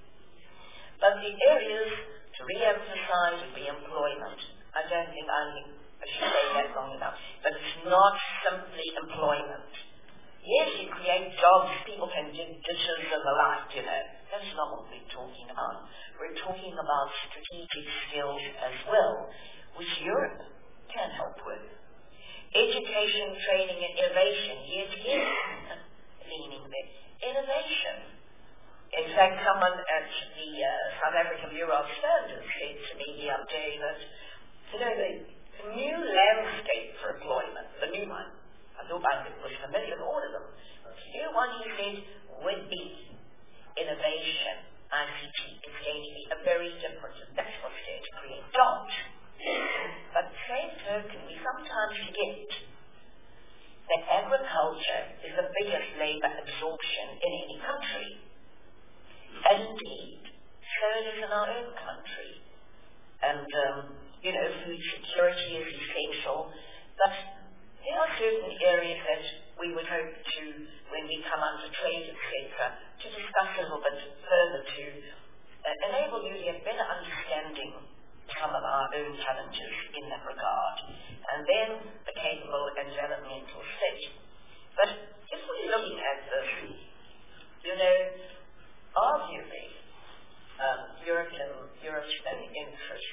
But the areas to re-emphasize would be employment. I don't think I, I should say that long enough. But it's not simply employment. Yes, you create jobs, people can do dishes and the like, you know. That's not what we're talking about. We're talking about strategic skills as well, which Europe can help with. Education, training, and innovation. Yes, yes, leaning there. Innovation. In fact, someone at the uh, South African Bureau of Standards said to me the other day that, you know, the, the new landscape for employment, the new one, I thought I was familiar with all of them. The new one, he said, would be innovation, I C T. It's going to be a very different, and that's what's going to create jobs. But the same token, we sometimes forget that agriculture is the biggest labor absorption in any country. And indeed, so it is in our own country. And, um, you know, food security is essential, but there are certain areas that we would hope to, when we come under trade, et cetera, to discuss a little bit further to uh, enable you to get better understanding some of our own challenges in that regard, and then the capable and developmental state. But if we're looking at this, you know, arguably, um, European, Europe's interests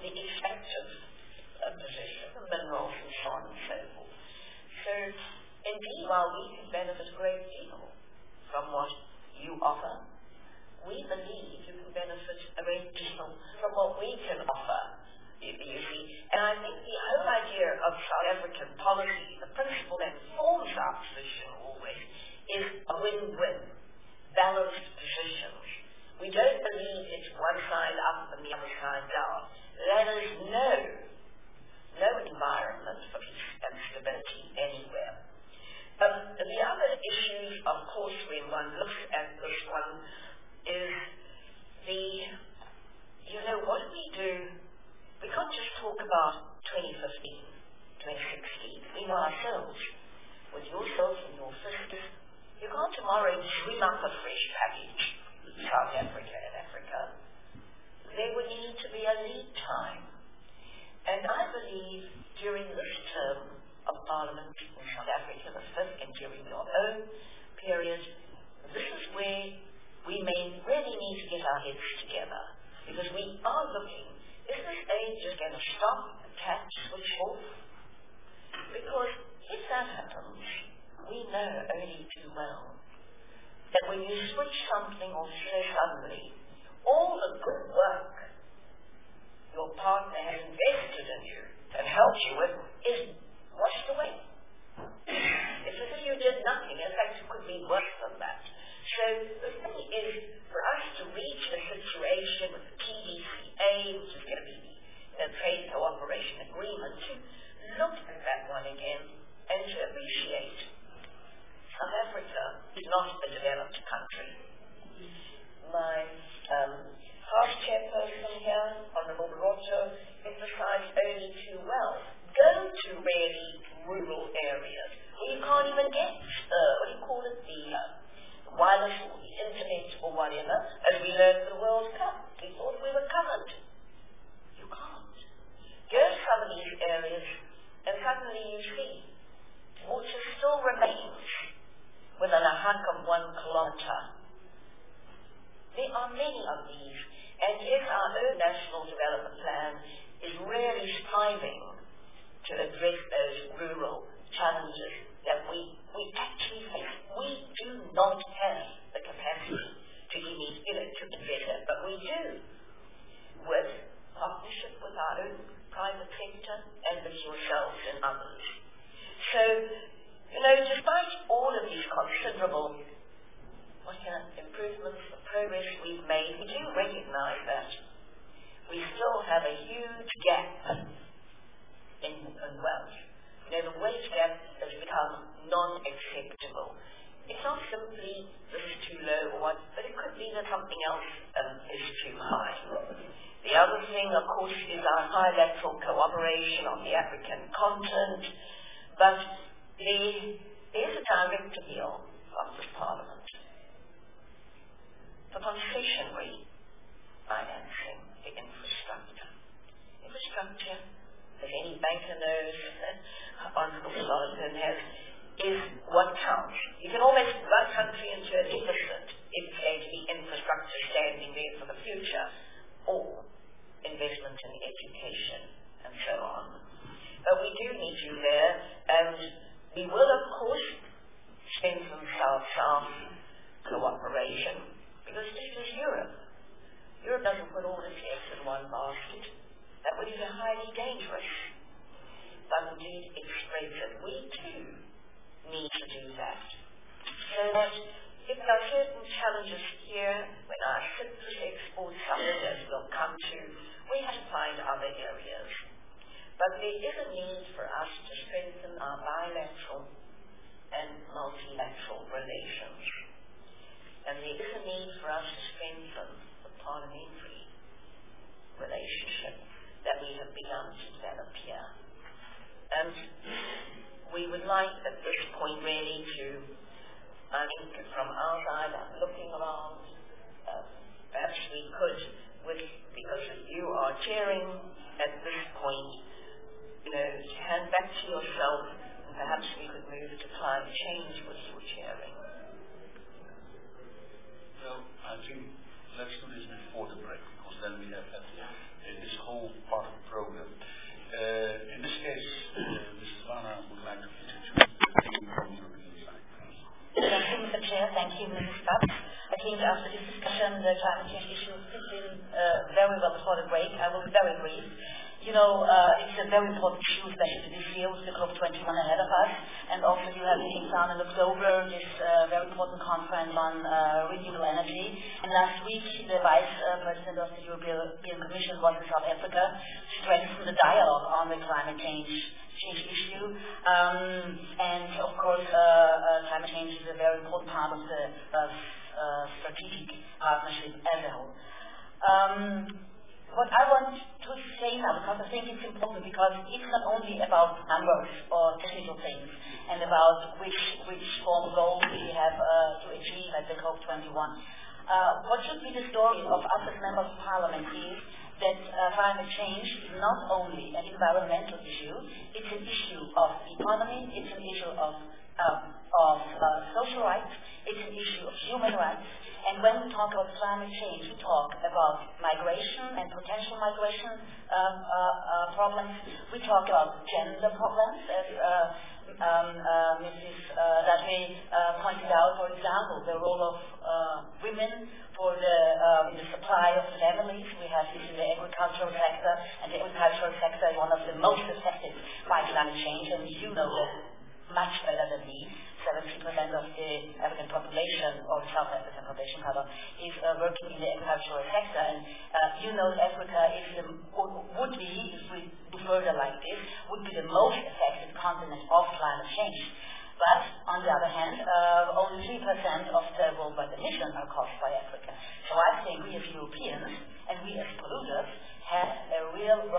the extractive uh, position, the minerals and so on and so forth. So, indeed, while we can benefit a great deal from what you offer, we believe you can benefit a great deal from what we can offer, you, you see. And I think the whole idea of South African policy, the principle that forms our position always, is a win-win, balanced positions. We don't believe it's one side up and the other side down. There is no, no environment for peace and stability anywhere. Um, the other issues, of course, when one looks at this one, is the, you know, what do we do? We can't just talk about twenty fifteen, twenty sixteen. We know ourselves, with yourself and your sisters, you can't tomorrow dream up a fresh package, South Africa and Africa. There would need to be a lead time. And I believe during this term of Parliament in South Africa, the fifth, and during your own period, this is where we may really need to get our heads together, because we are looking, is this age just going to stop, tap, switch off? Because if that happens, we know only too well that when you switch something off so suddenly, all the good work your partner has invested in you and helped you with is washed away. It's as if you did nothing. In fact, it could be worse than that. So the thing is, for us to reach a situation with the T D C A, which is going to be the Trade Cooperation Agreement, to look at that one again and to appreciate South Africa is not a developed country. My um, past chairperson here, Honourable Roto, emphasised only too well. Go to really rural areas where you can't even get, uh, what do you call it, the uh, wireless or the internet or whatever, as we learned the World Cup. We thought we were covered. You can't. Go to some of these areas and suddenly you see water still remains within a hunk of one kilometre. There are many of these, and yes, our own National Development Plan is really striving to address those rural challenges that we, we actually face. We do not have the capacity to even, you know, to address it, but we do, with partnership with our own private sector and with yourselves and others. So, you know, despite all of these considerable what kind of improvements, the progress we've made, we do recognize that we still have a huge gap in, in wealth. You know, the wage gap has become non-acceptable. It's not simply this is too low or what, but it could be that something else um, is too high. The other thing, of course, is our bilateral cooperation on the African continent, but the, there's a direct appeal of this Parliament for concessionary financing the infrastructure. Infrastructure, as any banker knows, Honourable Solomon has, is what counts. You can almost run a country into a deficit if it's going to be infrastructure standing there for the future, or investment in education, and so on. But we do need you there, and we will, of course, strengthen South-South cooperation, because this is Europe. Europe doesn't put all its eggs in one basket. That would be highly dangerous. But indeed, it spreads it. We too need to do that. So that if there are certain challenges here, when our citrus export summit, as we'll come to, we have to find other areas. But there is a need for us to strengthen our bilateral and multilateral relations. And there is a need for us to strengthen the parliamentary relationship that we have begun to develop here. And we would like at this point really to, I think from our side, I'm looking around, uh, perhaps we could, with, because you are chairing at this point, you know, hand back to yourself, and perhaps we could move to climate change with your chairing. Well, I think let's do this before the break, because then we have had uh, this whole part of Chair. Thank you, Missus Stubbs. I think after this discussion, the climate change issue fits in uh, very well before the break. I will be very brief. You know, uh, it's a very important issue, especially this year with the COP twenty-one ahead of us. And also you have in down in October this uh, very important conference on uh, renewable energy. And last week, the Vice uh, President of the European Commission was in South Africa to strengthen the dialogue on the climate change change issue. Um, and of course, uh, uh, climate change is a very important part of the uh, uh, strategic partnership as a whole. Um, What I want to say now, because I think it's important, because it's not only about numbers or technical things and about which which form goals we have uh, to achieve at the COP twenty-one. Uh, what should be the story of us as members of parliament is that uh, climate change is not only an environmental issue, it's an issue of economy, it's an issue of, um, of uh, social rights, it's an issue of human rights. And when we talk about climate change, we talk about migration and potential migration um, uh, uh, problems. We talk about gender problems, as uh, um, uh, Missus Uh, Dudley uh, pointed out, for example, the role of uh, women for the, uh, in the supply of families. We have this in the agricultural sector, and the agricultural sector is one of the most affected by climate change, and you know that much better than me. seventy percent of the African population, or South African population rather, is uh, working in the agricultural sector. And uh, you know Africa is the, would be, if we do further like this, would be the most affected continent of climate change. But on the other hand, uh, only three percent of the worldwide emissions are caused by Africa. So I think we as Europeans and we as polluters have a real uh, uh,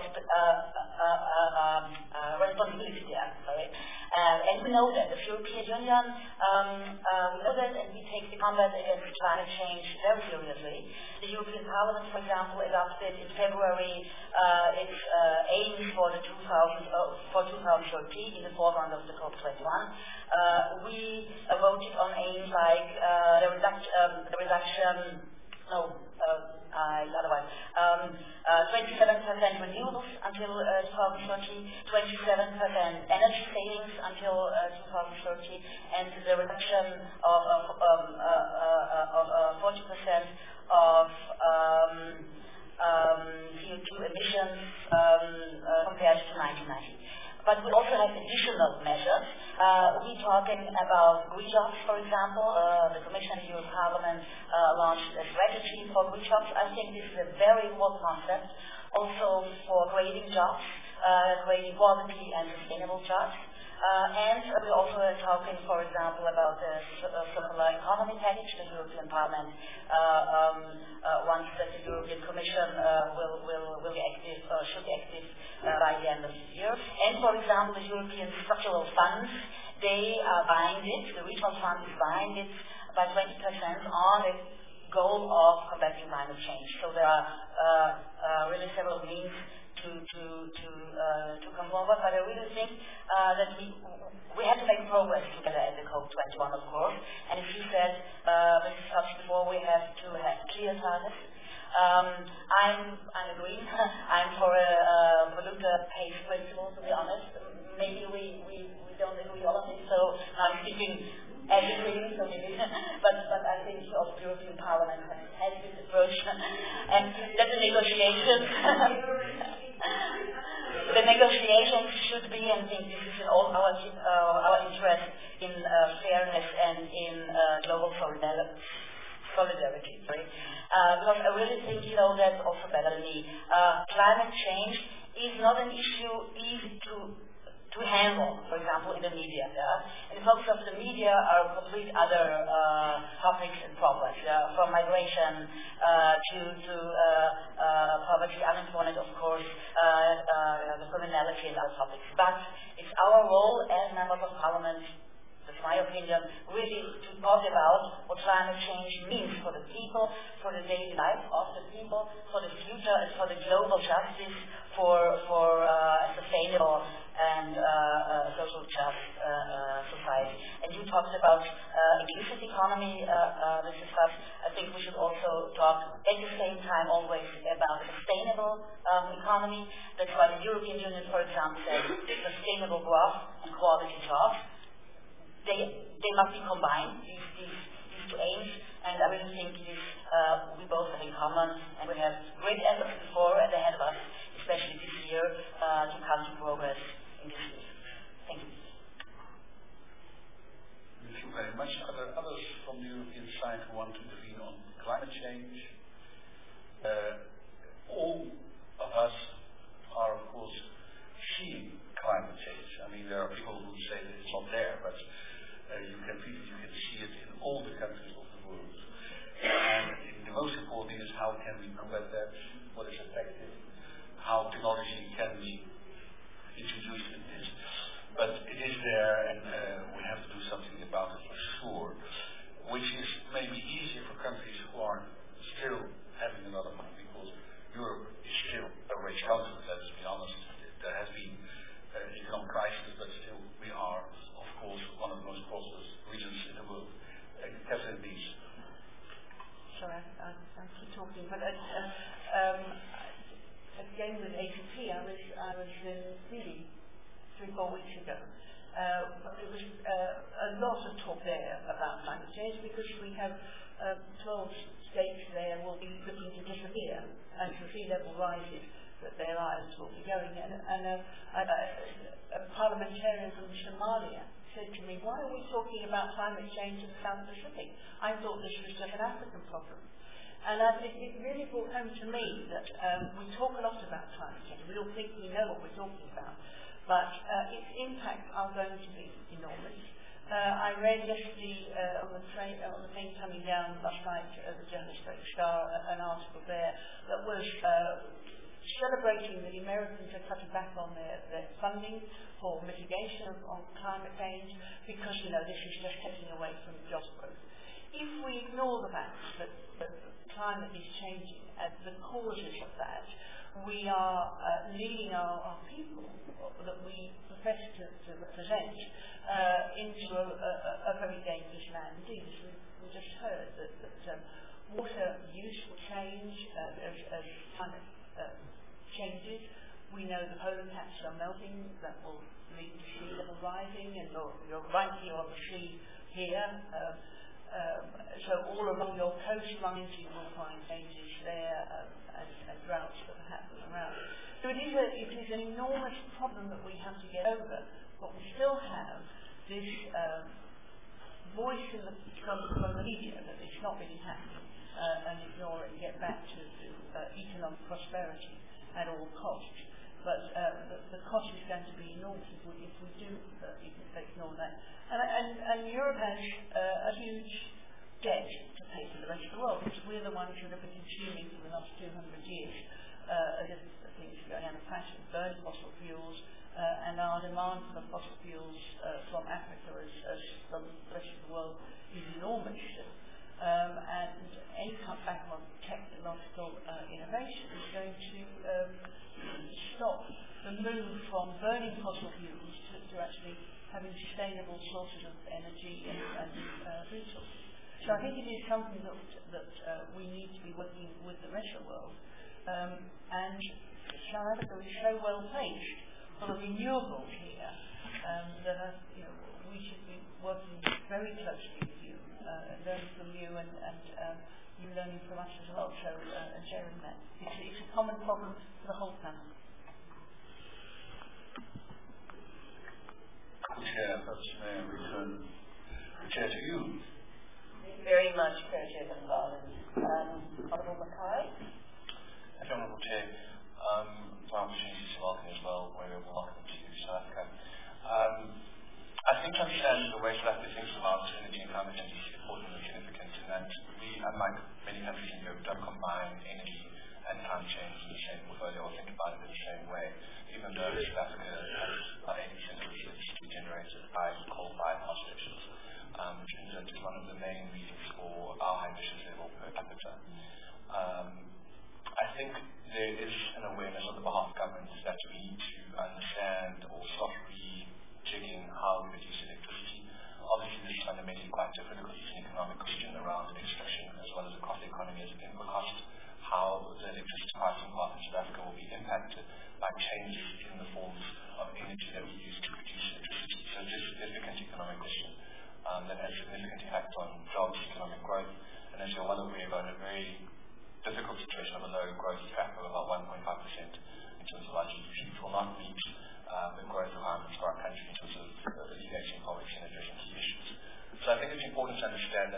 uh, um, uh, responsibility there. Sorry. Uh, and we know that the European Union, um, uh, we know that, and we take the combat against climate change very seriously. The European Parliament, for example, adopted in February uh, its uh, aims for the two thousand, uh, for twenty thirty in the forefront of the COP twenty-one. Uh, we uh, voted on aims like uh, the, reduct, um, the reduction, no, uh, Uh, otherwise, um, uh, twenty-seven percent renewables until uh, twenty thirty, twenty-seven percent energy savings until uh, twenty thirty, and the reduction of, of, um, uh, uh, of uh, forty percent of um, um, C O two emissions um, uh, compared to nineteen ninety. But we also have additional measures. Uh, we're talking about green jobs, for example. Uh, the Commission and the European Parliament uh, launched a strategy for green jobs. I think this is a very important concept, also for creating jobs, uh, creating quality and sustainable jobs. Uh, and we're also uh, talking, for example, about the uh, circular economy package. The European Parliament uh, um, uh, wants that the European Commission uh, will, will, will be active, or should be active uh, by the end of this year. And, for example, the European structural funds, they are buying it, the regional fund is buying it by twenty percent on the goal of combating climate change. So there are uh, uh, really several means to to to uh, to come forward, but I really think uh, that we we have to make progress together at the COP twenty-one, of course. And as you said, uh, Missus Stubbs, before, we have to have clear targets. Um, I'm I'm agreeing. I'm for a uh, polluter pays principle, to be honest. Maybe we, we, we don't agree all on it, so I'm speaking as agreeing, so maybe. but but I think also the European Parliament has, has this approach, and that the negotiations. The negotiations should be, and I think this is in all our uh, our interest, in uh, fairness and in uh, global solidarity. solidarity sorry. Uh, because I really think, you know, that's also better than me. Uh, climate change is not an issue easy to to handle, for example, in the media. Yeah? And the focus of the media are complete other uh, topics and problems, yeah? From migration uh, to, to uh, uh, poverty, unemployment, of course, uh, uh, the criminality and other topics. But it's our role as members of parliament, that's my opinion, really to talk about what climate change means for the people, for the daily life of the people, for the future, and for the global justice, for, for uh, a sustainable and uh, uh, social just uh, uh, society. And you talked about uh, inclusive economy, uh, uh, Missus Stubbs. I think we should also talk at the same time always about sustainable um, economy. That's why the European Union, for example, says sustainable growth and quality jobs. They they must be combined. These, these these two aims, and I really think it is, uh, we both have in common, and we have great efforts before and ahead of us, especially this year, uh, to come to progress in this field. Thank you. Thank you very much. Are there others from the European side who want to intervene on climate change? Uh, all of us are, of course, seeing climate change. I mean, there are people who say that it's not there, but uh, you can feel it, you can see it in all the countries of the world. And the most important thing is how can we combat that, what is effective, how technology can be introduced in this. But it is there, and uh, we have to do something about it for sure, which is maybe easier for countries who are still having a lot of money, because Europe is still a rich continent, let's be honest. There has been uh, economic crisis, but still we are, of course, one of the most prosperous regions in the world. Uh, Catherine, please. Sorry, I, I keep talking, but uh, um, again with A C P, I was, I was in Philly three, four weeks ago. Uh, there was uh, a lot of talk there about climate change because we have uh, twelve states there will be looking to disappear as the sea level rises, that their islands will be going. And, and a, a, a parliamentarian from Somalia said to me, why are we talking about climate change in the South Pacific? I thought this was just an African problem. And I think it really brought home to me that um, we talk a lot about climate change. We all think we know what we're talking about. But uh, its impacts are going to be enormous. Uh, I read yesterday uh, on the train, uh, on the plane coming down last night at the Johannesburg Star, uh, an article there that was uh, celebrating that the Americans are cutting back on their, their funding for mitigation of on climate change because, you know, this is just taking away from job growth. If we ignore the fact that, that climate is changing and the causes of that, we are uh, leading our, our people that we profess to, to represent uh, into a, a, a very dangerous land indeed. As we, we just heard that, that um, water use will change uh, as, as climate uh, changes. We know the polar caps are melting, that will lead to sea level rising, and you're, you're right here on the sea here. Uh, um, so all along your coastlines you will find changes there um, and, and droughts that are happening around. So it is, a, it is an enormous problem that we have to get over, but we still have this um, voice in the, from, from the media that it's not really happening uh, and ignore it and get back to, to uh, economic prosperity at all costs. But uh, the, the cost is going to be enormous if we, if we do uh, ignore that. And, and, and Europe has uh, a huge debt to pay to the rest of the world because we're the ones who have been consuming for the last two hundred years uh, as things going out of fashion, burning fossil fuels, uh, and our demand for fossil fuels uh, from Africa as, as from the rest of the world is enormous. Um, and any cutback on technological uh, innovation is going to um, stop the move from burning fossil fuels to, to actually having sustainable sources of energy and, and uh, resources. So I think it is something that, that uh, we need to be working with the rest of the world. Um, and South Africa is so well placed for the renewables here um, that uh, you know, we should be working very closely with you, uh, learning from you and, and um, you learning from us as well, so uh, and sharing that. It's, it's a common problem for the whole planet. Chair, perhaps may I return the chair to you. Thank you very much, Chair Van Baalen. Um, Honourable Mackay. Thank you, Honourable Chair. Um, for opportunities to welcome as well, where you're welcome to South Africa. Um, I think to understand the way South Africa thinks about energy and climate change is important and significant in that we, unlike many countries in Europe, don't combine energy and climate change in the same portfolio or think about it in the same way. Even though South Africa has about eighty percent of its electricity generated by coal-fired power stations, um, which means that it's one of the main reasons for our high emissions level per capita. Um, I think there is an awareness on the behalf of governments that we need to understand or start rejigging how we reduce electricity. Obviously, this is fundamentally quite different because it's an economic question around extraction as well as across the economy as an input cost. How the electricity pricing path in South Africa will be impacted by changes in the forms of energy that we use to produce electricity. So it's a significant economic question um, that has significant impact on jobs, economic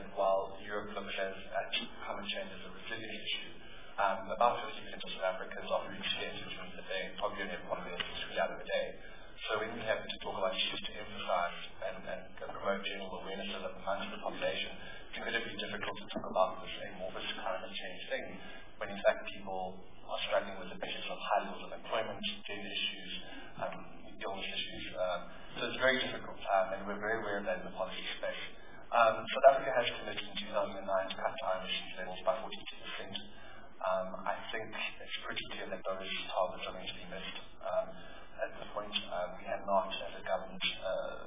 that while Europe looks at, at climate change as a resilient issue, um, about fifty percent of South Africa is often scared, which means that they probably only have one meal to three out of the day. So when we have to talk about issues to emphasize and, and promote general awareness amongst the population, it's incredibly difficult to talk about this amorphous climate change thing, when in fact people are struggling with the pressures of high levels of employment, gender issues, um, illness issues. Um, so it's very difficult, um, and we're very aware of that in the policy space. Um, South Africa has committed in two thousand nine to cut our emissions levels by forty-two percent. Um, I think it's pretty clear that those targets are going to be missed. Um, at this point, um, we have not, as a government, uh,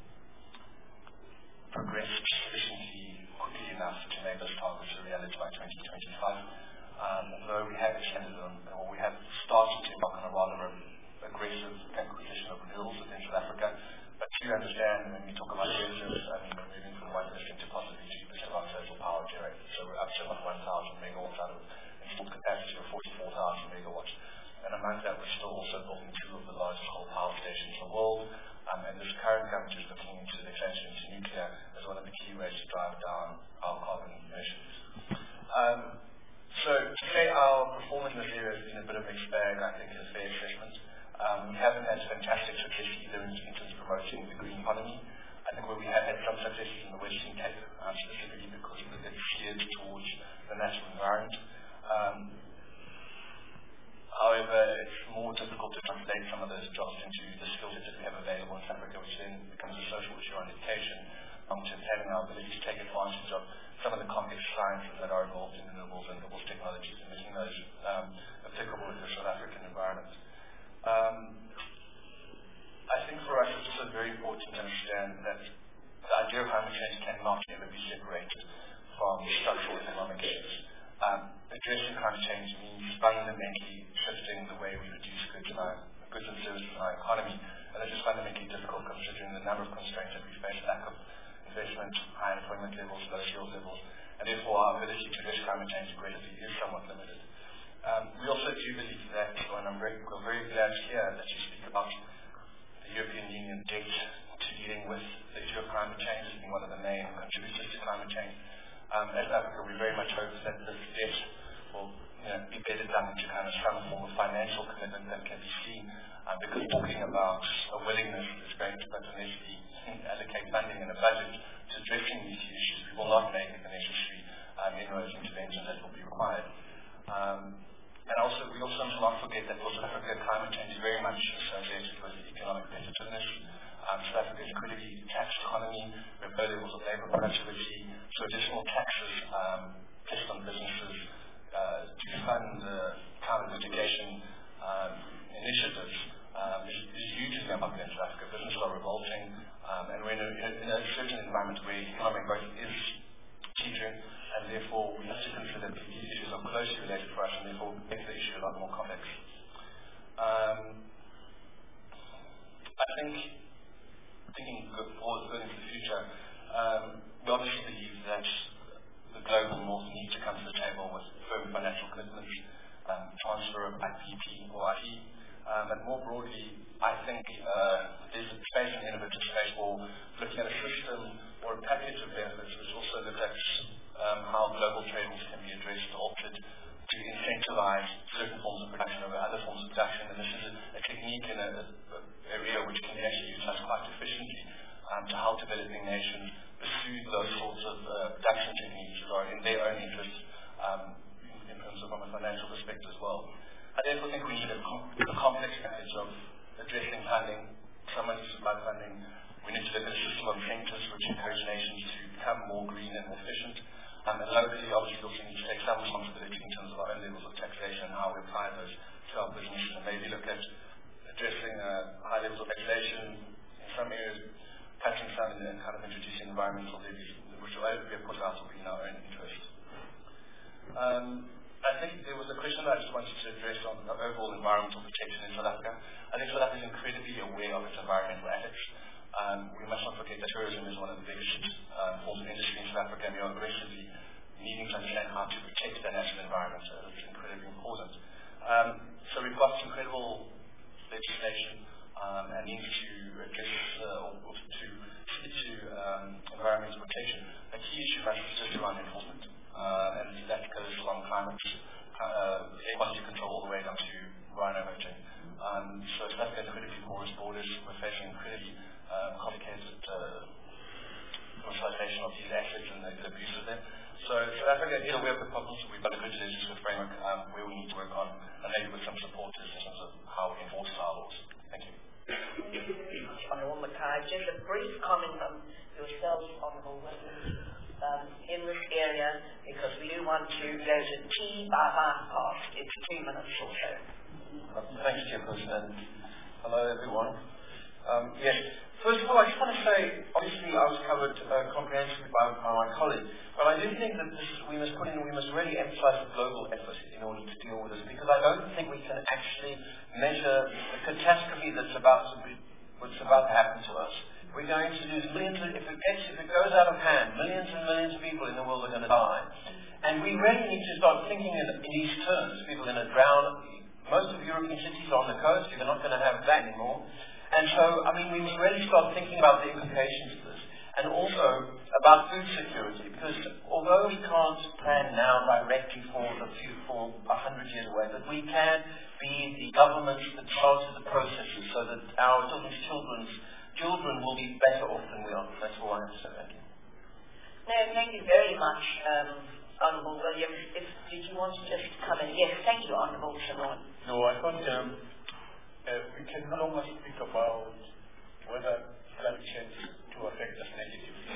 progressed sufficiently quickly enough to make those targets a reality by twenty twenty-five. Um, although we have extended them, or we have started to embark on a rather aggressive acquisition of renewables within South Africa. But you understand, when we talk about renewables, I mean, we're moving from one percent to possibly two percent of our total power generated. So we're up to about one thousand megawatts out of installed capacity of forty-four thousand megawatts. And among that, we're still also building two of the largest coal power stations in the world. Um, and this current government is looking into the expansion into nuclear as one of the key ways to drive down our carbon emissions. Um, so to say our performance in this area has been a bit of a mixed bag, I think is a fair assessment. Um, we haven't had fantastic success either in, in terms of promoting the green economy. I think where we have had some successes in the Western Cape, um, specifically because it's geared towards the natural environment. Um, However, it's more difficult to translate some of those jobs into the skill sets that we have available in South Africa, which then becomes a social issue on education, um, to having our ability to take advantage of some of the complex sciences that are involved in renewables and renewables technologies and making those um, applicable in the South African environment. Um, I think for us it's also very important to understand that the idea of climate change cannot ever be separated from structural economic issues. Um, addressing climate change means fundamentally shifting the way we produce goods, in our, goods and services in our economy, and it's just fundamentally difficult considering the number of constraints that we face, lack of investment, high employment levels, low skills levels, and therefore our ability to address climate change aggressively is somewhat limited. Um, we also do believe that, and I'm very, we're very glad to hear that you speak about the European Union debt to dealing with the issue of climate change as being one of the main contributors to climate change. Um, as Africa, we very much hope that this debt will you know, be better done into kind of some form of financial commitment that can be seen, uh, because talking about a willingness is great, but unless we allocate funding in a budget to addressing these issues, we will not make the necessary um, inroads interventions that will be required. Um, and also, we also must not forget that for South Africa, climate change is very much associated with economic competitiveness. Um, South Africa is a critically taxed economy, with low levels of labour productivity, so additional taxes um, placed on businesses uh, to fund uh, climate mitigation um, initiatives um, is, is hugely unpopular in South Africa. Businesses are revolting, um, and we're in a, in a certain environment where economic growth is teetering, and therefore we have to consider that these issues are closely related for us, and therefore make the issue a lot more complex. Um, I think thinking forward going into the future, um, we obviously believe that the global north needs to come to the table with firm financial commitments, um, transfer of I P P or I E. Um, and more broadly, I think uh, there's a space and innovative space for looking at a system or a package of benefits which also looks at um, how global trade can be addressed or altered to incentivize certain forms of production over other forms of production. And this is a, a technique in an area which can be actually utilized quite efficiently um, to help developing nations pursue those sorts of uh, production techniques that are in their own interest um, in terms of from a financial perspective as well. I therefore think we need a, com- a complex package of addressing funding, someone to supply funding. We need to look at a system of incentives which encourage nations to become more green and more efficient. Um, and locally, obviously, we also need to take some responsibility in terms of our own levels of taxation and how we apply those to our businesses, and maybe look at addressing uh, high levels of taxation in some areas, cutting some and then kind of introducing environmental levies, which will be, of course, also be in our own interest. Um, I think there was a question that I just wanted to address on the overall environmental protection in South Africa. I think South Africa is incredibly aware of its environmental ethics. Um, we must not forget that tourism is one of the biggest um, forms of industry in South Africa, and we are aggressively needing to understand how to protect the natural environment. So it's incredibly important. Um, so we've got incredible legislation um, and needs to address uh, or to speak to um, environmental protection, a key issue for us is just around enforcement. Uh, and that goes along climate, uh, air quality control all the way down to rhino poaching. Um, so South Africa has incredibly porous borders. We're facing incredibly uh, complicated uh, commercialization of these assets and the, the abuse of them. So South Africa is aware of the problems. We've got a good legislative framework um, where we need to work on, and maybe with some support in terms of how we enforce our laws. Thank you. Thank you very much, Honourable Mackay. Just a brief comment from yourself, Honourable Williams, um, in this area, because we do want to go to tea by half past. It's two minutes or so. Thanks, Chairperson, and hello everyone. Um, yes, first of all, I just want to say, obviously I was covered uh, comprehensively by, by my colleague, but I do think that this, we must put in, we must really emphasize the global effort in order to deal with this, because I don't think we can actually measure the catastrophe that's about to be, what's about to happen to us. We're going to lose millions, of, if it gets, if it goes out of hand, millions and millions of people in the world are going to die. And we really need to start thinking in, in these terms. People are going to drown. Most of European cities are on the coast. You're not going to have that anymore. And so, I mean, we must really start thinking about the implications of this. And also about food security. Because although we can't plan now directly for the few, for a hundred years away, but we can be the governments that started the processes so that our children's children's children will be better off than we are. That's all I have to say. Thank you. No, thank you very much, um, Honourable Williams. If, did you want to just come in? Yes, thank you, Honourable Simon. No, I thought um, uh, we can no longer speak about whether climate change to affect us negatively.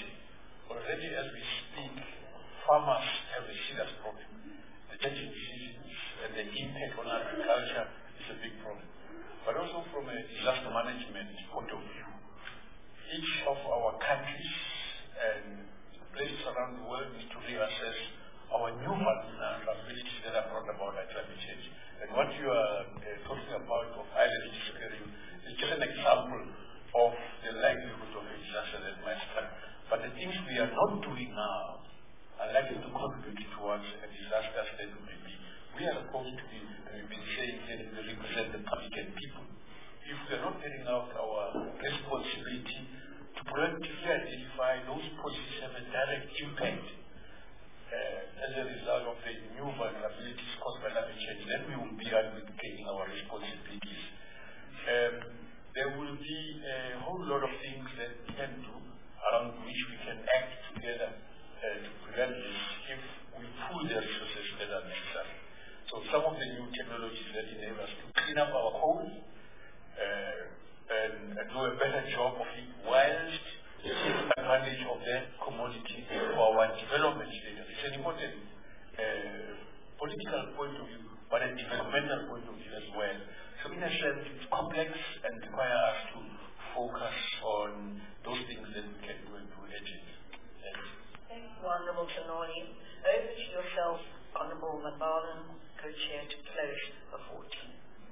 Already as we speak, farmers have a serious problem. The changing seasons and the impact on agriculture is a big problem. But also from a disaster management point of view, each of our countries and places around the world need to reassess our new vulnerabilities that are brought about by climate change. And what you are uh, talking about of island disappearing is just an example of the likelihood of a disaster that might strike. But the things we are not doing now are likely to contribute towards a disaster that will be. We are supposed to be, uh, be saying that we represent the public and people. If we are not carrying out our responsibility to proactively identify those policies have a direct impact uh, as a result of the new vulnerabilities caused by climate change, then we will be abdicating our responsibilities. Um, there will be a whole lot of things that we can do around which we can act together uh, to prevent this if we pool the resources that are necessary. So some of the new technologies that enable us to clean up our coal uh, and, and do a better job of it whilst taking advantage of that commodity for our development status. It's an important uh, political point of view, but a developmental point of view as well. So in a sense, it's complex and requires us to focus on those things that we can do and do agent. Thanks. Thank you, Honourable Tenori. Over to yourself, Honourable Mabala, co-chair to close the fourteen.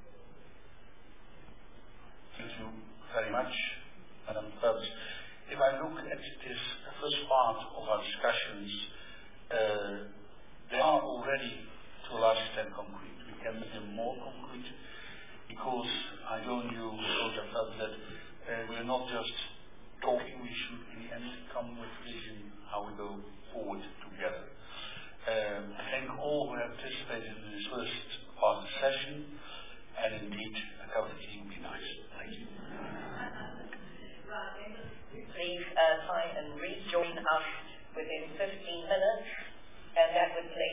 Thank you very much, Madam Phelps. If I look at this first part of our discussions, uh, they are already to a large extent concrete. We can make them more concrete because I don't you, Doctor Phelps, that uh, we are not just talking, we should in the end come with vision how we go forward together. Um, I thank all who have participated in this first part of the session, and indeed, a cup of tea would be nice. Thank you. Please uh, try and rejoin us within fifteen minutes, and that would place